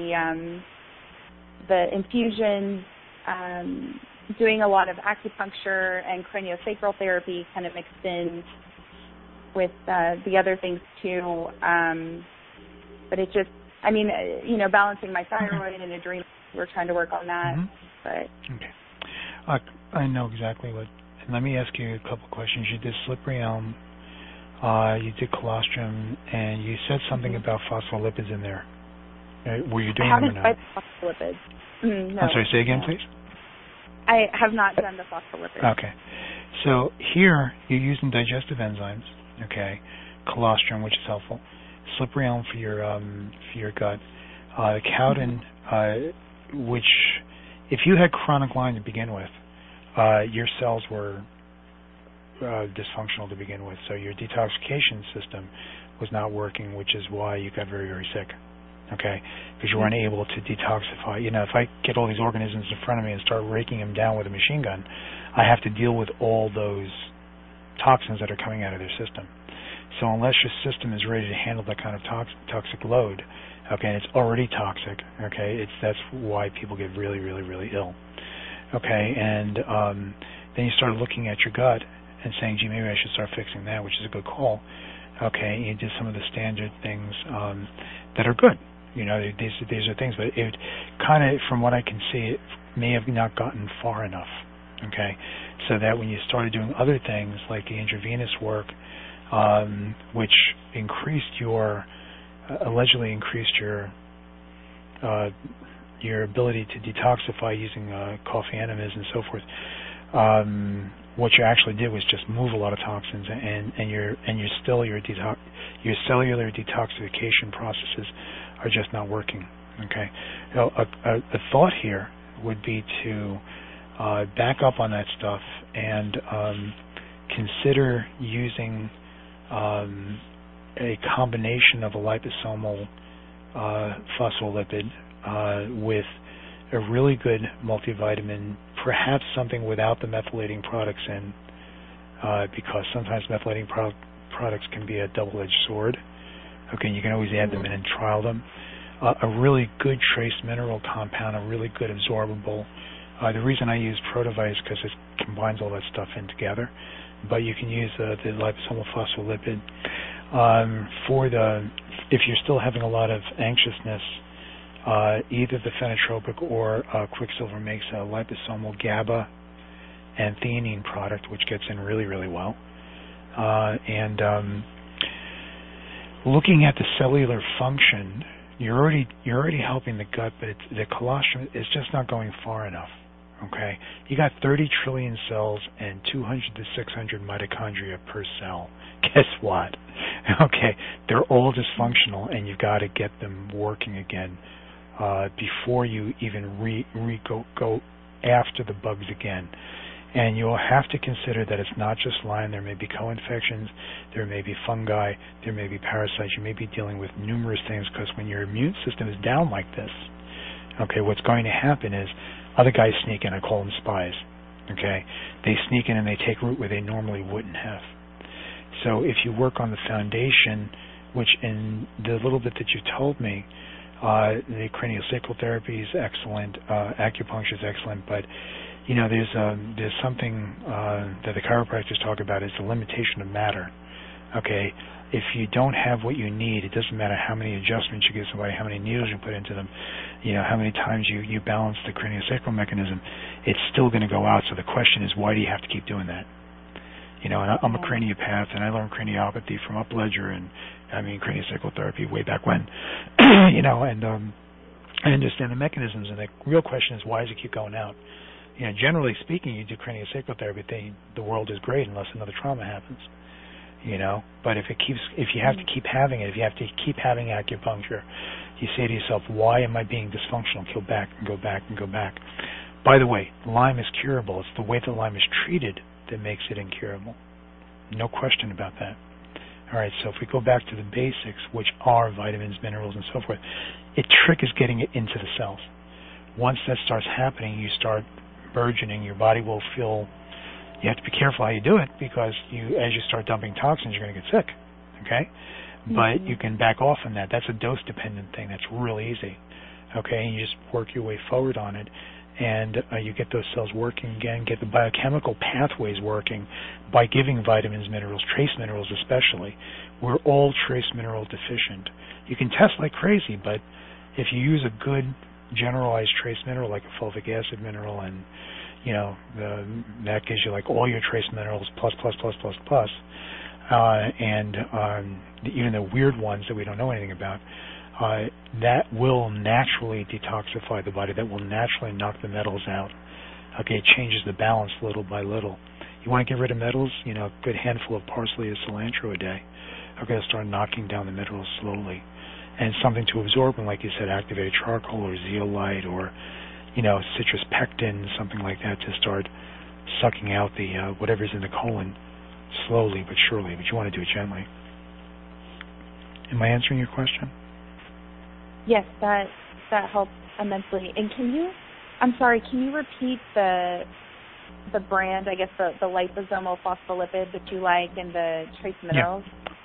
the infusions, doing a lot of acupuncture and craniosacral therapy kind of mixed in with the other things too. But it just, I mean, balancing my thyroid and adrenal, we're trying to work on that. But okay, I know exactly what. And let me ask you a couple questions. You did slippery elm, you did colostrum, and you said something about phospholipids in there. Were you doing them or not? I haven't tried phospholipids. No. I'm sorry, say again, please. I have not done the phospholipids. Okay. So here, you're using digestive enzymes, okay, colostrum, which is helpful, slippery elm for your gut, Cowden, which, if you had chronic Lyme to begin with, your cells were dysfunctional to begin with, so your detoxification system was not working, which is why you got very, very sick. Okay, because you weren't able to detoxify. If I get all these organisms in front of me and start raking them down with a machine gun, I have to deal with all those toxins that are coming out of their system. So unless your system is ready to handle that kind of toxic load, okay, and it's already toxic, okay, that's why people get really, really, really ill. Okay, and then you start looking at your gut and saying, gee, maybe I should start fixing that, which is a good call. Okay, you did some of the standard things that are good. These are things, but it kind of, from what I can see, it may have not gotten far enough. Okay, so that when you started doing other things like the intravenous work, which allegedly increased your ability to detoxify using coffee enemas and so forth. What you actually did was just move a lot of toxins, and your cellular detoxification processes are just not working. Okay, so a thought here would be to back up on that stuff and consider using a combination of a liposomal phospholipid with a really good multivitamin, perhaps something without the methylating products in, because sometimes methylating products can be a double-edged sword. Okay, you can always add them in and trial them. A really good trace mineral compound, a really good absorbable. The reason I use Protovite is because it combines all that stuff in together. But you can use the liposomal phospholipid. If you're still having a lot of anxiousness, either the phenotropic or Quicksilver makes a liposomal GABA and theanine product, which gets in really, really well. And looking at the cellular function, you're already helping the gut, but the colostrum is just not going far enough. Okay, you got 30 trillion cells and 200 to 600 mitochondria per cell. Guess what? Okay, they're all dysfunctional, and you've got to get them working again before you even go after the bugs again. And you'll have to consider that it's not just Lyme. There may be co-infections, there may be fungi, there may be parasites. You may be dealing with numerous things, because when your immune system is down like this, okay, what's going to happen is other guys sneak in. I call them spies. Okay, they sneak in and they take root where they normally wouldn't have. So if you work on the foundation, which in the little bit that you told me, the craniosacral therapy is excellent, acupuncture is excellent, but there's something that the chiropractors talk about is the limitation of matter. Okay, if you don't have what you need, it doesn't matter how many adjustments you give somebody, how many needles you put into them, how many times you balance the craniosacral mechanism, it's still going to go out. So the question is, why do you have to keep doing that? And I'm a craniopath, and I learned craniopathy from Upledger, and craniosacral therapy way back when, and I understand the mechanisms, and the real question is, why does it keep going out? Generally speaking, you do craniosacral therapy, the world is great unless another trauma happens. But if you have to keep having it, if you have to keep having acupuncture, you say to yourself, why am I being dysfunctional? Go back and go back and go back. By the way, Lyme is curable. It's the way that Lyme is treated that makes it incurable. No question about that. All right, so if we go back to the basics, which are vitamins, minerals, and so forth, the trick is getting it into the cells. Once that starts happening, you start burgeoning. Your body will feel. You have to be careful how you do it, because as you start dumping toxins, you're going to get sick, okay? Mm-hmm. But you can back off on that. That's a dose-dependent thing. That's really easy, okay? And you just work your way forward on it, and you get those cells working again, get the biochemical pathways working by giving vitamins, minerals, trace minerals especially. We're all trace mineral deficient. You can test like crazy, but if you use a good generalized trace mineral like a fulvic acid mineral, and that gives you like all your trace minerals plus, and even the weird ones that we don't know anything about, that will naturally detoxify the body. That will naturally knock the metals out. Okay, it changes the balance little by little. You want to get rid of metals? A good handful of parsley or cilantro a day. Okay, it'll start knocking down the minerals slowly. And something to absorb, like you said, activated charcoal or zeolite or citrus pectin, something like that, to start sucking out the whatever's in the colon slowly but surely. But you want to do it gently. Am I answering your question? Yes, that helps immensely. And can you repeat the brand, I guess the liposomal phospholipid that you like, and the trace minerals?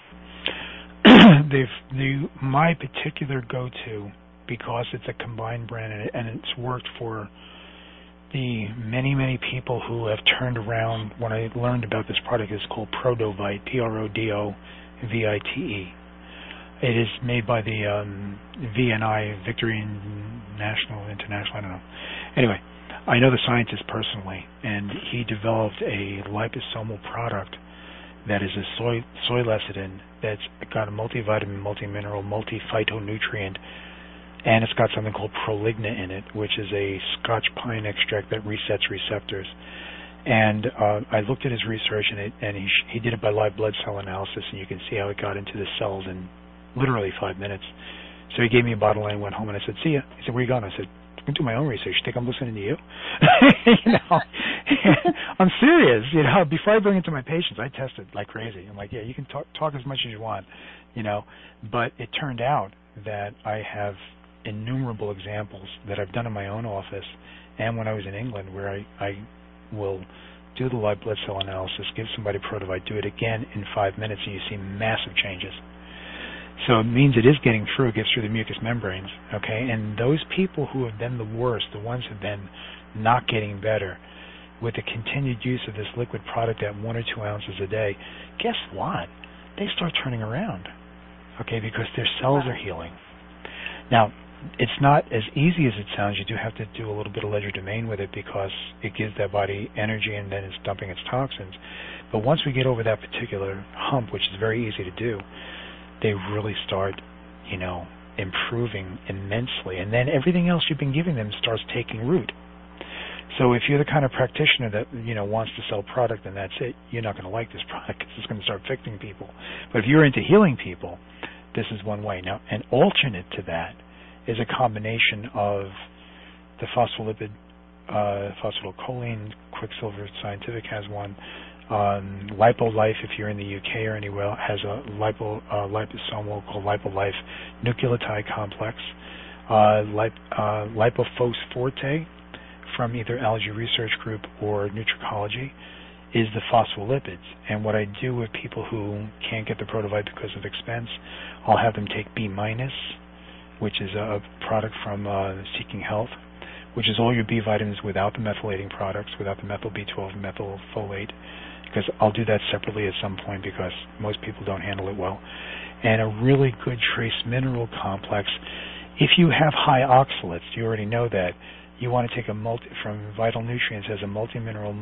Yeah. My particular go-to, because it's a combined brand and it's worked for the many people who have turned around. When I learned about this product, it's called Prodovite, Prodovite. It is made by the VNI, Victory International, I don't know. Anyway, I know the scientist personally, and he developed a liposomal product that is a soy lecithin that's got a multivitamin, multimineral, multi-phytonutrient, and it's got something called Proligna in it, which is a Scotch pine extract that resets receptors. And I looked at his research, and he did it by live blood cell analysis, and you can see how it got into the cells in literally 5 minutes. So he gave me a bottle, and I went home, and I said, see ya. He said, where are you going? I said, I'm going to do my own research. You think I'm listening to you? I'm serious. Before I bring it to my patients, I test it like crazy. I'm like, yeah, you can talk as much as you want, But it turned out that I have innumerable examples that I've done in my own office and when I was in England, where I will do the live blood cell analysis, give somebody Prodovite, do it again in 5 minutes, and you see massive changes. So it means it is getting through. It gets through the mucous membranes, okay? And those people who have been the worst, the ones who have been not getting better, with the continued use of this liquid product at 1 or 2 ounces a day, guess what? They start turning around, okay, because their cells are healing. Now, it's not as easy as it sounds. You do have to do a little bit of legerdemain with it, because it gives that body energy and then it's dumping its toxins. But once we get over that particular hump, which is very easy to do, they really start, improving immensely. And then everything else you've been giving them starts taking root. So if you're the kind of practitioner that, wants to sell product and that's it, you're not going to like this product, because it's going to start fixing people. But if you're into healing people, this is one way. Now, an alternate to that is a combination of the phospholipid, phosphatidylcholine. Quicksilver Scientific has one. LipoLife, if you're in the UK or anywhere, has a liposomal called LipoLife Nucleotide Complex. Lipofos Forte from either Allergy Research Group or Nutricology is the phospholipids. And what I do with people who can't get the Protovite because of expense, I'll have them take B-, which is a product from Seeking Health, which is all your B vitamins without the methylating products, without the methyl B12 and methylfolate, because I'll do that separately at some point because most people don't handle it well. And a really good trace mineral complex. If you have high oxalates, you already know that, you want to take from Vital Nutrients as a multi-mineral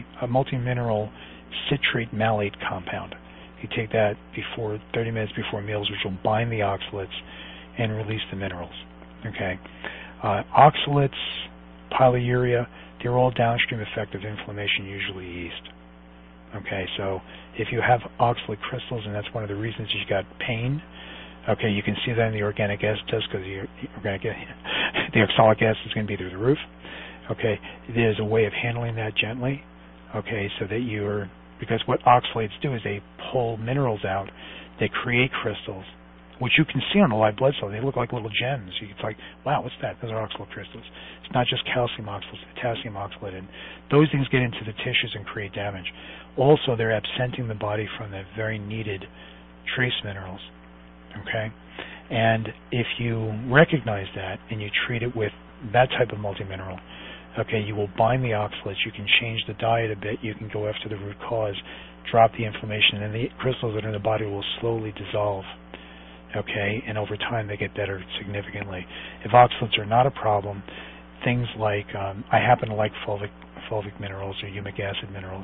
citrate malate compound. You take that 30 minutes before meals, which will bind the oxalates and release the minerals. Okay, oxalates, polyuria, they're all downstream effect of inflammation, usually yeast. Okay, so if you have oxalate crystals, and that's one of the reasons you got pain. Okay, you can see that in the organic acid test because the oxalic acid is going to be through the roof. Okay, there's a way of handling that gently. Okay, so that because what oxalates do is they pull minerals out, they create crystals, which you can see on the live blood cell. They look like little gems. It's like, wow, what's that? Those are oxalate crystals. It's not just calcium oxalates, potassium oxalate, and those things get into the tissues and create damage. Also, they're absenting the body from the very needed trace minerals. Okay, and if you recognize that and you treat it with that type of multimineral, okay, you will bind the oxalates. You can change the diet a bit. You can go after the root cause, drop the inflammation, and the crystals that are in the body will slowly dissolve. Okay, and over time they get better significantly. If oxalates are not a problem, things like I happen to like fulvic minerals or humic acid minerals.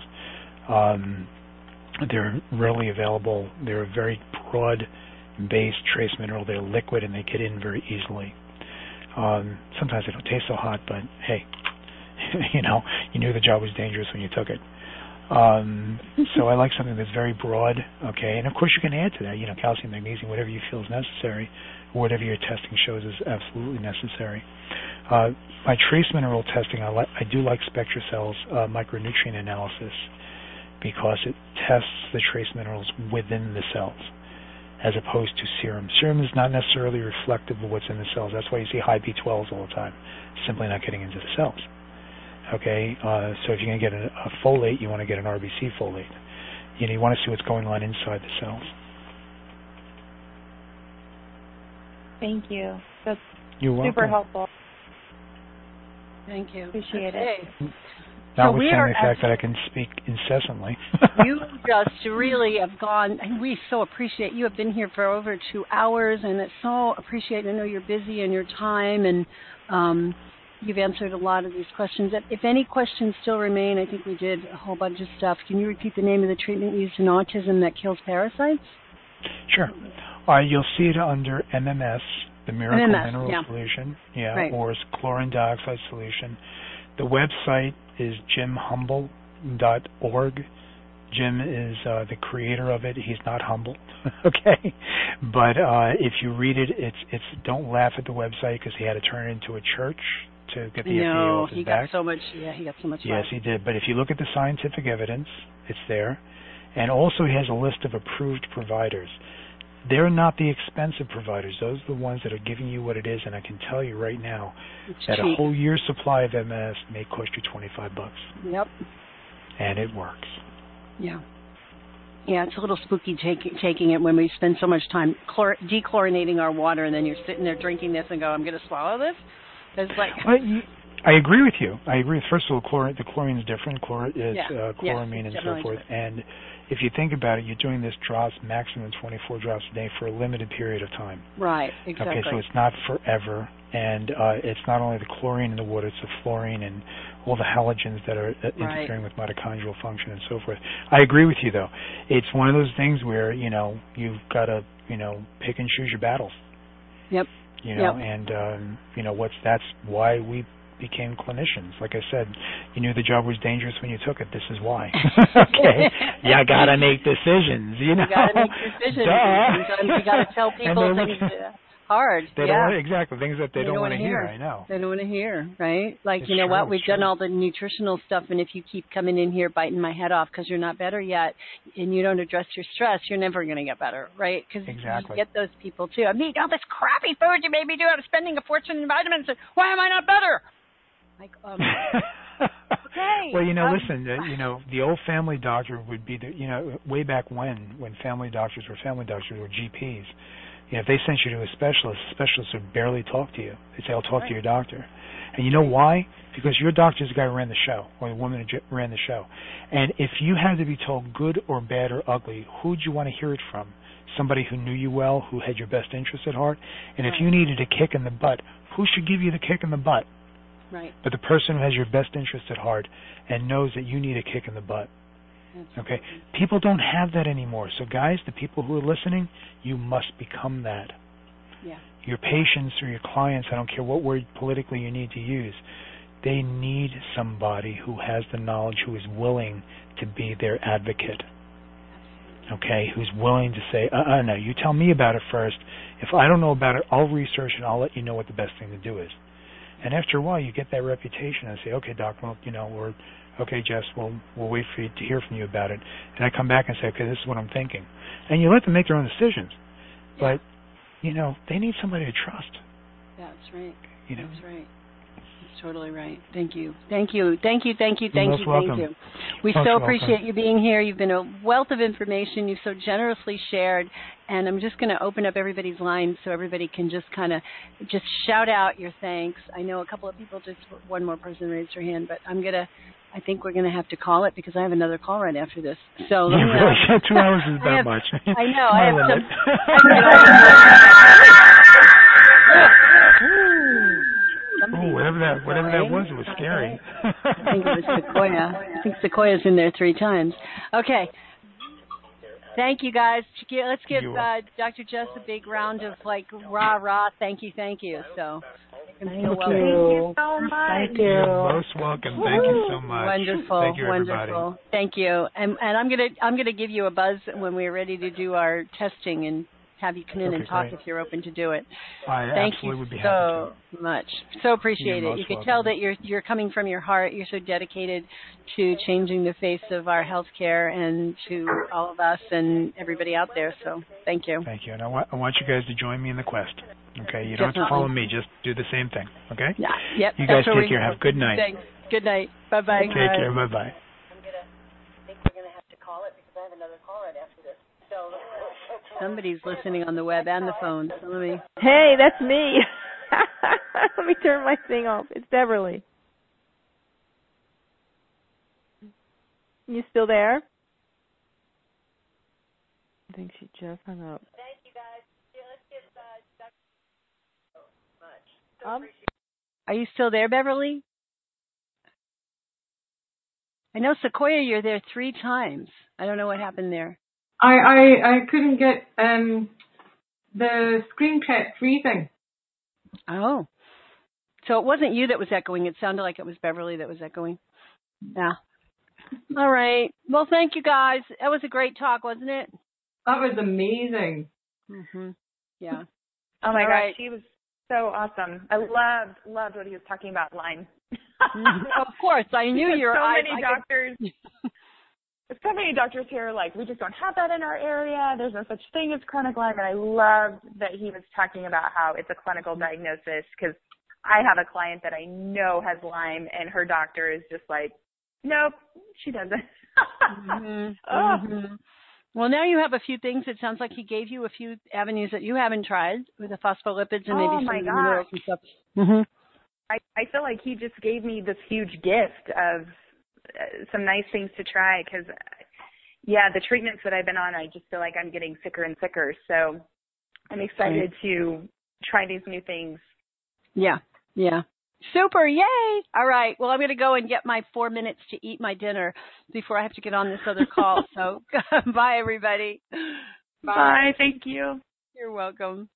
They're readily available. They're a very broad base trace mineral. They're liquid and they get in very easily. Sometimes they don't taste so hot, but hey, you knew the job was dangerous when you took it. So I like something that's very broad, okay, and of course you can add to that, calcium, magnesium, whatever you feel is necessary, or whatever your testing shows is absolutely necessary. My trace mineral testing, I do like SpectraCell's micronutrient analysis because it tests the trace minerals within the cells, as opposed to serum. Serum is not necessarily reflective of what's in the cells. That's why you see high B12s all the time, simply not getting into the cells. Okay, so if you're going to get a folate, you want to get an RBC folate. You want to see what's going on inside the cells. Thank you. That's super helpful. Thank you. Appreciate it. Notwithstanding the fact that I can speak incessantly. You just really have gone, and we so appreciate you have been here for over 2 hours, and it's so appreciated. I know you're busy in your time, and you've answered a lot of these questions. If any questions still remain, I think we did a whole bunch of stuff. Can you repeat the name of the treatment used in autism that kills parasites? Sure. You'll see it under MMS, the Miracle Mineral Solution, right. Or chlorine dioxide solution. The website is jimhumble.org. Jim is the creator of it. He's not humble, okay? But if you read it, it's don't laugh at the website because he had to turn it into a church to get the FDA off his back. He got so much. Yes, he did. But if you look at the scientific evidence, it's there. And also he has a list of approved providers. They're not the expensive providers. Those are the ones that are giving you what it is. And I can tell you right now that a whole year's supply of MS may cost you $25. Yep. And it works. Yeah. Yeah, it's a little spooky taking it when we spend so much time dechlorinating our water, and then you're sitting there drinking this and go, I'm going to swallow this? It's like... I agree with you. First of all, the chlorine is different. Chloramine and so forth. And if you think about it, you're doing this drops, maximum 24 drops a day for a limited period of time. Right, exactly. Okay, so it's not forever. And it's not only the chlorine in the water, it's the fluorine and all the halogens that are interfering with mitochondrial function and so forth. I agree with you, though. It's one of those things where, you've got to, pick and choose your battles. Yep. And, that's why we became clinicians. Like I said, you knew the job was dangerous when you took it. This is why. Okay. You got to make decisions, You got to make decisions. Sometimes you got to tell people things hard. Exactly. Things that they don't want to hear. I know. They don't want to hear, right? Like, it's true, what? We've done all the nutritional stuff, and if you keep coming in here biting my head off because you're not better yet and you don't address your stress, you're never going to get better, right? Because you get those people, too. I'm eating all this crappy food you made me do. I'm spending a fortune in vitamins. Why am I not better? Like, Okay. Well, listen, the old family doctor would be way back when family doctors were GPs. If they sent you to a specialist would barely talk to you. They'd say, I'll talk to your doctor. And you know why? Because your doctor's the guy who ran the show, or the woman who ran the show. And if you had to be told good or bad or ugly, who'd you want to hear it from? Somebody who knew you well, who had your best interest at heart? And if you needed a kick in the butt, who should give you the kick in the butt? Right. But the person who has your best interest at heart and knows that you need a kick in the butt. Okay? People don't have that anymore. So guys, the people who are listening, you must become that. Yeah. Your patients or your clients, I don't care what word politically you need to use, they need somebody who has the knowledge, who is willing to be their advocate. Okay? Who's willing to say, no, you tell me about it first. If I don't know about it, I'll research and I'll let you know what the best thing to do is. And after a while, you get that reputation and say, okay, doc, well, or okay, Jess, we'll wait for you to hear from you about it. And I come back and say, okay, this is what I'm thinking. And you let them make their own decisions. But, they need somebody to trust. That's right. That's right. That's totally right. Thank you. Thank you. Thank you. Thank you. Thank you. Thank you. We so appreciate you being here. You've been a wealth of information. You've so generously shared. And I'm just going to open up everybody's line so everybody can just kind of just shout out your thanks. I know a couple of people, just one more person raised their hand, but I think we're going to have to call it because I have another call right after this. So yeah, really, 2 hours is that much. I know. I have some. Whatever that was, it was scary. I think it was Sequoia. I think Sequoia's in there 3 times. Okay. Thank you, guys. Let's give Dr. Jess a big round of rah. Thank you. So. Thank you so much. Thank you. You're most welcome. Thank you so much. Wonderful. Thank you, wonderful. Everybody. Thank you. And I'm gonna give you a buzz when we're ready to do our testing and have you come in and talk if you're open to do it. Thank you would be happy so much. So appreciate it. You can tell that you're coming from your heart. You're so dedicated to changing the face of our healthcare and to all of us and everybody out there. So thank you. Thank you. And I want you guys to join me in the quest. Okay, you don't have to follow me. Just do the same thing. Okay? Yeah. Yep. You guys take care. Have a good night. Thanks. Good night. Bye-bye. Take care. Bye-bye. I think we're going to have to call it because I have another call right after this. So somebody's listening on the web and the phone. So let me. Hey, that's me. Let me turn my thing off. It's Beverly. You still there? I think she just hung up. Thank you, guys. Let's give Dr. so much. Are you still there, Beverly? I know, Sequoia, you're there 3 times. I don't know what happened there. I couldn't get the screen kept freezing. Oh. So it wasn't you that was echoing. It sounded like it was Beverly that was echoing. Yeah. All right. Well, thank you, guys. That was a great talk, wasn't it? That was amazing. Mm-hmm. Yeah. Oh, my gosh. She was so awesome. I loved what he was talking about, Lyme. Of course. I knew you were. So many doctors here we just don't have that in our area. There's no such thing as chronic Lyme. And I loved that he was talking about how it's a clinical diagnosis because I have a client that I know has Lyme and her doctor is just like, nope, she doesn't. Mm-hmm. Well, now you have a few things. It sounds like he gave you a few avenues that you haven't tried with the phospholipids and maybe some minerals and stuff. Mm-hmm. I feel like he just gave me this huge gift of some nice things to try because, the treatments that I've been on, I just feel like I'm getting sicker and sicker. So I'm excited to try these new things. Yeah. Super. Yay. All right. Well, I'm going to go and get my 4 minutes to eat my dinner before I have to get on this other call. So bye, everybody. Bye. Thank you. You're welcome.